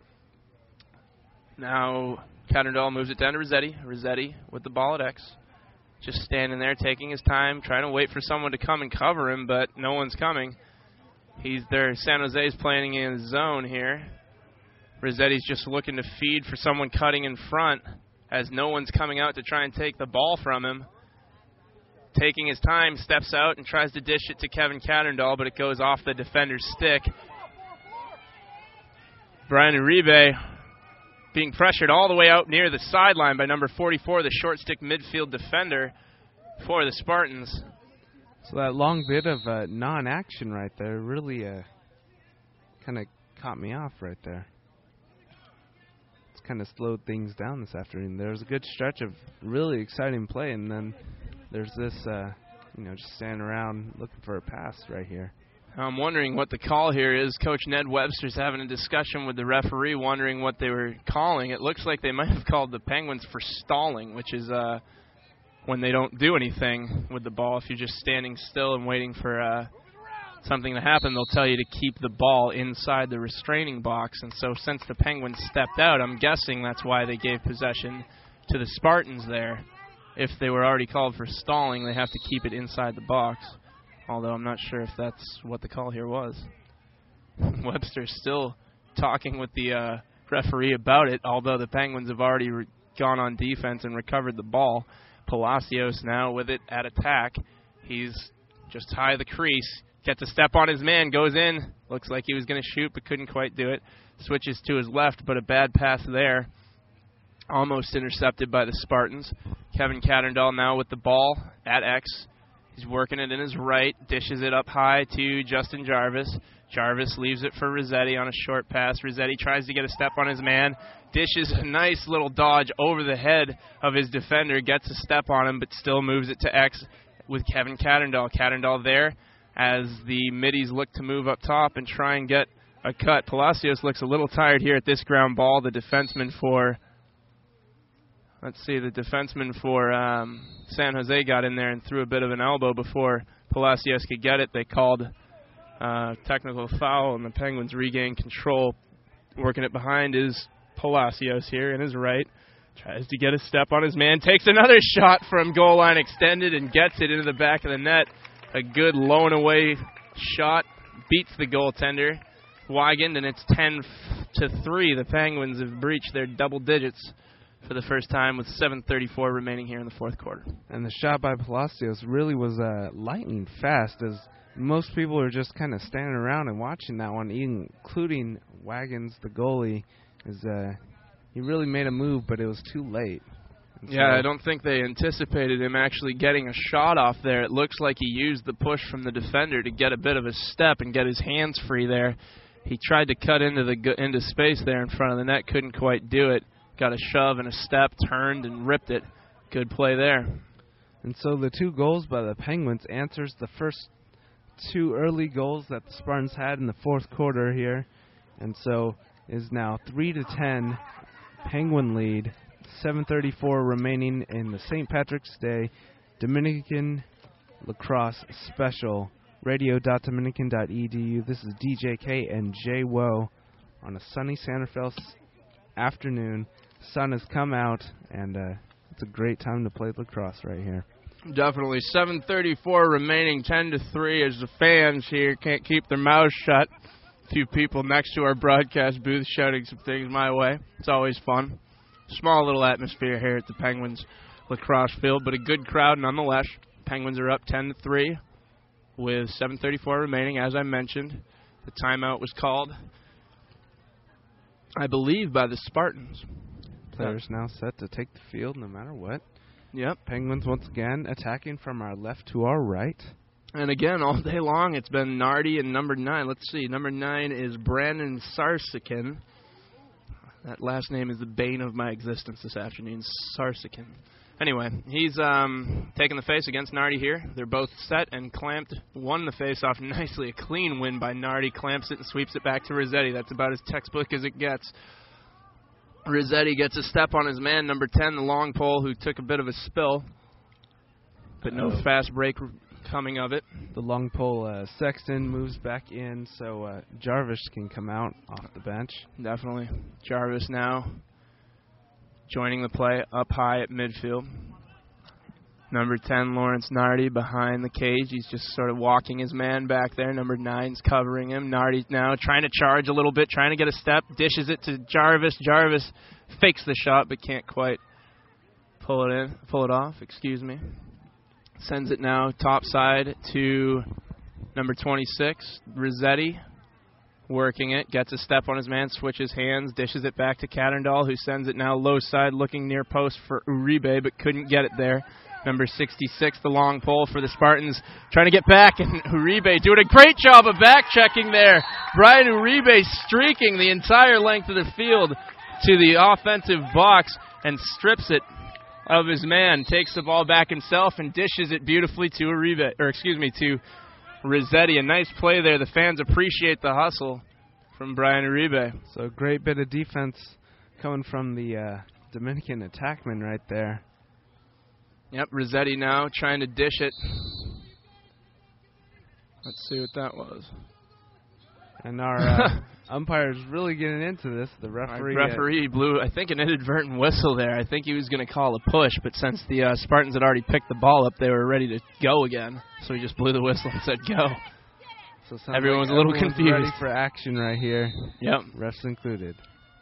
Now Catterdahl moves it down to Rossetti. Rossetti with the ball at X. Just standing there, taking his time, trying to wait for someone to come and cover him, but no one's coming. He's there. San Jose's playing in his zone here. Rossetti's just looking to feed for someone cutting in front, as no one's coming out to try and take the ball from him. Taking his time, steps out and tries to dish it to Kevin Catterdahl, but it goes off the defender's stick. Brian Uribe being pressured all the way out near the sideline by number forty-four, the short stick midfield defender for the Spartans. So that long bit of uh, non-action right there really uh, kind of caught me off right there. It's kind of slowed things down this afternoon. There was a good stretch of really exciting play, and then there's this, uh, you know, just standing around looking for a pass right here. I'm wondering what the call here is. Coach Ned Webster's having a discussion with the referee, wondering what they were calling. It looks like they might have called the Penguins for stalling, which is uh, when they don't do anything with the ball. If you're just standing still and waiting for uh, something to happen, they'll tell you to keep the ball inside the restraining box. And so since the Penguins stepped out, I'm guessing that's why they gave possession to the Spartans there. If they were already called for stalling, they have to keep it inside the box. Although I'm not sure if that's what the call here was. Webster's still talking with the uh, referee about it, although the Penguins have already re- gone on defense and recovered the ball. Palacios now with it at attack. He's just high the crease, gets a step on his man, goes in. Looks like he was going to shoot, but couldn't quite do it. Switches to his left, but a bad pass there. Almost intercepted by the Spartans. Kevin Catterdahl now with the ball at X. He's working it in his right, dishes it up high to Justin Jarvis. Jarvis leaves it for Rossetti on a short pass. Rossetti tries to get a step on his man, dishes a nice little dodge over the head of his defender, gets a step on him, but still moves it to X with Kevin Catterdahl. Catterdahl there as the middies look to move up top and try and get a cut. Palacios looks a little tired here at this ground ball. The defenseman for... Let's see, the defenseman for um, San Jose got in there and threw a bit of an elbow before Palacios could get it. They called uh, technical foul, and the Penguins regain control. Working it behind is Palacios here in his right. Tries to get a step on his man. Takes another shot from goal line extended and gets it into the back of the net. A good lone away shot. Beats the goaltender, Weigand, and it's ten to three. The Penguins have breached their double digits for the first time with seven thirty-four remaining here in the fourth quarter. And the shot by Palacios really was uh, lightning fast, as most people are just kind of standing around and watching that one, including Wagons, the goalie. Is uh, he really made a move, but it was too late. And Yeah, so I don't think they anticipated him actually getting a shot off there. It looks like he used the push from the defender to get a bit of a step and get his hands free there. He tried to cut into the into space there in front of the net, couldn't quite do it. Got a shove and a step, turned and ripped it. Good play there. And so the two goals by the Penguins answers the first two early goals that the Spartans had in the fourth quarter here. And so is now three to ten Penguin lead. seven thirty-four remaining in the Saint Patrick's Day Dominican Lacrosse Special. radio dot dominican dot e d u. This is D J K and Jay Woe on a sunny Santa Fe afternoon. Sun has come out, and uh, it's a great time to play lacrosse right here. Definitely. seven thirty-four remaining, ten to three, as the fans here can't keep their mouths shut. A few people next to our broadcast booth shouting some things my way. It's always fun. Small little atmosphere here at the Penguins lacrosse field, but a good crowd nonetheless. Penguins are up ten to three with seven thirty-four remaining, as I mentioned. The timeout was called, I believe, by the Spartans. Players now set to take the field no matter what. Yep. Penguins once again attacking from our left to our right. And again, all day long, it's been Nardi and number nine. Let's see. Number nine is Brandon Sarsikin. That last name is the bane of my existence this afternoon, Sarsikin. Anyway, he's um, taking the face against Nardi here. They're both set and clamped. Won the face off nicely. A clean win by Nardi. Clamps it and sweeps it back to Rossetti. That's about as textbook as it gets. Rossetti gets a step on his man, number ten, the long pole, who took a bit of a spill, but no Uh-oh. fast break coming of it. The long pole, uh, Sexton moves back in so uh, Jarvis can come out off the bench. Definitely. Jarvis now joining the play up high at midfield. Number ten, Lawrence Nardi, behind the cage. He's just sort of walking his man back there. Number nine's covering him. Nardi now trying to charge a little bit, trying to get a step. Dishes it to Jarvis. Jarvis fakes the shot but can't quite pull it in, pull it off, excuse me. Sends it now top side to number twenty-six, Rossetti. Working it, gets a step on his man, switches hands, dishes it back to Catterndall, who sends it now low side, looking near post for Uribe, but couldn't get it there. Number sixty-six, the long pole for the Spartans, trying to get back, and Uribe doing a great job of back-checking there. Brian Uribe streaking the entire length of the field to the offensive box and strips it of his man, takes the ball back himself and dishes it beautifully to Uribe, or excuse me, to Rossetti. A nice play there. The fans appreciate the hustle from Brian Uribe. So a great bit of defense coming from the uh, Dominican attackman right there. Yep, Rossetti now trying to dish it. Let's see what that was. And our uh, umpire's really getting into this. The referee, Our referee blew, I think, an inadvertent whistle there. I think he was going to call a push, but since the uh, Spartans had already picked the ball up, they were ready to go again. So he just blew the whistle and said go. So Everyone was like a little everyone's confused. ready for action right here. Yep. Refs included.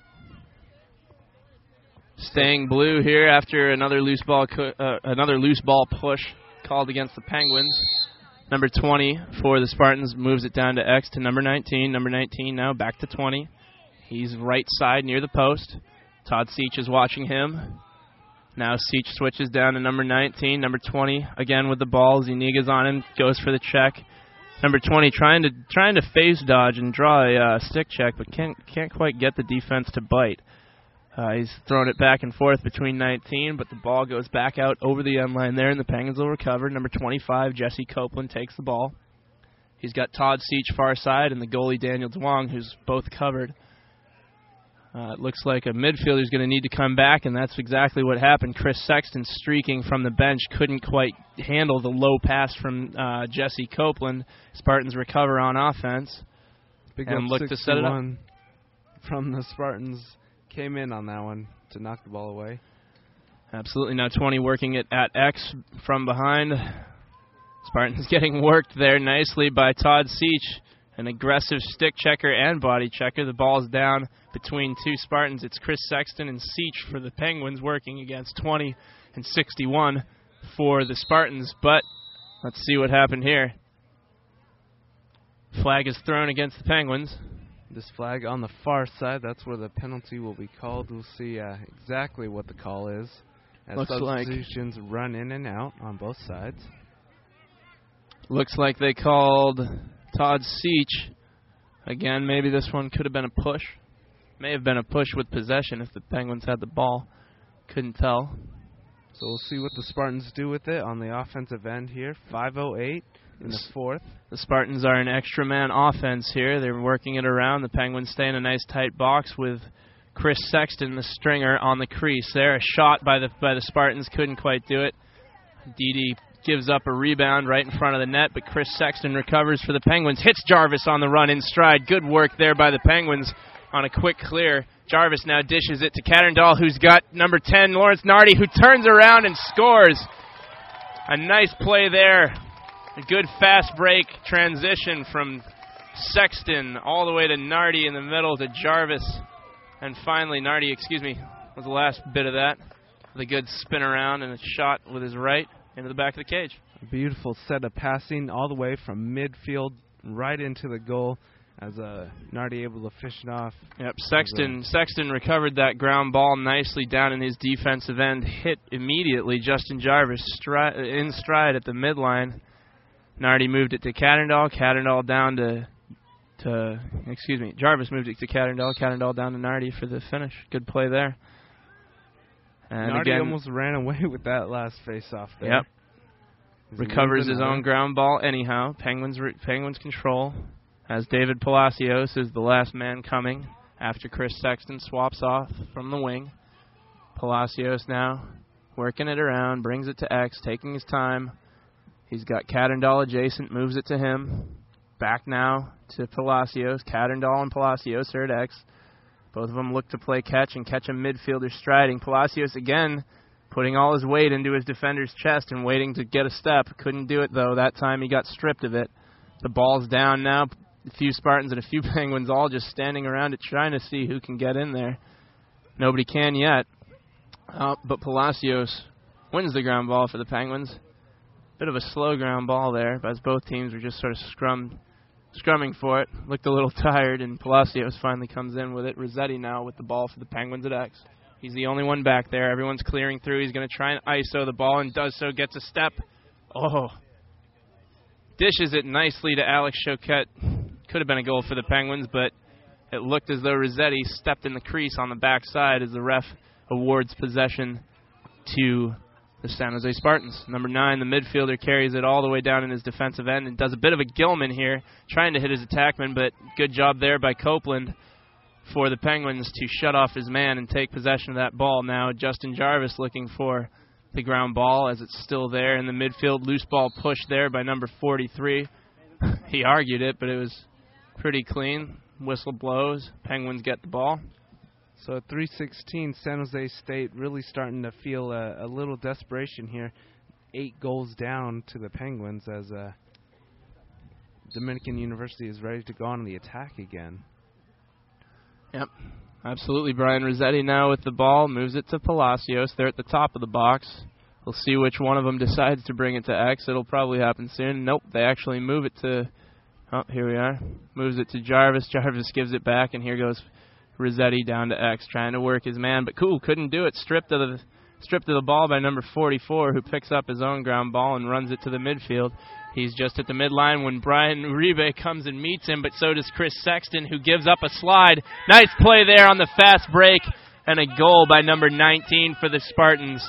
Staying blue here after another loose ball co- uh, another loose ball push called against the Penguins. Number twenty for the Spartans moves it down to X to number nineteen. Number nineteen now back to twenty. He's right side near the post. Todd Seach is watching him. Now Seach switches down to number nineteen. Number twenty again with the ball. Zuniga's on him. Goes for the check. Number twenty trying to trying to face dodge and draw a uh, stick check, but can't can't quite get the defense to bite. Uh, he's throwing it back and forth between nineteen, but the ball goes back out over the end line there, and the Penguins will recover. Number twenty-five, Jesse Copeland, takes the ball. He's got Todd Seach far side and the goalie Daniel Duong, who's both covered. Uh, it looks like a midfielder's going to need to come back, and that's exactly what happened. Chris Sexton, streaking from the bench, couldn't quite handle the low pass from uh, Jesse Copeland. Spartans recover on offense Big and up look to set it up. From the Spartans. Came in on that one to knock the ball away. Absolutely. Now twenty working it at X from behind. Spartans getting worked there nicely by Todd Seach. An aggressive stick checker and body checker. The ball's down between two Spartans. It's Chris Sexton and Seach for the Penguins working against twenty and sixty-one for the Spartans. But let's see what happened here. Flag is thrown against the Penguins. This flag on the far side, that's where the penalty will be called. We'll see uh, exactly what the call is. as Looks substitutions like run in and out on both sides. Looks like they called Todd Seach. Again, maybe this one could have been a push. May have been a push with possession if the Penguins had the ball. Couldn't tell. So we'll see what the Spartans do with it on the offensive end here. five oh eight in the fourth. The Spartans are an extra man offense here. They're working it around. The Penguins stay in a nice tight box with Chris Sexton, the stringer, on the crease there. A shot by the by the Spartans, couldn't quite do it. Didi gives up a rebound right in front of the net, but Chris Sexton recovers for the Penguins. Hits Jarvis on the run in stride. Good work there by the Penguins on a quick clear. Jarvis now dishes it to Katterndall, who's got number ten, Lawrence Nardi, who turns around and scores. A nice play there. A good fast break transition from Sexton all the way to Nardi in the middle to Jarvis. And finally, Nardi, excuse me, was the last bit of that. With a good spin around and a shot with his right into the back of the cage. A beautiful set of passing all the way from midfield right into the goal as uh, Nardi able to fish it off. Yep, Sexton Sexton recovered that ground ball nicely down in his defensive end. Hit immediately Justin Jarvis stri- in stride at the midline. Nardi moved it to Katterndall. Katterndall down to, to, excuse me, Jarvis moved it to Katterndall. Katterndall down to Nardi for the finish. Good play there. And Nardi again, almost ran away with that last face-off there. Yep. Recovers his own ground ball anyhow. Penguins re- Penguins control as David Palacios is the last man coming after Chris Sexton swaps off from the wing. Palacios now working it around, brings it to X, taking his time. He's got Katterndall adjacent, moves it to him. Back now to Palacios. Katterndall and Palacios are at X. Both of them look to play catch and catch a midfielder striding. Palacios again putting all his weight into his defender's chest and waiting to get a step. Couldn't do it, though. That time he got stripped of it. The ball's down now. A few Spartans and a few Penguins all just standing around it trying to see who can get in there. Nobody can yet. Uh, but Palacios wins the ground ball for the Penguins. Bit of a slow ground ball there, as both teams were just sort of scrummed, scrumming for it. Looked a little tired, and Palacios finally comes in with it. Rossetti now with the ball for the Penguins at X. He's the only one back there. Everyone's clearing through. He's going to try and I S O the ball, and does so. Gets a step. Oh. Dishes it nicely to Alex Choquette. Could have been a goal for the Penguins, but it looked as though Rossetti stepped in the crease on the backside as the ref awards possession to the San Jose Spartans. Number nine, the midfielder, carries it all the way down in his defensive end and does a bit of a Gilman here, trying to hit his attackman, but good job there by Copeland for the Penguins to shut off his man and take possession of that ball. Now Justin Jarvis looking for the ground ball as it's still there in the midfield. Loose ball push there by number forty-three. He argued it, but it was pretty clean. Whistle blows. Penguins get the ball. So at three sixteen, San Jose State really starting to feel a, a little desperation here. Eight goals down to the Penguins as uh, Dominican University is ready to go on the attack again. Yep, absolutely. Brian Rossetti now with the ball. Moves it to Palacios. They're at the top of the box. We'll see which one of them decides to bring it to X. It'll probably happen soon. Nope, they actually move it to... Oh, here we are. Moves it to Jarvis. Jarvis gives it back, and here goes Rossetti down to X, trying to work his man. But cool, couldn't do it. Stripped of the stripped of the ball by number forty-four, who picks up his own ground ball and runs it to the midfield. He's just at the midline when Brian Uribe comes and meets him, but so does Chris Sexton, who gives up a slide. Nice play there on the fast break, and a goal by number nineteen for the Spartans.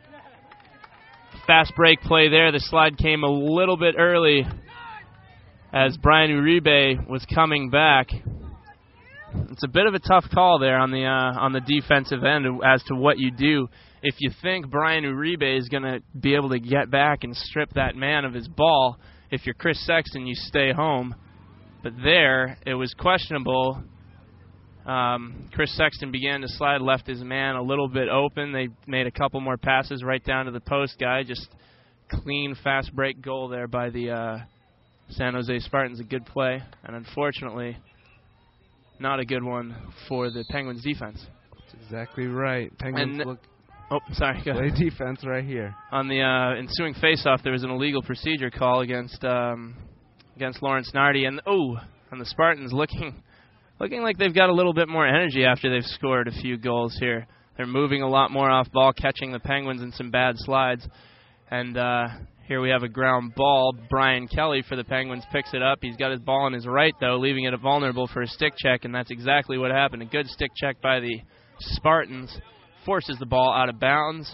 Fast break play there. The slide came a little bit early as Brian Uribe was coming back. It's a bit of a tough call there on the uh, on the defensive end as to what you do. If you think Brian Uribe is going to be able to get back and strip that man of his ball, if you're Chris Sexton, you stay home. But there, it was questionable. Um, Chris Sexton began to slide, left his man a little bit open. They made a couple more passes right down to the post guy. Just clean, fast break goal there by the uh, San Jose Spartans. A good play, and unfortunately, not a good one for the Penguins defense. That's exactly right. Penguins and, look... Oh, sorry. Go play defense right here. On the uh, ensuing faceoff, there was an illegal procedure call against um, against Lawrence Nardi, and oh, and the Spartans looking looking like they've got a little bit more energy after they've scored a few goals here. They're moving a lot more off ball, catching the Penguins in some bad slides. And uh, here we have a ground ball. Brian Kelly for the Penguins picks it up. He's got his ball on his right, though, leaving it vulnerable for a stick check, and that's exactly what happened. A good stick check by the Spartans. Forces the ball out of bounds,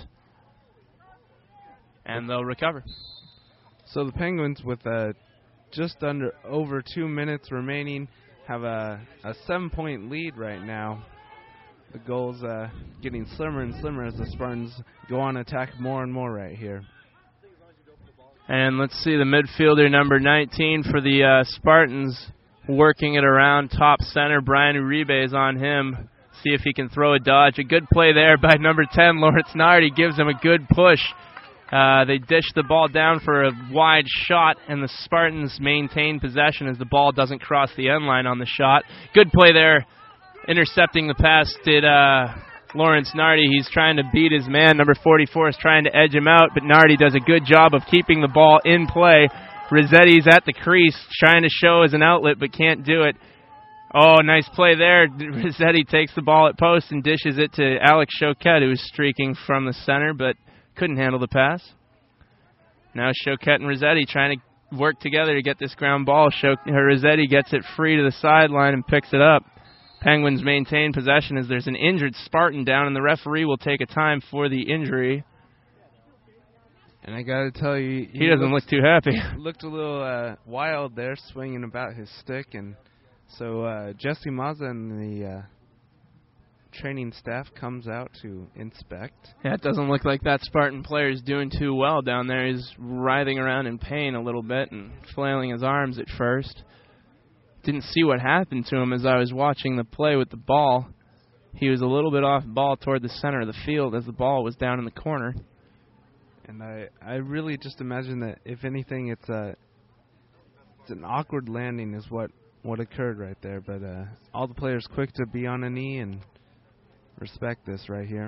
and they'll recover. So the Penguins, with uh, just under over two minutes remaining, have a, a seven-point lead right now. The goal's uh, getting slimmer and slimmer as the Spartans go on attack more and more right here. And let's see the midfielder, number nineteen for the uh, Spartans, working it around top center. Brian Uribe is on him. See if he can throw a dodge. A good play there by number ten, Lawrence Nardi. Gives him a good push. Uh, they dish the ball down for a wide shot, and the Spartans maintain possession as the ball doesn't cross the end line on the shot. Good play there. Intercepting the pass did uh, Lawrence Nardi. He's trying to beat his man. Number forty-four is trying to edge him out, but Nardi does a good job of keeping the ball in play. Rossetti's at the crease, trying to show as an outlet, but can't do it. Oh, nice play there. Rossetti takes the ball at post and dishes it to Alex Choquette, who's streaking from the center, but couldn't handle the pass. Now Choquette and Rossetti trying to work together to get this ground ball. Cho- Rossetti gets it free to the sideline and picks it up. Penguins maintain possession as there's an injured Spartan down, and the referee will take a time for the injury. And I got to tell you, he, he doesn't look too happy. Looked a little uh, wild there, swinging about his stick. And so uh, Jesse Mazza and the uh, training staff comes out to inspect. Yeah, it doesn't look like that Spartan player is doing too well down there. He's writhing around in pain a little bit and flailing his arms at first. Didn't see what happened to him as I was watching the play with the ball. He was a little bit off ball toward the center of the field as the ball was down in the corner. And I, I really just imagine that, if anything, it's a it's an awkward landing is what, what occurred right there. But uh, all the players quick to be on a knee and respect this right here.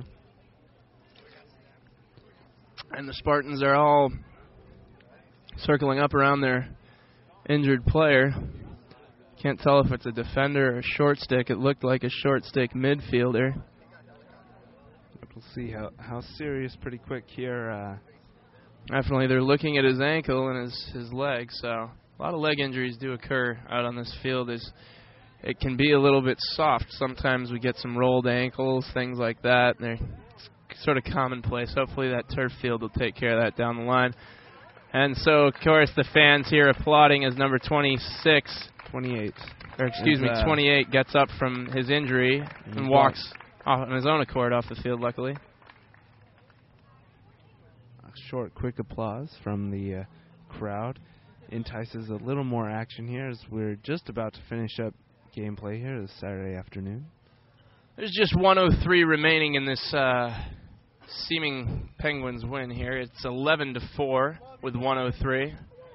And the Spartans are all circling up around their injured player. Can't tell if it's a defender or a short stick. It looked like a short stick midfielder. We'll see how, how serious pretty quick here. Uh, Definitely, they're looking at his ankle and his, his leg. So a lot of leg injuries do occur out on this field. Is it can be a little bit soft. Sometimes we get some rolled ankles, things like that. They're sort of commonplace. Hopefully that turf field will take care of that down the line. And so, of course, the fans here applauding as number twenty-six, twenty-eight, or excuse is, me, uh, twenty-eight gets up from his injury and, and walks off on his own accord off the field, luckily. A short, quick applause from the uh, crowd entices a little more action here as we're just about to finish up gameplay here this Saturday afternoon. There's just one oh three remaining in this uh, seeming Penguins win here. It's eleven to four with one oh three.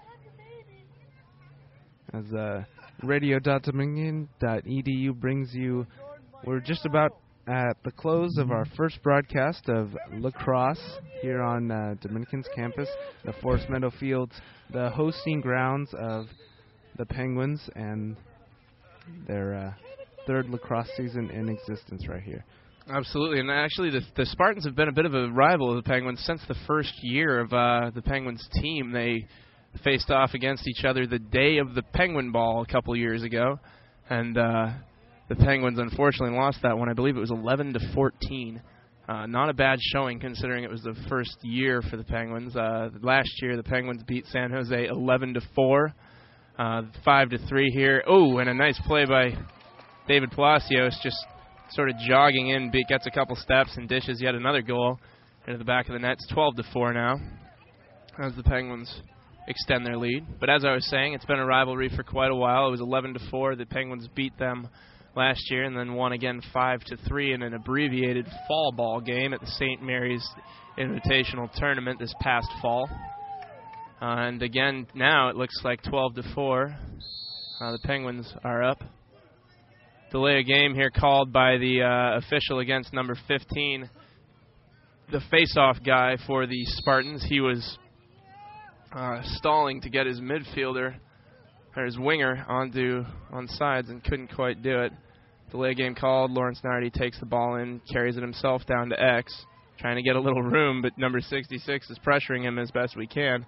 As uh, radio dot dominican dot e d u brings you, we're just about at the close of our first broadcast of lacrosse here on uh, Dominican's campus, the Forest Meadow Fields, the hosting grounds of the Penguins and their uh, third lacrosse season in existence right here. Absolutely, and actually the, the Spartans have been a bit of a rival of the Penguins since the first year of uh, the Penguins team. They faced off against each other the day of the Penguin Ball a couple years ago, and uh, the Penguins unfortunately lost that one. I believe it was eleven to fourteen. Uh, not a bad showing considering it was the first year for the Penguins. Uh, last year the Penguins beat San Jose eleven to four, uh, five to three here. Oh, and a nice play by David Palacios, just sort of jogging in, beat, gets a couple steps and dishes yet another goal into the back of the net. It's twelve to four now as the Penguins extend their lead. But as I was saying, it's been a rivalry for quite a while. It was eleven to four. The Penguins beat them last year and then won again five to three in an abbreviated fall ball game at the Saint Mary's Invitational Tournament this past fall. Uh, and again, now it looks like twelve to four. Uh, the Penguins are up. Delay a game here called by the uh, official against number fifteen, the face-off guy for the Spartans. He was uh, stalling to get his midfielder, or his winger, onto on sides and couldn't quite do it. Delay game called. Lawrence Nardi takes the ball in, carries it himself down to X, trying to get a little room, but number sixty-six is pressuring him as best we can.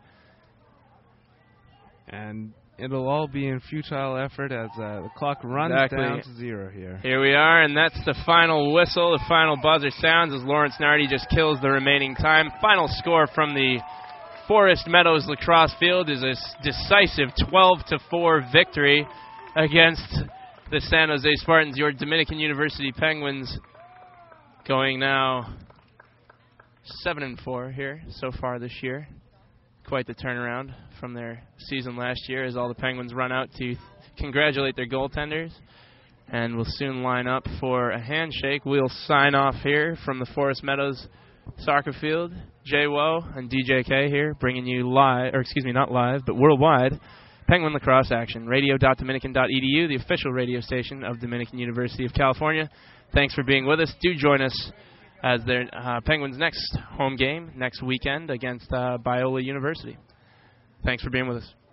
And it'll all be in futile effort as uh, the clock runs Exactly. down to zero here. Here we are, and that's the final whistle. The final buzzer sounds as Lawrence Nardi just kills the remaining time. Final score from the Forest Meadows lacrosse field is a decisive twelve to four victory against the San Jose Spartans. Your Dominican University Penguins going now seven and four here so far this year. Quite the turnaround from their season last year as all the Penguins run out to congratulate their goaltenders. And we'll soon line up for a handshake. We'll sign off here from the Forest Meadows soccer field. Jay Woe and D J K here bringing you live, or excuse me, not live, but worldwide, Penguin lacrosse action. radio dot dominican dot e d u, the official radio station of Dominican University of California. Thanks for being with us. Do join us as their uh, Penguins' next home game next weekend against uh, Biola University. Thanks for being with us.